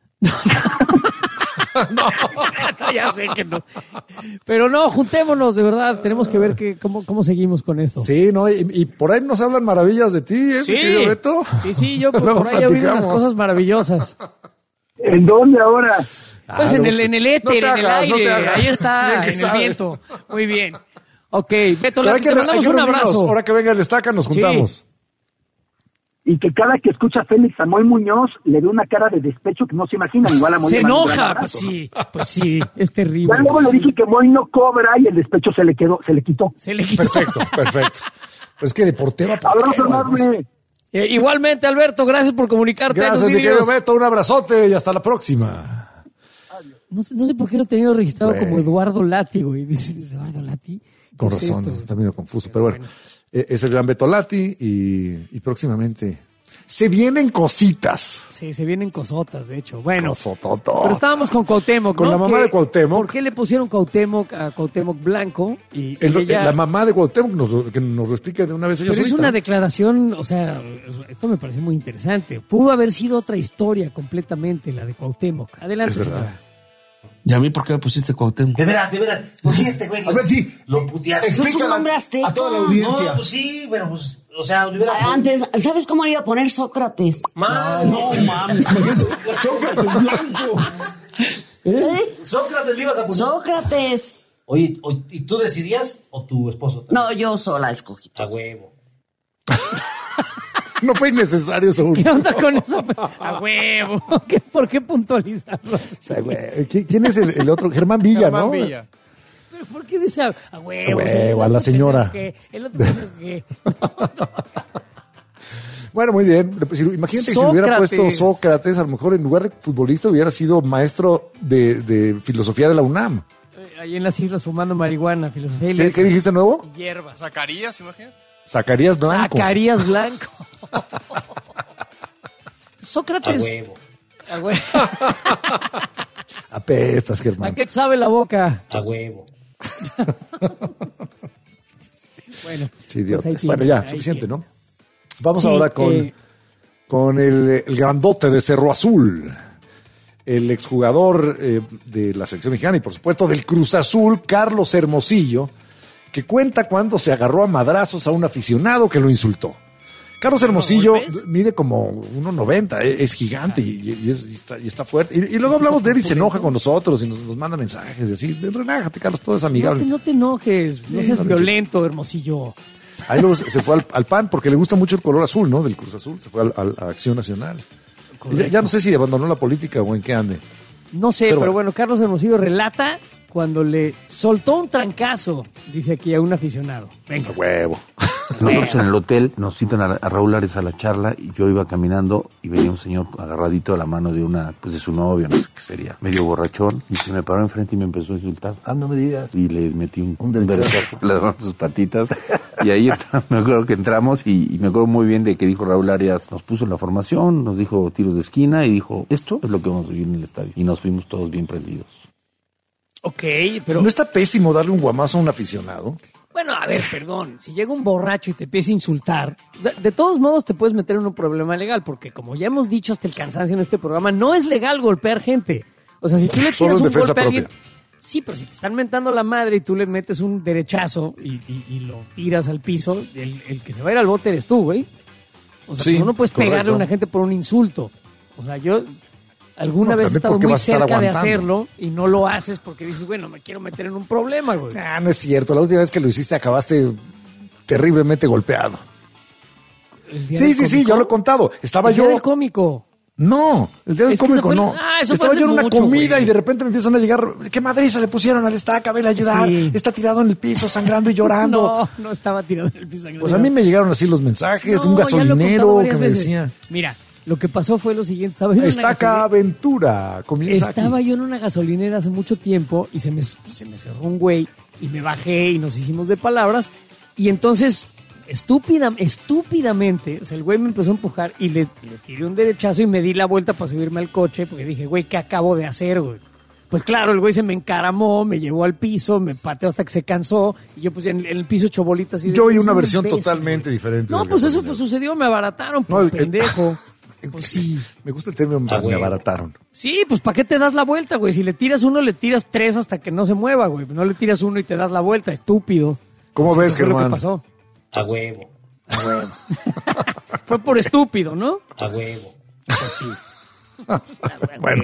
Speaker 3: No, no, ya sé que no. Pero no, juntémonos, de verdad. Tenemos que ver que, cómo, cómo seguimos con esto.
Speaker 4: Sí, no, y, y por ahí nos hablan maravillas de ti, ¿eh, mi querido Beto?
Speaker 3: sí, sí, yo por,
Speaker 4: Luego
Speaker 3: por ahí he oído unas
Speaker 4: platicamos.
Speaker 3: cosas maravillosas.
Speaker 20: ¿En dónde ahora?
Speaker 3: Pues
Speaker 4: Ah,
Speaker 3: en
Speaker 4: no,
Speaker 3: el, en el éter,
Speaker 4: no te
Speaker 3: en el
Speaker 4: hagas, no te
Speaker 3: aire,
Speaker 4: hagas.
Speaker 3: ahí está,
Speaker 4: Bien que
Speaker 3: en el
Speaker 4: sabes.
Speaker 3: viento. Muy bien. Ok, Beto,
Speaker 4: Pero hay
Speaker 3: Lati,
Speaker 4: que
Speaker 3: te
Speaker 4: re-
Speaker 3: mandamos
Speaker 4: hay que
Speaker 3: un
Speaker 4: reunirnos.
Speaker 3: abrazo.
Speaker 4: Ahora que venga el Estaca, nos
Speaker 3: Sí.
Speaker 4: juntamos.
Speaker 20: Y que cada que escucha a Félix Samuel Muñoz le dé una cara de despecho que no se imagina. Igual a Moy
Speaker 3: Se
Speaker 20: le manda un gran
Speaker 3: enoja,
Speaker 20: abrazo,
Speaker 3: pues
Speaker 20: ¿no?
Speaker 3: sí, pues sí, es
Speaker 20: Ya
Speaker 3: terrible.
Speaker 20: luego le dije que Moy no cobra y el despecho se le quedó, se le quitó.
Speaker 3: Se le quitó.
Speaker 4: Perfecto, perfecto. Pero es que de portero a portero.
Speaker 20: Abrazo enorme.
Speaker 3: Eh, igualmente, Alberto, gracias por comunicarte.
Speaker 4: Gracias,
Speaker 3: a
Speaker 4: mi
Speaker 3: los
Speaker 4: querido
Speaker 3: vídeos.
Speaker 4: Beto. Un abrazote y hasta la próxima.
Speaker 3: No sé, no sé por qué lo he tenido registrado
Speaker 4: Güey.
Speaker 3: como Eduardo Lati, güey. Dice Eduardo Lati. ¿Qué
Speaker 4: Con
Speaker 3: es
Speaker 4: razón,
Speaker 3: esto?
Speaker 4: está medio confuso. Pero bueno, eh, es el gran Beto Lati y, y próximamente Se vienen cositas.
Speaker 3: Sí, se vienen cosotas, de hecho. Bueno,
Speaker 4: Cosototo.
Speaker 3: pero estábamos con Cuauhtémoc,
Speaker 4: Con
Speaker 3: ¿no?
Speaker 4: la mamá
Speaker 3: Que-
Speaker 4: de Cuauhtémoc.
Speaker 3: ¿Por qué le pusieron Cuauhtémoc a Cuauhtémoc Blanco? Y,
Speaker 4: El-
Speaker 3: y ella-
Speaker 4: La mamá de Cuauhtémoc nos, lo- que nos lo explique de una vez ella
Speaker 3: Pero es
Speaker 4: solita.
Speaker 3: una declaración, o sea, esto me pareció muy interesante. Pudo haber sido otra historia completamente, la de Cuauhtémoc. Adelante, señora.
Speaker 21: ¿Y a mí por qué me pusiste Cuauhtémoc?
Speaker 22: De veras, de veras. ¿Por qué este güey?
Speaker 21: A ver, sí.
Speaker 22: Lo puteaste.
Speaker 21: Explícale
Speaker 22: Es un nombre
Speaker 21: a-
Speaker 22: azteca.
Speaker 21: a toda la audiencia.
Speaker 22: No, pues sí, pero pues, o sea, le hubiera...
Speaker 23: Antes, ¿sabes cómo le iba a poner Sócrates?
Speaker 22: Mal, no, mames. Sócrates blanco.
Speaker 23: ¿Eh?
Speaker 22: Sócrates le ibas a poner.
Speaker 23: Sócrates.
Speaker 22: Oye, o- ¿y tú decidías o tu esposo también?
Speaker 23: No, yo sola escogí.
Speaker 22: A huevo.
Speaker 4: No fue innecesario, Saúl.
Speaker 3: ¿Qué onda con eso? A huevo. ¿Qué- ¿Por qué puntualizarlo?
Speaker 4: O sea, güey, ¿qui- ¿Quién es el, el otro? Germán Villa,
Speaker 3: Germán
Speaker 4: ¿no?
Speaker 3: Villa. ¿Pero por qué dice a, a huevo?
Speaker 4: A
Speaker 3: O sea, el
Speaker 4: huevo, a
Speaker 3: otro
Speaker 4: la señora.
Speaker 3: pendejo que- El otro pendejo que...
Speaker 4: Bueno, muy bien. Pues, si- imagínate que si hubiera
Speaker 3: Sócrates.
Speaker 4: puesto Sócrates, a lo mejor en lugar de futbolista hubiera sido maestro de, de filosofía de la UNAM.
Speaker 3: Ahí en las islas fumando marihuana, filosofía y
Speaker 4: ¿Qué,
Speaker 3: letras.
Speaker 4: qué dijiste nuevo?
Speaker 3: Hierbas.
Speaker 24: Zacarías, imagínate.
Speaker 4: Zacarías Blanco.
Speaker 3: Zacarías Blanco. Sócrates.
Speaker 22: A huevo.
Speaker 3: A huevo.
Speaker 4: Apestas,
Speaker 3: ¿A
Speaker 4: Germán.
Speaker 3: qué te sabe la boca?
Speaker 22: A huevo.
Speaker 3: Bueno,
Speaker 4: Sí, idiotas.
Speaker 3: pues ahí
Speaker 4: Bueno,
Speaker 3: tiene,
Speaker 4: ya,
Speaker 3: ahí
Speaker 4: suficiente,
Speaker 3: tiene.
Speaker 4: ¿no? Vamos
Speaker 3: Sí,
Speaker 4: ahora con,
Speaker 3: eh,
Speaker 4: con el, el grandote de Cerro Azul, el exjugador eh, de la selección mexicana y por supuesto del Cruz Azul, Carlos Hermosillo, que cuenta cuando se agarró a madrazos a un aficionado que lo insultó. Carlos Hermosillo mide como uno noventa, es, es gigante y, y es- y está, y está fuerte. Y, y luego hablamos de él y se enoja con nosotros y nos, nos manda mensajes y así. Relájate, Carlos, todo es
Speaker 3: No
Speaker 4: amigable.
Speaker 3: te, no te enojes, no
Speaker 4: Sí,
Speaker 3: seas
Speaker 4: no,
Speaker 3: violento, Hermosillo.
Speaker 4: Ahí luego se se fue al, al P A N porque le gusta mucho el color azul, ¿no? Del Cruz Azul. Se fue al- al- a Acción Nacional. Y Ya, ya no sé si abandonó la política o en qué ande.
Speaker 3: No sé,
Speaker 4: Pero
Speaker 3: pero,
Speaker 4: bueno.
Speaker 3: bueno, Carlos Hermosillo relata cuando le soltó un trancazo, dice aquí, a un aficionado. Venga.
Speaker 4: Huevo.
Speaker 25: Nosotros en el hotel nos citan a, a Raúl Ares a la charla y yo iba caminando y venía un señor agarradito de la mano de una, pues de su novio, no sé qué sería, medio borrachón, y se me paró enfrente y me empezó a insultar. Ah, no me digas. Y le metí un, un derechazo, le dieron sus patitas y ahí está, me acuerdo que entramos y, y me acuerdo muy bien de que dijo Raúl Arias, nos puso en la formación, nos dijo tiros de esquina y dijo, esto es lo que vamos a vivir en el estadio. Y nos fuimos todos bien prendidos.
Speaker 3: Ok, pero...
Speaker 4: ¿No está pésimo darle un guamazo a un aficionado?
Speaker 3: Bueno, a ver, perdón, si llega un borracho y te empieza a insultar, de, de todos modos te puedes meter en un problema legal, porque como ya hemos dicho hasta el cansancio en este programa, no es legal golpear gente. O sea, si tú le
Speaker 4: Solo
Speaker 3: tiras
Speaker 4: en
Speaker 3: un
Speaker 4: defensa
Speaker 3: golpe a alguien...
Speaker 4: propia.
Speaker 3: Sí, pero si te están mentando la madre y tú le metes un derechazo y, y- y lo tiras al piso, el, el que se va a ir al bote eres tú, güey. O sea,
Speaker 4: Sí,
Speaker 3: tú no puedes pegarle
Speaker 4: correcto.
Speaker 3: a una gente por un insulto. O sea, yo alguna
Speaker 4: No,
Speaker 3: vez he
Speaker 4: también
Speaker 3: estado
Speaker 4: porque
Speaker 3: muy
Speaker 4: vas a estar
Speaker 3: cerca de
Speaker 4: aguantando.
Speaker 3: hacerlo y no lo haces porque dices, bueno, me quiero meter en un problema, güey.
Speaker 4: Ah, no es cierto. La última vez que lo hiciste acabaste terriblemente golpeado.
Speaker 3: El día
Speaker 4: Sí,
Speaker 3: del
Speaker 4: sí, sí,
Speaker 3: cómico.
Speaker 4: yo lo he contado. Estaba
Speaker 3: El día
Speaker 4: yo...
Speaker 3: del cómico.
Speaker 4: No, el día del
Speaker 3: Es que
Speaker 4: cómico
Speaker 3: ese fue el-
Speaker 4: no.
Speaker 3: Ah, eso fue
Speaker 4: Estaba
Speaker 3: hace
Speaker 4: yo en una
Speaker 3: mucho,
Speaker 4: comida
Speaker 3: güey.
Speaker 4: y de repente me empiezan a llegar. ¿Qué madriza le pusieron al estaca? Vele a ayudar.
Speaker 3: Sí.
Speaker 4: Está tirado en el piso, sangrando y llorando.
Speaker 3: No, no estaba tirado en el piso.
Speaker 4: Pues a mí me llegaron así los mensajes,
Speaker 3: No,
Speaker 4: un
Speaker 3: ya lo he contado
Speaker 4: gasolinero
Speaker 3: varias
Speaker 4: que me
Speaker 3: veces.
Speaker 4: decía.
Speaker 3: Mira, lo que pasó fue lo siguiente. Estaba yo en una
Speaker 4: Estaca
Speaker 3: gasolina-
Speaker 4: Aventura. Comienza
Speaker 3: Estaba
Speaker 4: aquí.
Speaker 3: yo en una gasolinera hace mucho tiempo y se me, se me cerró un güey y me bajé y nos hicimos de palabras y entonces estúpida, estúpidamente, o sea, el güey me empezó a empujar y le, le tiré un derechazo y me di la vuelta para subirme al coche porque dije, güey, ¿qué acabo de hacer, güey? Pues claro, el güey se me encaramó, me llevó al piso, me pateó hasta que se cansó y yo pues en, en el piso hecho bolitas y
Speaker 4: Yo oí
Speaker 3: "Es
Speaker 4: una
Speaker 3: un
Speaker 4: versión
Speaker 3: imbécil,
Speaker 4: totalmente
Speaker 3: güey".
Speaker 4: diferente.
Speaker 3: No,
Speaker 4: del
Speaker 3: pues eso
Speaker 4: gasolinero.
Speaker 3: fue, sucedió, me abarataron
Speaker 4: No,
Speaker 3: por
Speaker 4: el- el-
Speaker 3: pendejo. Pues sí.
Speaker 4: Me gusta el término,
Speaker 3: Ah,
Speaker 4: me
Speaker 3: güey.
Speaker 4: abarataron.
Speaker 3: Sí, pues ¿para qué te das la vuelta, güey? Si le tiras uno, le tiras tres hasta que no se mueva, güey. No le tiras uno y te das la vuelta, estúpido.
Speaker 4: ¿Cómo
Speaker 3: Pues
Speaker 4: ves,
Speaker 3: eso fue lo que
Speaker 4: Germán?
Speaker 3: pasó.
Speaker 22: A huevo.
Speaker 3: A huevo. Fue por estúpido, ¿no?
Speaker 22: A huevo.
Speaker 3: Pues sí.
Speaker 4: Bueno.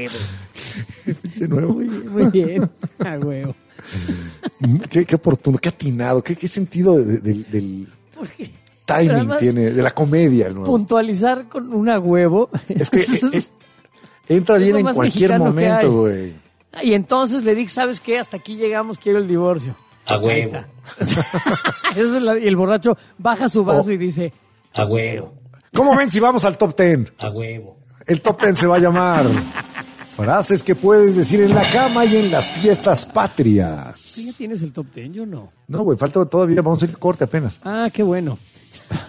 Speaker 4: De nuevo.
Speaker 3: Muy bien, muy bien. A huevo.
Speaker 4: Qué, qué oportuno, qué atinado, qué, qué sentido de- de- del
Speaker 3: Pero
Speaker 4: timing
Speaker 3: además,
Speaker 4: tiene, de la comedia. El nuevo.
Speaker 3: Puntualizar con un a huevo.
Speaker 4: Es que
Speaker 3: Eso
Speaker 4: eh, eh, entra
Speaker 3: es
Speaker 4: bien
Speaker 3: lo
Speaker 4: en
Speaker 3: más
Speaker 4: cualquier
Speaker 3: mexicano que hay.
Speaker 4: momento, güey.
Speaker 3: Y entonces le dije, ¿sabes qué? Hasta aquí llegamos, quiero el divorcio.
Speaker 22: A
Speaker 3: Ahí
Speaker 22: huevo.
Speaker 3: está. Esa es la- y el borracho baja su vaso
Speaker 4: Oh.
Speaker 3: y dice,
Speaker 22: A huevo.
Speaker 4: ¿Cómo ven si vamos al top ten?
Speaker 22: A huevo.
Speaker 4: El top ten se va a llamar Frases que puedes decir en la cama y en las fiestas patrias.
Speaker 3: ¿tú ya tienes el top ten? Yo no.
Speaker 4: No, güey, falta todavía, vamos a ir corte apenas.
Speaker 3: Ah, qué bueno.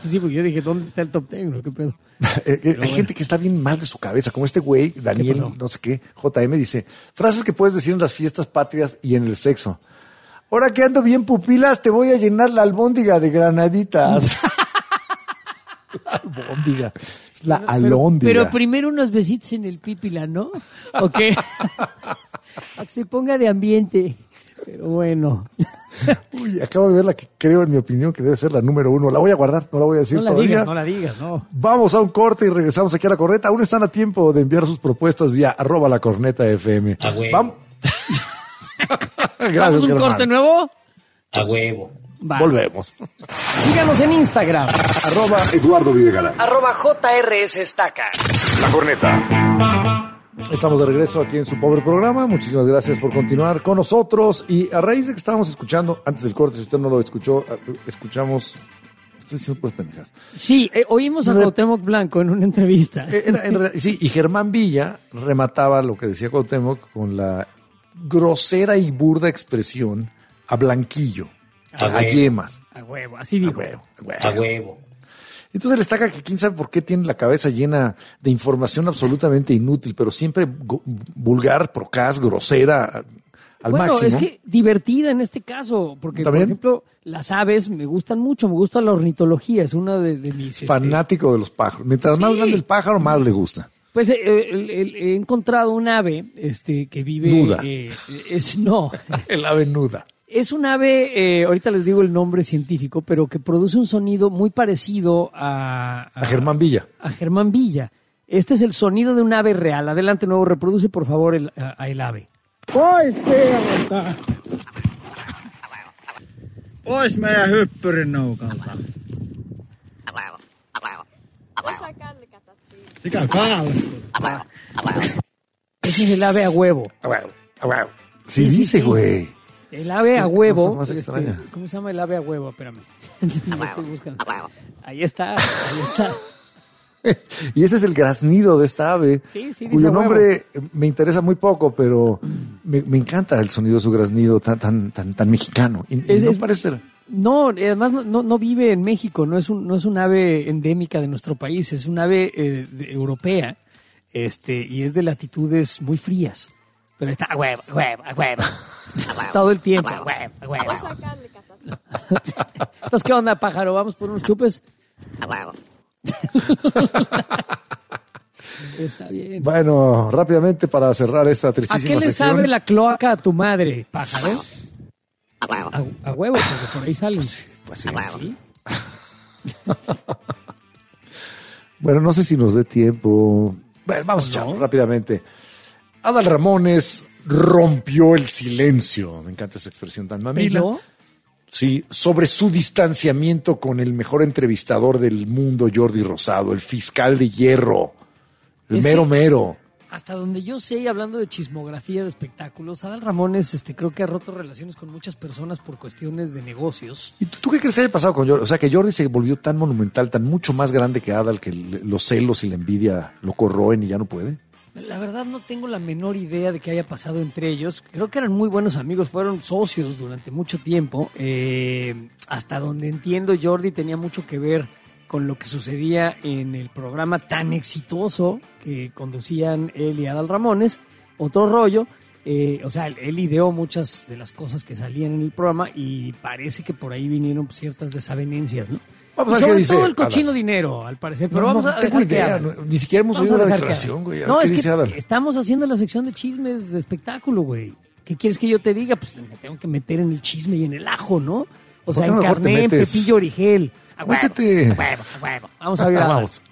Speaker 3: Sí, porque yo dije, ¿dónde está el top ten? ¿Qué pedo?
Speaker 4: Eh, eh, hay
Speaker 3: bueno.
Speaker 4: gente que está bien mal de su cabeza, como este güey, Daniel, no sé qué, J M, dice, frases que puedes decir en las fiestas patrias y en el sexo. Ahora que ando bien pupilas, te voy a llenar la albóndiga de granaditas. La albóndiga. Es la
Speaker 3: Pero-
Speaker 4: alóndiga.
Speaker 3: Pero primero unos besitos en el pípila, ¿no? ¿O qué? Para que se ponga de ambiente. Pero bueno.
Speaker 4: Uy, acabo de ver la que creo, en mi opinión, que debe ser la número uno. La voy a guardar, no la voy a decir
Speaker 3: No la
Speaker 4: todavía.
Speaker 3: digas, no la digas, no.
Speaker 4: Vamos a un corte y regresamos aquí a La Corneta. Aún están a tiempo de enviar sus propuestas vía arroba La Corneta F M.
Speaker 22: A huevo.
Speaker 4: Vamos. Gracias,
Speaker 3: ¿Vamos un
Speaker 4: Germán.
Speaker 3: corte nuevo?
Speaker 22: A huevo.
Speaker 3: Va.
Speaker 4: Volvemos.
Speaker 1: Síganos en Instagram.
Speaker 17: Arroba Eduardo Videgaray.
Speaker 1: Arroba J R S Estaca.
Speaker 17: La Corneta.
Speaker 4: Estamos de regreso aquí en su pobre programa. Muchísimas gracias por continuar con nosotros. Y a raíz de que estábamos escuchando, antes del corte, si usted no lo escuchó, escuchamos... Estoy diciendo pues pendejas.
Speaker 3: Sí, eh, oímos a
Speaker 4: Re-
Speaker 3: Cuauhtémoc Blanco en una entrevista.
Speaker 4: Era- en realidad- sí, y Germán Villa remataba lo que decía Cuauhtémoc con la grosera y burda expresión a blanquillo,
Speaker 22: A
Speaker 4: a,
Speaker 22: huevo.
Speaker 4: yemas.
Speaker 3: A huevo, así dijo.
Speaker 4: A huevo, a huevo.
Speaker 22: A huevo.
Speaker 4: Entonces le estaca que quién sabe por qué tiene la cabeza llena de información absolutamente inútil, pero siempre go- vulgar, procaz, grosera, al
Speaker 3: bueno,
Speaker 4: máximo.
Speaker 3: es que divertida en este caso, porque
Speaker 4: ¿También?
Speaker 3: por ejemplo, las aves me gustan mucho, me gusta la ornitología, es una de, de mis... este,
Speaker 4: Fanático de los pájaros. Mientras más
Speaker 3: Sí.
Speaker 4: grande el pájaro, más le gusta.
Speaker 3: Pues eh, el- el- he encontrado un ave este, que vive...
Speaker 4: Nuda.
Speaker 3: eh, es, no,
Speaker 4: El ave nuda.
Speaker 3: es un ave, eh, ahorita les digo el nombre científico, pero que produce un sonido muy parecido a...
Speaker 4: A Germán Villa.
Speaker 3: a Germán Villa. Este es el sonido de un ave real. Adelante, nuevo, reproduce por favor el, a- a el ave.
Speaker 5: Pois pielalta. Pois meidän hyppyrinnoukalta. Sikä kaalskuttaa.
Speaker 3: Ese es el ave a huevo.
Speaker 4: A huevo, a huevo. Sí,
Speaker 3: Sí, sí,
Speaker 4: dice,
Speaker 3: sí.
Speaker 4: güey.
Speaker 3: El ave a
Speaker 4: Qué
Speaker 3: huevo.
Speaker 4: cosa más
Speaker 3: este,
Speaker 4: extraña.
Speaker 3: ¿Cómo se llama el ave a huevo? Espérame. Lo estoy buscando. Ahí está, ahí está.
Speaker 4: Y ese es el graznido de esta ave,
Speaker 3: Sí, sí, dice
Speaker 4: cuyo
Speaker 3: huevo.
Speaker 4: nombre eh, me interesa muy poco, pero me, me encanta el sonido de su graznido tan tan tan tan mexicano. Y, y
Speaker 3: Es-
Speaker 4: no
Speaker 3: es-
Speaker 4: parece ser.
Speaker 3: No, además no, no, no vive en México, no es un, no es un ave endémica de nuestro país, es un ave eh, de- europea, este, y es de latitudes muy frías. Pero está a huevo, a huevo, a huevo. Todo el tiempo, a huevo, a huevo. Entonces, ¿qué onda, pájaro? ¿Vamos por unos chupes? A huevo. Está bien.
Speaker 4: Bueno, rápidamente para cerrar esta
Speaker 3: ¿A
Speaker 4: tristísima
Speaker 3: qué le
Speaker 4: sección.
Speaker 3: sabe la cloaca a tu madre, pájaro? A, a huevo, porque por ahí salen.
Speaker 4: Pues sí, sí. Bueno, no sé si nos dé tiempo. Bueno, vamos a echarlo rápidamente. Adal Ramones rompió el silencio. Me encanta esa expresión tan mamila.
Speaker 3: ¿Peló?
Speaker 4: Sí, sobre su distanciamiento con el mejor entrevistador del mundo, Jordi Rosado, el fiscal de hierro, el
Speaker 3: Es
Speaker 4: mero
Speaker 3: que-
Speaker 4: mero.
Speaker 3: Hasta donde yo sé, y hablando de chismografía de espectáculos, Adal Ramones este, creo que ha roto relaciones con muchas personas por cuestiones de negocios.
Speaker 4: ¿Y tú, tú qué crees que haya pasado con Jordi? O sea, que Jordi se volvió tan monumental, tan mucho más grande que Adal, que el- los celos y la envidia lo corroen y ya no puede.
Speaker 3: La verdad no tengo la menor idea de qué haya pasado entre ellos. Creo que eran muy buenos amigos, fueron socios durante mucho tiempo. Eh, hasta donde entiendo, Jordi tenía mucho que ver con lo que sucedía en el programa tan exitoso que conducían él y Adal Ramones. Otro rollo, eh, o sea, él ideó muchas de las cosas que salían en el programa y parece que por ahí vinieron ciertas desavenencias, ¿no?
Speaker 4: Vamos a
Speaker 3: Y
Speaker 4: ver qué
Speaker 3: sobre
Speaker 4: dice
Speaker 3: todo el
Speaker 4: Adal.
Speaker 3: cochino dinero, al parecer. Pero
Speaker 4: No,
Speaker 3: vamos
Speaker 4: no
Speaker 3: a
Speaker 4: tengo
Speaker 3: dejar que
Speaker 4: idea,
Speaker 3: hable.
Speaker 4: no, ni siquiera hemos
Speaker 3: Vamos
Speaker 4: oído
Speaker 3: a
Speaker 4: la
Speaker 3: dejar que
Speaker 4: declaración,
Speaker 3: hable.
Speaker 4: güey. A
Speaker 3: No,
Speaker 4: ver
Speaker 3: es
Speaker 4: qué
Speaker 3: que
Speaker 4: dice Adal.
Speaker 3: estamos haciendo la sección de chismes de espectáculo, güey. ¿Qué quieres que yo te diga? Pues me tengo que meter en el chisme y en el ajo, ¿no? O
Speaker 4: ¿Por
Speaker 3: sea,
Speaker 4: qué no mejor te
Speaker 3: encarné en
Speaker 4: metes?
Speaker 3: Pepillo Origel. A huevo,
Speaker 4: Métete.
Speaker 3: a huevo, a huevo. Vamos a ver a Adal.
Speaker 4: Vamos.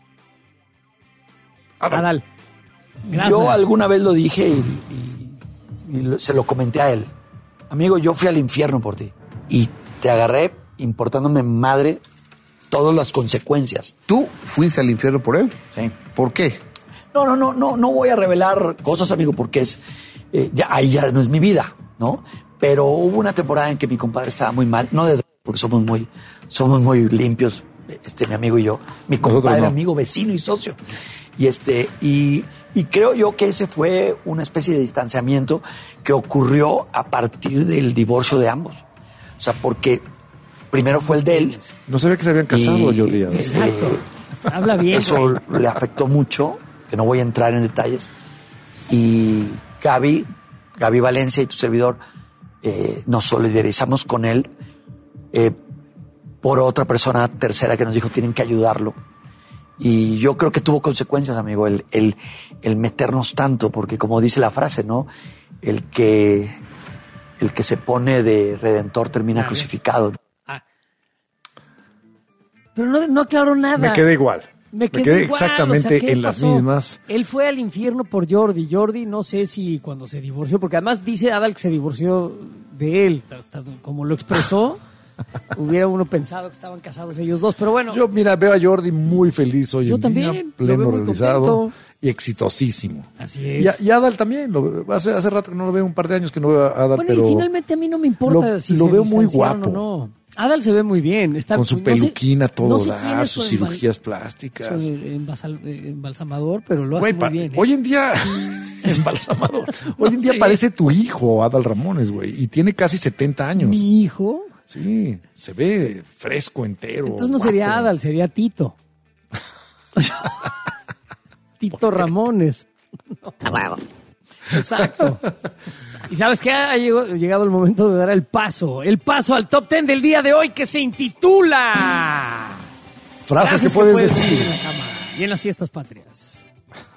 Speaker 3: Adal. Gracias.
Speaker 6: Yo alguna vez lo dije y, y- y lo- se lo comenté a él. Amigo, yo fui al infierno por ti. Y te agarré importándome madre todas las consecuencias.
Speaker 21: ¿Tú fuiste al infierno por él?
Speaker 6: Sí.
Speaker 21: ¿Por qué?
Speaker 6: No, no, no, no, no voy a revelar cosas, amigo, porque es eh, ya ahí ya no es mi vida, ¿no? Pero hubo una temporada en que mi compadre estaba muy mal, no de droga, porque somos muy, somos muy limpios, este, mi amigo y yo, mi
Speaker 4: Nosotros
Speaker 6: compadre,
Speaker 4: no.
Speaker 6: amigo, vecino y socio. Y este, y, y creo yo que ese fue una especie de distanciamiento que ocurrió a partir del divorcio de ambos. O sea, porque primero fue el de él.
Speaker 4: No sabía que se habían casado,
Speaker 6: Y-
Speaker 4: Jordi.
Speaker 3: Exacto. Habla bien.
Speaker 6: Eso le afectó mucho, que no voy a entrar en detalles. Y Gaby, Gaby Valencia y tu servidor, eh, nos solidarizamos con él eh, por otra persona tercera que nos dijo tienen que ayudarlo. Y yo creo que tuvo consecuencias, amigo, el, el, el meternos tanto, porque como dice la frase, ¿no? El que, el que se pone de redentor termina
Speaker 3: Vale.
Speaker 6: crucificado.
Speaker 3: Pero no, no aclaró nada.
Speaker 4: Me quedé igual.
Speaker 3: Me
Speaker 4: Me
Speaker 3: quedé,
Speaker 4: quedé
Speaker 3: igual,
Speaker 4: exactamente
Speaker 3: o sea, ¿qué
Speaker 4: en las
Speaker 3: pasó?
Speaker 4: mismas.
Speaker 3: Él fue al infierno por Jordi. Jordi, no sé si cuando se divorció, porque además dice Adal que se divorció de él, hasta como lo expresó, hubiera uno pensado que estaban casados ellos dos, pero bueno.
Speaker 4: Yo, mira, veo a Jordi muy feliz hoy
Speaker 3: Yo
Speaker 4: en
Speaker 3: también,
Speaker 4: día,
Speaker 3: lo
Speaker 4: pleno,
Speaker 3: veo muy
Speaker 4: realizado
Speaker 3: contento.
Speaker 4: y exitosísimo.
Speaker 3: Así es.
Speaker 4: Y, a- y Adal también, lo- hace, hace rato que no lo veo, un par de años que no veo a Adal,
Speaker 3: Bueno,
Speaker 4: pero
Speaker 3: y finalmente a mí no me importa
Speaker 4: lo-
Speaker 3: si
Speaker 4: lo
Speaker 3: se
Speaker 4: veo muy
Speaker 3: distanciaron
Speaker 4: guapo.
Speaker 3: o no. Adal se ve muy bien. Está,
Speaker 4: con su
Speaker 3: no sé-
Speaker 4: peluquina todo
Speaker 3: no sé
Speaker 4: dar,
Speaker 3: quién es
Speaker 4: sus
Speaker 3: su embal-
Speaker 4: cirugías plásticas.
Speaker 3: su embasal- eh, embalsamador, pero lo hace
Speaker 4: Güey,
Speaker 3: muy
Speaker 4: pa-
Speaker 3: bien. ¿eh?
Speaker 4: hoy en día, embalsamador. Hoy en día
Speaker 3: Sí.
Speaker 4: parece tu hijo, Adal Ramones, güey, y tiene casi setenta años.
Speaker 3: ¿Mi hijo?
Speaker 4: Sí, se ve fresco, entero.
Speaker 3: Entonces no sería
Speaker 4: guapo.
Speaker 3: Adal, sería Tito. Tito Ramones. Exacto. Y sabes que ha llegado, llegado el momento de dar el paso, el paso al top ten del día de hoy que se intitula
Speaker 4: Frases que puedes decir.
Speaker 3: en la cama y en las fiestas patrias.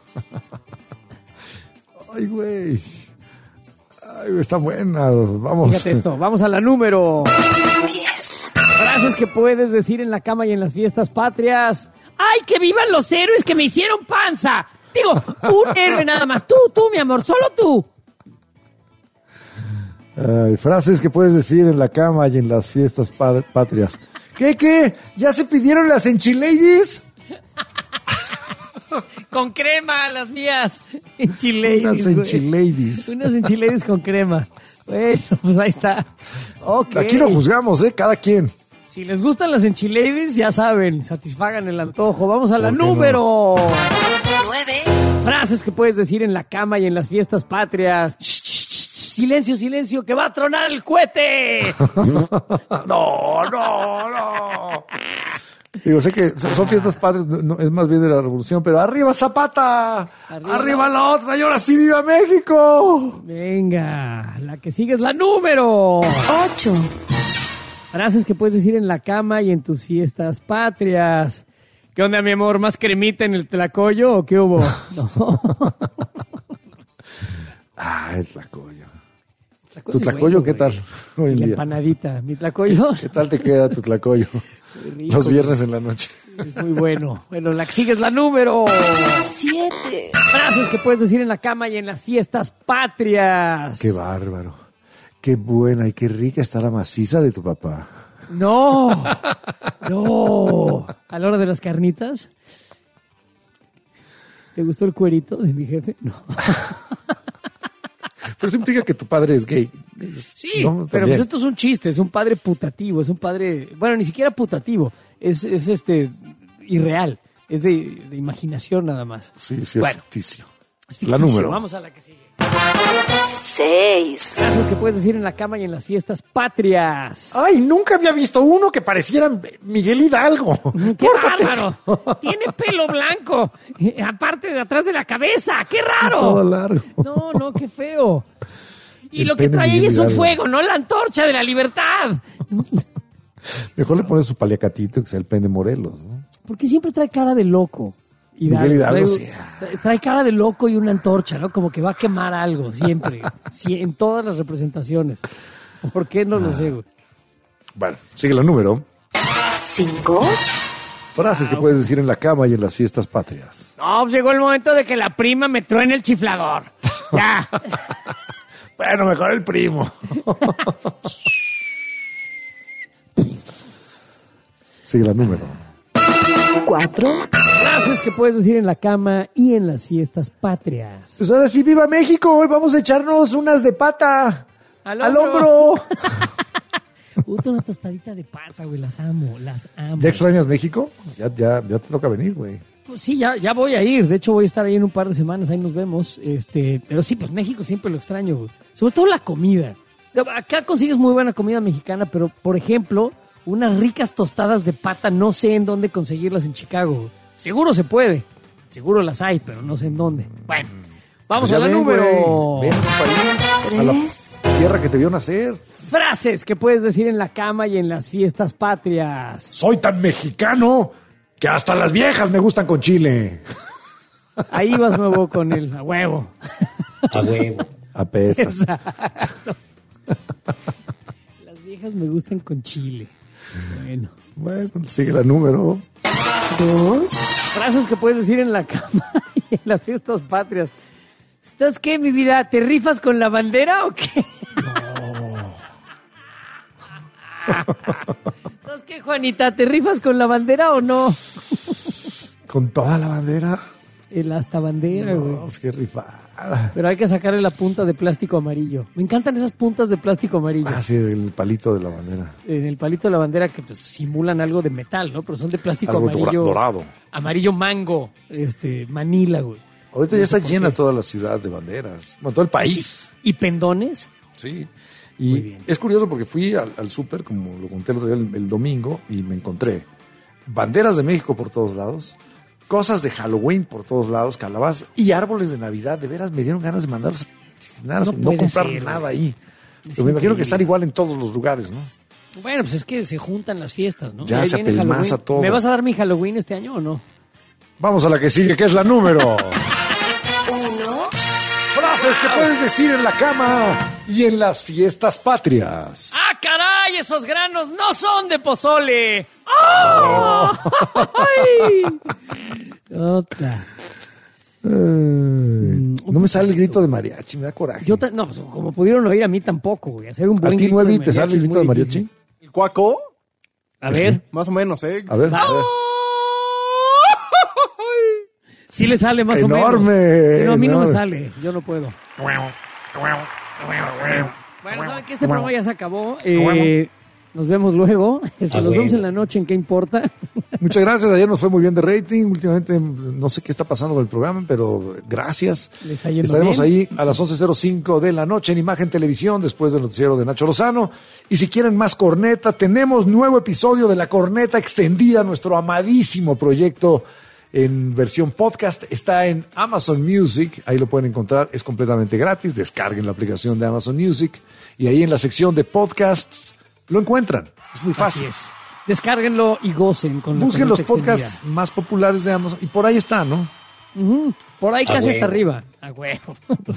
Speaker 4: Ay, güey. Ay, güey, está buena. Vamos.
Speaker 3: Fíjate esto, vamos a la número diez. Frases que puedes decir en la cama y en las fiestas patrias. ¡Ay, que vivan los héroes que me hicieron panza! Digo, un héroe nada más. Tú, tú, mi amor, solo tú.
Speaker 4: Ay, frases que puedes decir en la cama y en las fiestas pa- patrias. ¿Qué, qué? ¿Ya se pidieron las enchiladies?
Speaker 3: Con crema, las mías. Enchiladies.
Speaker 4: Unas
Speaker 3: güey.
Speaker 4: enchiladies.
Speaker 3: Unas enchiladies con crema. Bueno, pues ahí está. Ok.
Speaker 4: Aquí no juzgamos, ¿eh? Cada quien.
Speaker 3: Si les gustan las enchiladies, ya saben, satisfagan el antojo. Vamos a la
Speaker 4: ¿Por qué no?
Speaker 3: número nueve. Frases que puedes decir en la cama y en las fiestas patrias. Shh, shh, shh, silencio, silencio, que va a tronar el cohete.
Speaker 4: No, no, no. Digo, sé que son fiestas patrias, no, es más bien de la revolución, pero ¡arriba Zapata!
Speaker 3: Arriba
Speaker 4: ¡Arriba,
Speaker 3: la-
Speaker 4: la otra! ¡Y ahora sí viva México!
Speaker 3: Venga, la que sigue es la número ocho. Frases que puedes decir en la cama y en tus fiestas patrias. ¿Qué onda, mi amor? ¿Más cremita en el tlacoyo o qué hubo? No.
Speaker 4: Ah, el tlacoyo.
Speaker 3: Tlacoyo
Speaker 4: ¿Tu
Speaker 3: es
Speaker 4: tlacoyo
Speaker 3: bueno,
Speaker 4: qué
Speaker 3: güey.
Speaker 4: tal hoy en
Speaker 3: La
Speaker 4: día?
Speaker 3: empanadita. Mi tlacoyo
Speaker 4: ¿Qué tal te queda tu tlacoyo?
Speaker 3: Qué rico.
Speaker 4: Los viernes en la noche.
Speaker 3: es muy bueno. Bueno, la que sigue es la número siete. Frases que puedes decir en la cama y en las fiestas patrias.
Speaker 4: Qué bárbaro. Qué buena y qué rica está la maciza de tu papá.
Speaker 3: No, no. A la hora de las carnitas. ¿Te gustó el cuerito de mi jefe? No.
Speaker 4: Pero eso implica que tu padre es gay.
Speaker 3: Sí,
Speaker 4: No,
Speaker 3: pero
Speaker 4: también.
Speaker 3: pues esto es un chiste, es un padre putativo, es un padre, bueno, ni siquiera putativo, es, es este irreal, es de, de imaginación nada más.
Speaker 4: Sí, sí, es
Speaker 3: Bueno,
Speaker 4: ficticio.
Speaker 3: es
Speaker 4: La
Speaker 3: ficticio.
Speaker 4: número.
Speaker 3: Vamos a la que sigue. Seis. Frases que puedes decir en la cama y en las fiestas patrias.
Speaker 4: Ay, nunca había visto uno que pareciera Miguel Hidalgo.
Speaker 3: ¡Qué bárbaro! Tiene pelo blanco, eh, aparte de atrás de la cabeza. ¡Qué raro!
Speaker 4: Todo largo.
Speaker 3: No, no, qué feo. Y
Speaker 4: El
Speaker 3: lo que
Speaker 4: pene
Speaker 3: trae ahí
Speaker 4: Miguel
Speaker 3: es un
Speaker 4: Hidalgo.
Speaker 3: fuego, no la antorcha de la libertad.
Speaker 4: Mejor le pones su paliacatito que sea el pene Morelos, ¿no?
Speaker 3: Porque siempre trae cara de loco.
Speaker 4: Miguel Hidalgo,
Speaker 3: trae,
Speaker 4: sí.
Speaker 3: trae- trae cara de loco y una antorcha, ¿no? Como que va a quemar algo, siempre. Sí, en todas las representaciones. ¿Por qué? No lo sé, güey.
Speaker 4: Bueno, sigue la número.
Speaker 3: ¿Cinco?
Speaker 4: Frases que puedes decir en la cama y en las fiestas patrias.
Speaker 3: No, pues llegó el momento de que la prima me truene el chiflador. Ya.
Speaker 4: Bueno, mejor el primo. Sigue la número.
Speaker 3: Cuatro. Frases que puedes decir en la cama y en las fiestas patrias.
Speaker 4: Pues ahora sí, viva México. Hoy vamos a echarnos unas de pata.
Speaker 3: Al
Speaker 4: Al
Speaker 3: hombro.
Speaker 4: hombro.
Speaker 3: Puta, una tostadita de pata, güey. Las amo, las amo.
Speaker 4: ¿Ya extrañas México? Ya, ya, ya te toca venir, güey.
Speaker 3: Pues sí, ya, ya voy a ir. De hecho, voy a estar ahí en un par de semanas. Ahí nos vemos. Este, pero sí, pues México siempre lo extraño, güey. Sobre todo la comida. Acá consigues muy buena comida mexicana, pero, por ejemplo, unas ricas tostadas de pata, no sé en dónde conseguirlas en Chicago. Seguro se puede, seguro las hay, pero no sé en dónde. Bueno, vamos
Speaker 4: Pues ya
Speaker 3: a la
Speaker 4: ven,
Speaker 3: número...
Speaker 4: güey. Ven, país, a la tierra que te vio nacer.
Speaker 3: Frases que puedes decir en la cama y en las fiestas patrias.
Speaker 4: Soy tan mexicano que hasta las viejas me gustan con chile.
Speaker 3: Ahí vas nuevo con el a huevo.
Speaker 22: A huevo.
Speaker 4: Apestas.
Speaker 3: Exacto. Las viejas me gustan con chile. Bueno.
Speaker 4: Bueno, sigue la número.
Speaker 3: Dos. Frases que puedes decir en la cama y en las fiestas patrias. ¿Estás qué, mi vida? ¿Te rifas con la bandera o qué? ¿Estás qué, Juanita? ¿Te rifas con la bandera o no?
Speaker 4: ¿Con toda la bandera?
Speaker 3: El hasta bandera, güey.
Speaker 4: No, pues qué rifada.
Speaker 3: Pero hay que sacarle la punta de plástico amarillo. Me encantan esas puntas de plástico amarillo.
Speaker 4: Ah, sí, el palito de la bandera.
Speaker 3: En el palito de la bandera que pues simulan algo de metal, ¿no? Pero son de plástico
Speaker 4: Algo
Speaker 3: amarillo.
Speaker 4: dorado.
Speaker 3: Amarillo mango, este, Manila, güey.
Speaker 4: Ahorita ya está llena toda la ciudad de banderas. Bueno, todo el país.
Speaker 3: ¿Y pendones?
Speaker 4: Sí. Y es curioso porque fui al, al súper, como lo conté el otro día, el, el domingo, y me encontré banderas de México por todos lados, cosas de Halloween por todos lados, calabazas y árboles de Navidad. De veras me dieron ganas de mandarlos, nada, no, no comprar ser, nada ahí. Pero me imagino que están igual en todos los lugares, ¿no?
Speaker 3: Bueno, pues es que se juntan las fiestas, ¿no?
Speaker 4: Ya se apelmaza todo.
Speaker 3: ¿Me vas a dar mi Halloween este año o no?
Speaker 4: Vamos a la que sigue, que es la número uno. Frases que puedes decir en la cama y en las fiestas patrias.
Speaker 3: ¡Ah, caray! Esos granos no son de pozole. ¡Oh! ¡Ay! Otra.
Speaker 4: Ay, no me sale el grito de mariachi, me da coraje.
Speaker 3: Yo ta- no, pues, como pudieron oír a mí tampoco, güey. Hacer un buen
Speaker 4: ¿A ti,
Speaker 3: grito
Speaker 4: Nuevi,
Speaker 3: de
Speaker 4: te
Speaker 3: mariachi
Speaker 4: sale el
Speaker 3: es
Speaker 4: grito
Speaker 3: muy
Speaker 4: de mariachi?
Speaker 3: difícil.
Speaker 2: ¿El cuaco?
Speaker 3: A ver.
Speaker 2: Más o menos, ¿eh?
Speaker 4: A ver, a ver.
Speaker 3: Sí le sale más
Speaker 4: Enorme,
Speaker 3: o menos. Pero a mí no me
Speaker 4: enorme.
Speaker 3: sale. Yo no puedo. Bueno, ¿saben que este programa ya se acabó? Eh, nos vemos luego. Este,
Speaker 4: Ah,
Speaker 3: nos
Speaker 4: bueno.
Speaker 3: vemos en la noche en ¿Qué importa?
Speaker 4: Muchas gracias, ayer nos fue muy bien de rating. Últimamente no sé qué está pasando con el programa, pero gracias.
Speaker 3: Le está yendo
Speaker 4: Estaremos
Speaker 3: bien.
Speaker 4: ahí a las once cero cinco de la noche en Imagen Televisión, después del noticiero de Nacho Lozano. Y si quieren más corneta, tenemos nuevo episodio de La Corneta Extendida, nuestro amadísimo proyecto en versión podcast. Está en Amazon Music, ahí lo pueden encontrar, es completamente gratis. Descarguen la aplicación de Amazon Music y ahí en la sección de podcasts lo encuentran. Es muy fácil.
Speaker 3: Así es. Descárguenlo y gocen con la
Speaker 4: Busquen los
Speaker 3: corneta
Speaker 4: podcasts
Speaker 3: extendida.
Speaker 4: más populares de Amazon y por ahí está, ¿no?
Speaker 3: Ujú. Por ahí
Speaker 4: A
Speaker 3: casi hasta
Speaker 4: huevo.
Speaker 3: arriba. A huevo.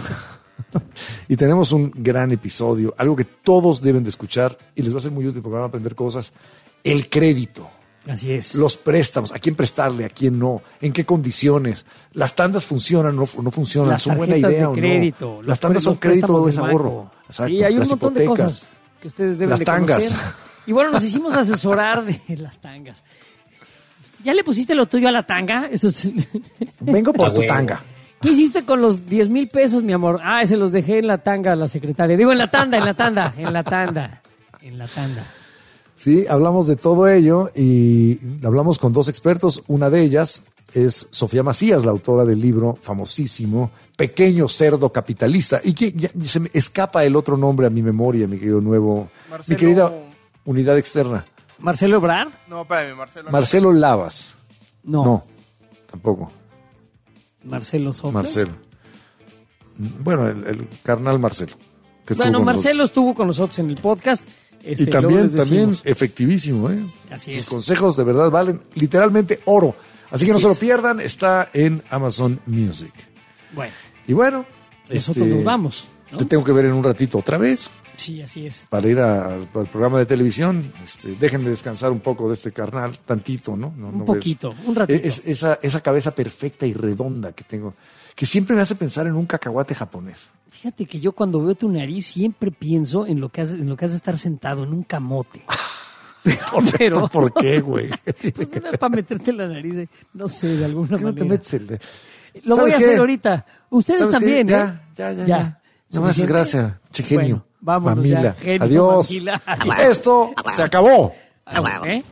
Speaker 4: Y tenemos un gran episodio, algo que todos deben de escuchar y les va a ser muy útil porque van a aprender cosas. El crédito.
Speaker 3: Así es.
Speaker 4: Los préstamos, a quién prestarle, a quién no, en qué condiciones. Las tandas funcionan o no, no funcionan,
Speaker 3: Las
Speaker 4: son buena
Speaker 3: tarjetas
Speaker 4: idea
Speaker 3: de
Speaker 4: o
Speaker 3: crédito,
Speaker 4: no.
Speaker 3: los
Speaker 4: Las tandas
Speaker 3: pre-
Speaker 4: son
Speaker 3: los
Speaker 4: crédito o
Speaker 3: préstamos
Speaker 4: es
Speaker 3: de
Speaker 4: ahorro.
Speaker 3: banco.
Speaker 4: Exacto.
Speaker 3: Sí, hay un
Speaker 4: Las
Speaker 3: montón de
Speaker 4: hipotecas.
Speaker 3: cosas que ustedes deben
Speaker 4: Las
Speaker 3: de
Speaker 4: tangas.
Speaker 3: conocer. Y bueno, nos hicimos asesorar de las tangas. ¿Ya le pusiste lo tuyo a la tanga? Eso es...
Speaker 4: Vengo por
Speaker 3: A
Speaker 4: tu
Speaker 3: huevo.
Speaker 4: tanga.
Speaker 3: ¿Qué hiciste con los diez mil pesos, mi amor? Ah, se los dejé en la tanga a la secretaria. Digo, en la tanda, en la tanda, en la tanda, en la tanda.
Speaker 4: Sí, hablamos de todo ello y hablamos con dos expertos. Una de ellas es Sofía Macías, la autora del libro famosísimo Pequeño Cerdo Capitalista. Y que ya se me escapa el otro nombre a mi memoria, mi querido nuevo,
Speaker 2: Marcelo-
Speaker 4: mi querida unidad externa.
Speaker 3: ¿Marcelo Ebrard?
Speaker 2: No, espérame, Marcelo.
Speaker 4: Marcelo Lavas.
Speaker 3: No.
Speaker 4: No, tampoco.
Speaker 3: Marcelo Soplas.
Speaker 4: Marcelo. Bueno, el, el carnal Marcelo. que estuvo
Speaker 3: Bueno,
Speaker 4: con
Speaker 3: Marcelo estuvo con nosotros en el podcast. Este,
Speaker 4: Y
Speaker 3: luego
Speaker 4: también,
Speaker 3: les
Speaker 4: también
Speaker 3: decimos.
Speaker 4: efectivísimo, ¿eh?
Speaker 3: Así
Speaker 4: Sus
Speaker 3: es.
Speaker 4: consejos de verdad valen literalmente oro. Así que no
Speaker 3: Así
Speaker 4: se lo
Speaker 3: es.
Speaker 4: pierdan, está en Amazon Music.
Speaker 3: Bueno,
Speaker 4: Y bueno,
Speaker 3: nosotros
Speaker 4: este,
Speaker 3: nos vamos, ¿no?
Speaker 4: Te tengo que ver en un ratito otra vez
Speaker 3: Sí, así es.
Speaker 4: para ir a- al programa de televisión. Este, déjenme descansar un poco de este carnal, tantito, ¿no? No-
Speaker 3: Un
Speaker 4: no voy a-
Speaker 3: poquito, un ratito.
Speaker 4: Es, esa, esa cabeza perfecta y redonda que tengo, que siempre me hace pensar en un cacahuate japonés.
Speaker 3: Fíjate que yo cuando veo tu nariz siempre pienso en lo que has, en lo que has de estar sentado en un camote. Pero,
Speaker 4: ¿Por qué, güey?
Speaker 3: Pues no es para meterte en la nariz, eh, no sé, de alguna
Speaker 4: ¿Por qué no
Speaker 3: manera.
Speaker 4: te metes el de-
Speaker 3: Lo voy
Speaker 4: ¿Sabes
Speaker 3: a
Speaker 4: qué?
Speaker 3: hacer ahorita. Ustedes
Speaker 4: ¿Sabes qué?
Speaker 3: también,
Speaker 4: Ya,
Speaker 3: ¿eh?
Speaker 4: ya, ya, ya. No más
Speaker 3: ¿Suficiente?
Speaker 4: gracias, che genio.
Speaker 3: Bueno, vámonos
Speaker 4: Mamila.
Speaker 3: ya, genio,
Speaker 4: Adiós.
Speaker 3: mamila.
Speaker 4: Esto se acabó.
Speaker 3: ¿Eh?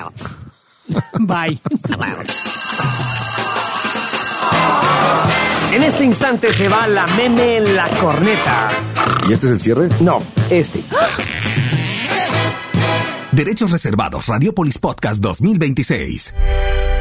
Speaker 3: Bye.
Speaker 1: En este instante se va la meme en la corneta.
Speaker 4: ¿Y este es el cierre?
Speaker 1: No, este.
Speaker 7: Derechos reservados. Radiopolis Podcast dos mil veintiséis.